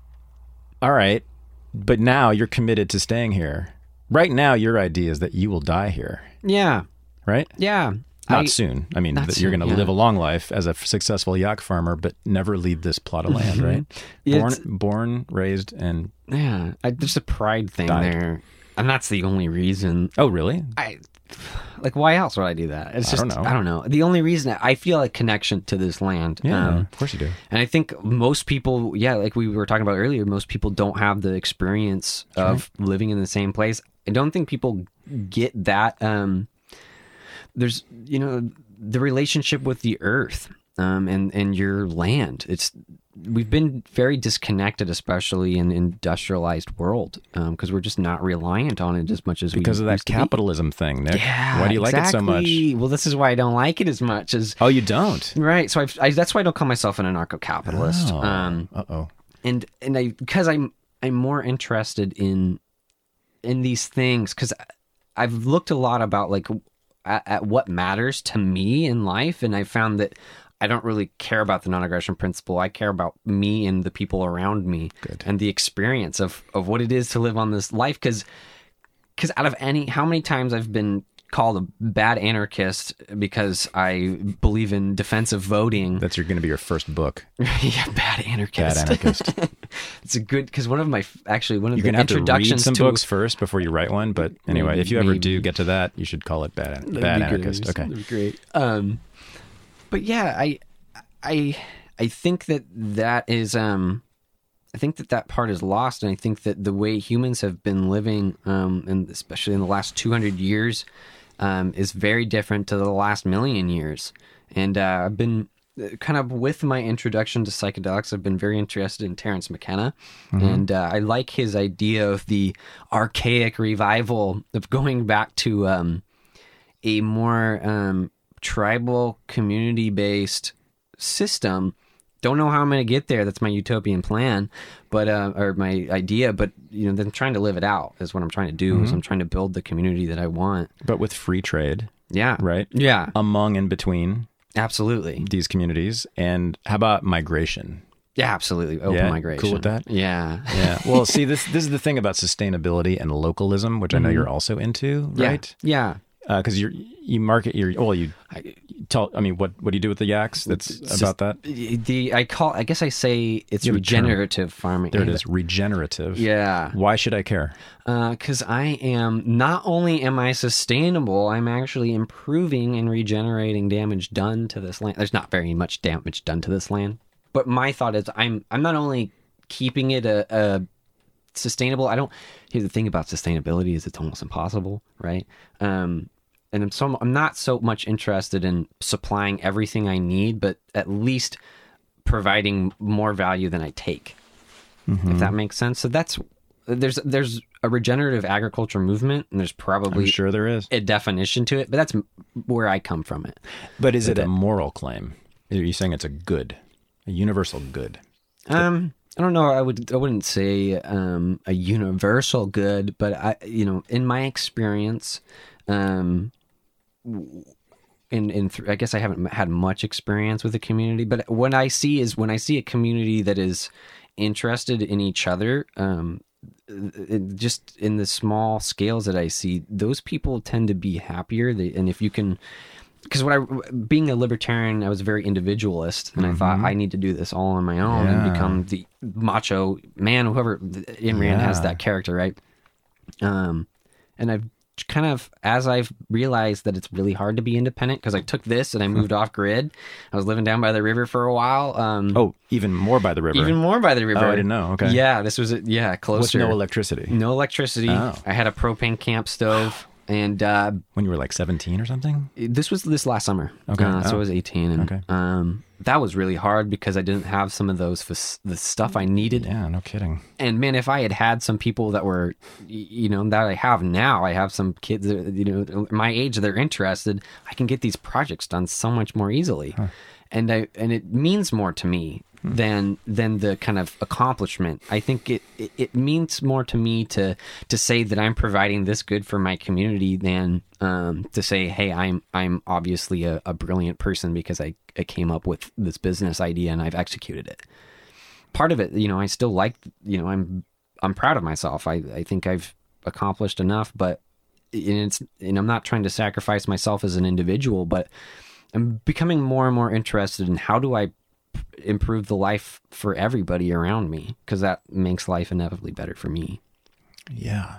all right. But now you're committed to staying here. Right now, your idea is that you will die here, Yeah. right? Yeah. Not I- soon. I mean, not that you're soon, going to yeah. live a long life as a successful yak farmer, but never leave this plot of land, right? It's- Born, born, raised, and Yeah. I, there's a pride thing Died. there. And that's the only reason. oh, really? I like why else would I do that? It's I just don't know. I don't know. The only reason I feel a connection to this land. Yeah, um, of course you do. and I think most people, yeah, like we were talking about earlier, most people don't have the experience of living in the same place. I don't think people get that. Um, there's, you know, the relationship with the earth um, and and your land. It's we've been very disconnected, especially in industrialized world, because we're just not reliant on it as much as Because we of that used to be. capitalism thing, Nick. Yeah, Why do you like it so much? exactly. Well, this is why I don't like it as much as Oh, you don't? right. So I've, I that's why I don't call myself an anarcho-capitalist. Oh. Um, Uh-oh. and and I because I'm I'm more interested in in these things because I've looked a lot about like at, at what matters to me in life, and I found that I don't really care about the non-aggression principle. I care about me and the people around me Good. and the experience of of what it is to live on this life. Because because out of any how many times I've been called a bad anarchist because I believe in defensive voting. That's going to be your first book. Yeah, bad anarchist. Bad anarchist. It's a good because one of my actually one of You're the going to have to read introductions some to books first before you write one. But anyway, Maybe- if you ever maybe. do get to that, you should call it Bad, That'd bad be good. Anarchist. Okay. That'd be great. Um, but yeah, I, I, I think that that is um, I think that that part is lost, and I think that the way humans have been living, um, and especially in the last two hundred years, um, is very different to the last million years. And uh, I've been kind of with my introduction to psychedelics, I've been very interested in Terence McKenna, and uh, I like his idea of the archaic revival of going back to um, a more um, tribal, community-based system don't know how I'm going to get there. That's my utopian plan, but uh, or my idea. But you know, then trying to live it out is what I'm trying to do. Mm-hmm. Is I'm trying to build the community that I want. But with free trade, yeah, right, yeah, among and between, absolutely, these communities. And how about migration? Yeah, absolutely, open yeah, migration. Cool with that? Yeah, yeah. Well, see, this this is the thing about sustainability and localism, which I know mm-hmm. you're also into, right? Yeah. Because uh, you you market your well you tell I mean what what do you do with the yaks that's it's about that the I call I guess I say it's regenerative farming. There it is, regenerative. Yeah. Why should I care? Because uh, I am not only am I sustainable, I'm actually improving and regenerating damage done to this land. There's not very much damage done to this land, but my thought is I'm I'm not only keeping it a, a sustainable. I don't. Here's the thing about sustainability is it's almost impossible, right? Um, and I'm so I'm not so much interested in supplying everything I need, but at least providing more value than I take, mm-hmm. if that makes sense. So that's there's there's a regenerative agriculture movement, and there's probably I'm sure there is a definition to it, but that's where I come from it. But is it a moral claim? Are you saying it's a good, a universal good? Um. I don't know. I would. I wouldn't say um, a universal good, but I, you know, in my experience, um, in in th- I guess I haven't had much experience with the community. But what I see is when I see a community that is interested in each other, um, it, just in the small scales that I see, those people tend to be happier. They, and if you can. Because when I, being a libertarian, I was very individualist, and mm-hmm. I thought I need to do this all on my own yeah. and become the macho man. Whoever Ayn Rand yeah. has that character, right? Um, and I've kind of, as I've realized that it's really hard to be independent, because I took this and I moved off grid. I was living down by the river for a while. Um, oh, even more by the river. Even more by the river. Oh, I didn't know. Okay. Yeah, this was yeah closer. With no electricity. No electricity. Oh. I had a propane camp stove. And uh, when you were like seventeen or something? This was this last summer. Okay. Uh, oh. So I was eighteen. And okay. um, that was really hard because I didn't have some of those, f- the stuff I needed. Yeah, no kidding. And man, if I had had some people that were, you know, that I have now, I have some kids, that, you know, my age, they're interested, I can get these projects done so much more easily. Huh. And I, and it means more to me hmm. than than the kind of accomplishment. I think it, it, it means more to me to to say that I'm providing this good for my community than um, to say, hey, I'm I'm obviously a, a brilliant person because I, I came up with this business idea and I've executed it. Part of it, you know, I still like, you know, I'm I'm proud of myself. I, I think I've accomplished enough, but and it's and I'm not trying to sacrifice myself as an individual, but I'm becoming more and more interested in how do I improve the life for everybody around me, because that makes life inevitably better for me. Yeah.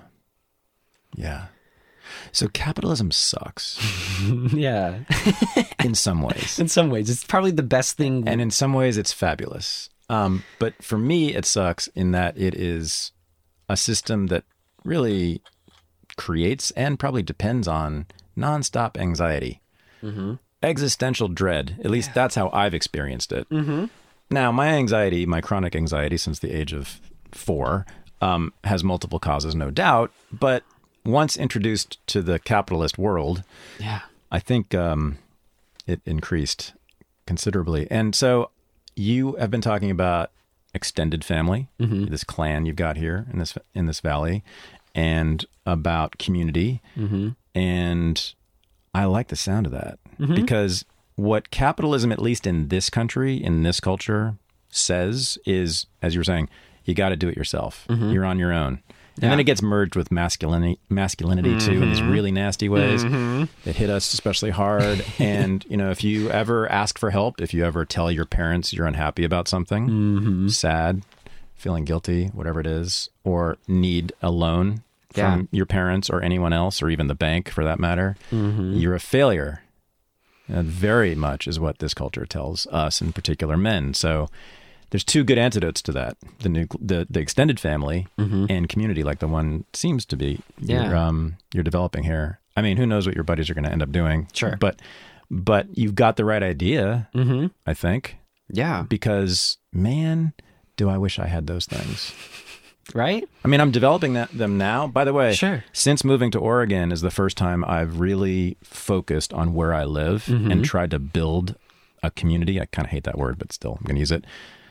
Yeah. So capitalism sucks. Yeah. In some ways. In some ways. It's probably the best thing. And in some ways it's fabulous. Um, but for me, it sucks in that it is a system that really creates and probably depends on nonstop anxiety. Mm-hmm. Existential dread. At least that's how I've experienced it. Mm-hmm. Now, my anxiety, my chronic anxiety since the age of four, um, has multiple causes, no doubt. But once introduced to the capitalist world, yeah, I think um, it increased considerably. And so you have been talking about extended family, mm-hmm. this clan you've got here in this in this valley, and about community. Mm-hmm. And I like the sound of that. Mm-hmm. Because what capitalism, at least in this country, in this culture, says is, as you were saying, you got to do it yourself. Mm-hmm. You're on your own. And yeah. then it gets merged with masculinity, masculinity mm-hmm. too, in these really nasty ways mm-hmm. that hit us especially hard. And, you know, if you ever ask for help, if you ever tell your parents you're unhappy about something, mm-hmm. sad, feeling guilty, whatever it is, or need a loan from yeah. your parents or anyone else, or even the bank for that matter, mm-hmm. you're a failure. And very much is what this culture tells us, in particular men. So there's two good antidotes to that: the new, the, the extended family mm-hmm. and community, like the one seems to be yeah. you're, um, you're developing here. I mean, who knows what your buddies are going to end up doing? Sure, but but you've got the right idea, mm-hmm. I think. Yeah, because man, do I wish I had those things. Right? I mean, I'm developing that, them now. By the way, sure. Since moving to Oregon is the first time I've really focused on where I live mm-hmm. and tried to build a community. I kind of hate that word, but still, I'm going to use it.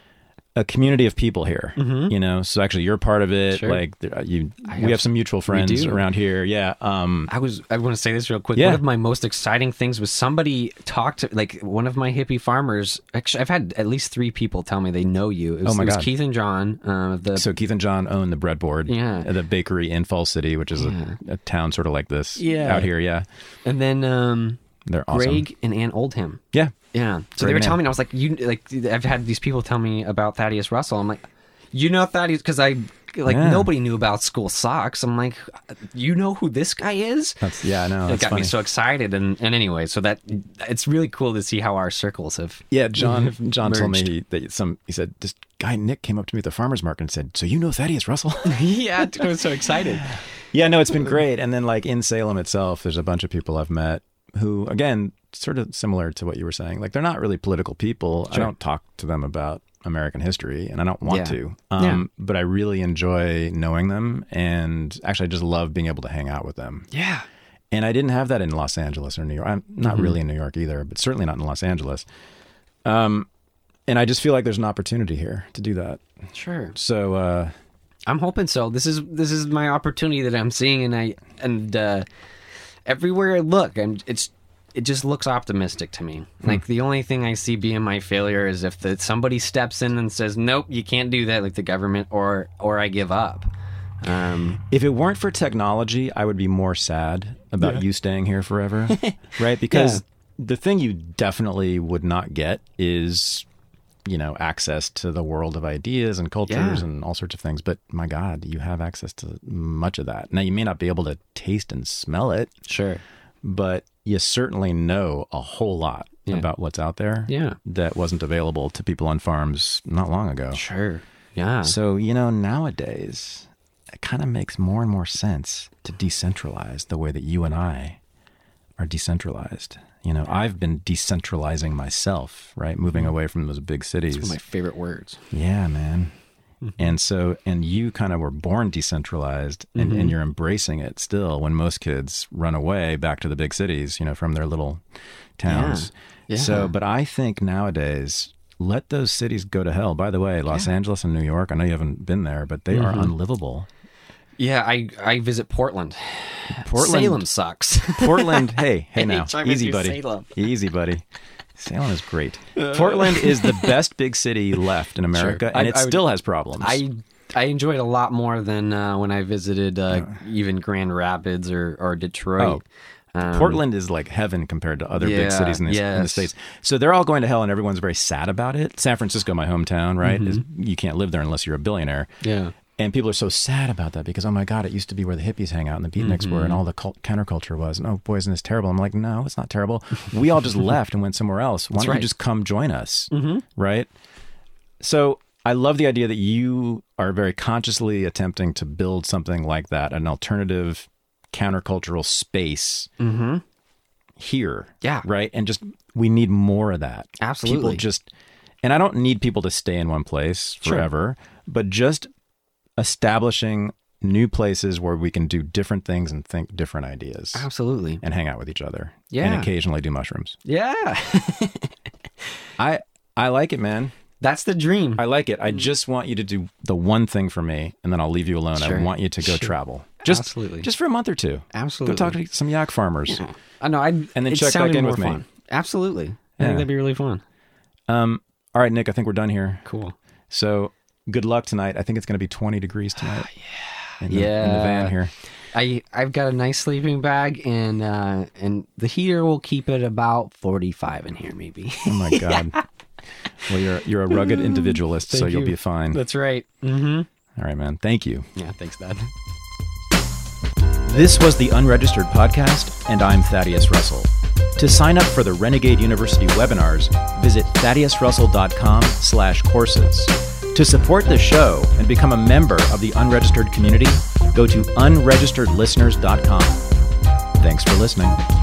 A community of people here, mm-hmm. you know. So actually, you're part of it. Sure. Like you, have, we have some mutual friends around here. Yeah. Um, I was. I want to say this real quick. Yeah. One of my most exciting things was somebody talked to, like one of my hippie farmers. Actually, I've had at least three people tell me they know you. It was, oh my it was God. Keith and John. Uh, the so Keith and John own the breadboard. Yeah. At the bakery in Falls City, which is Yeah. a, a town sort of like this. Yeah. Out here. Yeah. And then um, They're awesome. Greg and Ann Oldham. Yeah. Yeah. So Greg they were and telling Ann. me, I was like, you like, I've had these people tell me about Thaddeus Russell. I'm like, you know Thaddeus, because I like Yeah. nobody knew about School Socks. I'm like, you know who this guy is? That's yeah. I know. It That's got funny. me so excited, and, and anyway, so that it's really cool to see how our circles have. Yeah, John. John told me merged. he, that some. He said this guy Nick came up to me at the farmers market and said, "So you know Thaddeus Russell?" Yeah, dude, I was so excited. Yeah, no, it's been great. And then like in Salem itself, there's a bunch of people I've met who, again, sort of similar to what you were saying. Like they're not really political people. Sure. I don't talk to them about American history, and I don't want Yeah. to. Um, Yeah. But I really enjoy knowing them, and actually, I just love being able to hang out with them. Yeah, And I didn't have that in Los Angeles or New York. I'm not Mm-hmm. really in New York either, but certainly not in Los Angeles. Um, and I just feel like there's an opportunity here to do that. sure. So, uh, I'm hoping so. This is this is my opportunity that I'm seeing, and I and uh, everywhere I look, and it's it just looks optimistic to me. Hmm. Like the only thing I see being my failure is if the, somebody steps in and says, "Nope, you can't do that," like the government, or or I give up. Um, if it weren't for technology, I would be more sad about Yeah. you staying here forever, right? Because the thing you definitely would not get is, you know, access to the world of ideas and cultures Yeah. and all sorts of things. But my God, you have access to much of that. Now, you may not be able to taste and smell it, sure. but you certainly know a whole lot Yeah. about what's out there Yeah. that wasn't available to people on farms not long ago. Sure. Yeah. So, you know, nowadays, it kind of makes more and more sense to decentralize the way that you and I are decentralized. You know, I've been decentralizing myself, right? Moving away from those big cities. One of my favorite words. Yeah, man. And so, and you kind of were born decentralized, and, and you're embracing it still when most kids run away back to the big cities, you know, from their little towns. Yeah. Yeah. So, but I think nowadays, let those cities go to hell. By the way, Los Yeah. Angeles and New York, I know you haven't been there, but they are unlivable. Yeah, I I visit Portland. Portland- Salem sucks. Portland, hey, hey now, Anytime I easy do buddy, Salem. easy buddy. Salem is great. Portland is the best big city left in America, Sure. and I- it I would- still has problems. I I enjoyed it a lot more than uh, when I visited uh, even Grand Rapids or or Detroit. Um, Portland is like heaven compared to other Yeah, big cities in the, in the yes. States. So they're all going to hell, and everyone's very sad about it. San Francisco, my hometown, right? Is, you can't live there unless you're a billionaire. Yeah. And people are so sad about that because, oh my God, it used to be where the hippies hang out and the beatniks were and all the cult- counterculture was. And oh, boy, isn't this terrible? I'm like, no, it's not terrible. We all just left and went somewhere else. Why don't right. you just come join us? Right? So I love the idea that you are very consciously attempting to build something like that, an alternative countercultural space here. Yeah. Right? And just, we need more of that. Absolutely. People just, and I don't need people to stay in one place Sure. forever, but just establishing new places where we can do different things and think different ideas Absolutely. and hang out with each other. Yeah. And occasionally do mushrooms. Yeah. I I like it, man. That's the dream. I like it. I just want you to do the one thing for me, and then I'll leave you alone. Sure. I want you to go Sure. travel. Just, Absolutely. just for a month or two. Absolutely. Go talk to some yak farmers. I know. I And then it check back sounded in more with me. fun. Absolutely. I Yeah. think that'd be really fun. Um, all right, Nick, I think we're done here. Cool. So good luck tonight. I think it's going to be twenty degrees tonight. yeah. In the, Yeah. in the van here. I I've got a nice sleeping bag, and uh, and the heater will keep it about forty-five in here, maybe. Oh my God. Well, you're you're a rugged individualist, so Thank you'll you. be fine. That's right. Mm-hmm. All right, man. Thank you. Yeah. Thanks, Dad. This was the Unregistered Podcast, and I'm Thaddeus Russell. To sign up for the Renegade University webinars, visit thaddeus russell dot com slash courses. To support the show and become a member of the unregistered community, go to unregistered listeners dot com. Thanks for listening.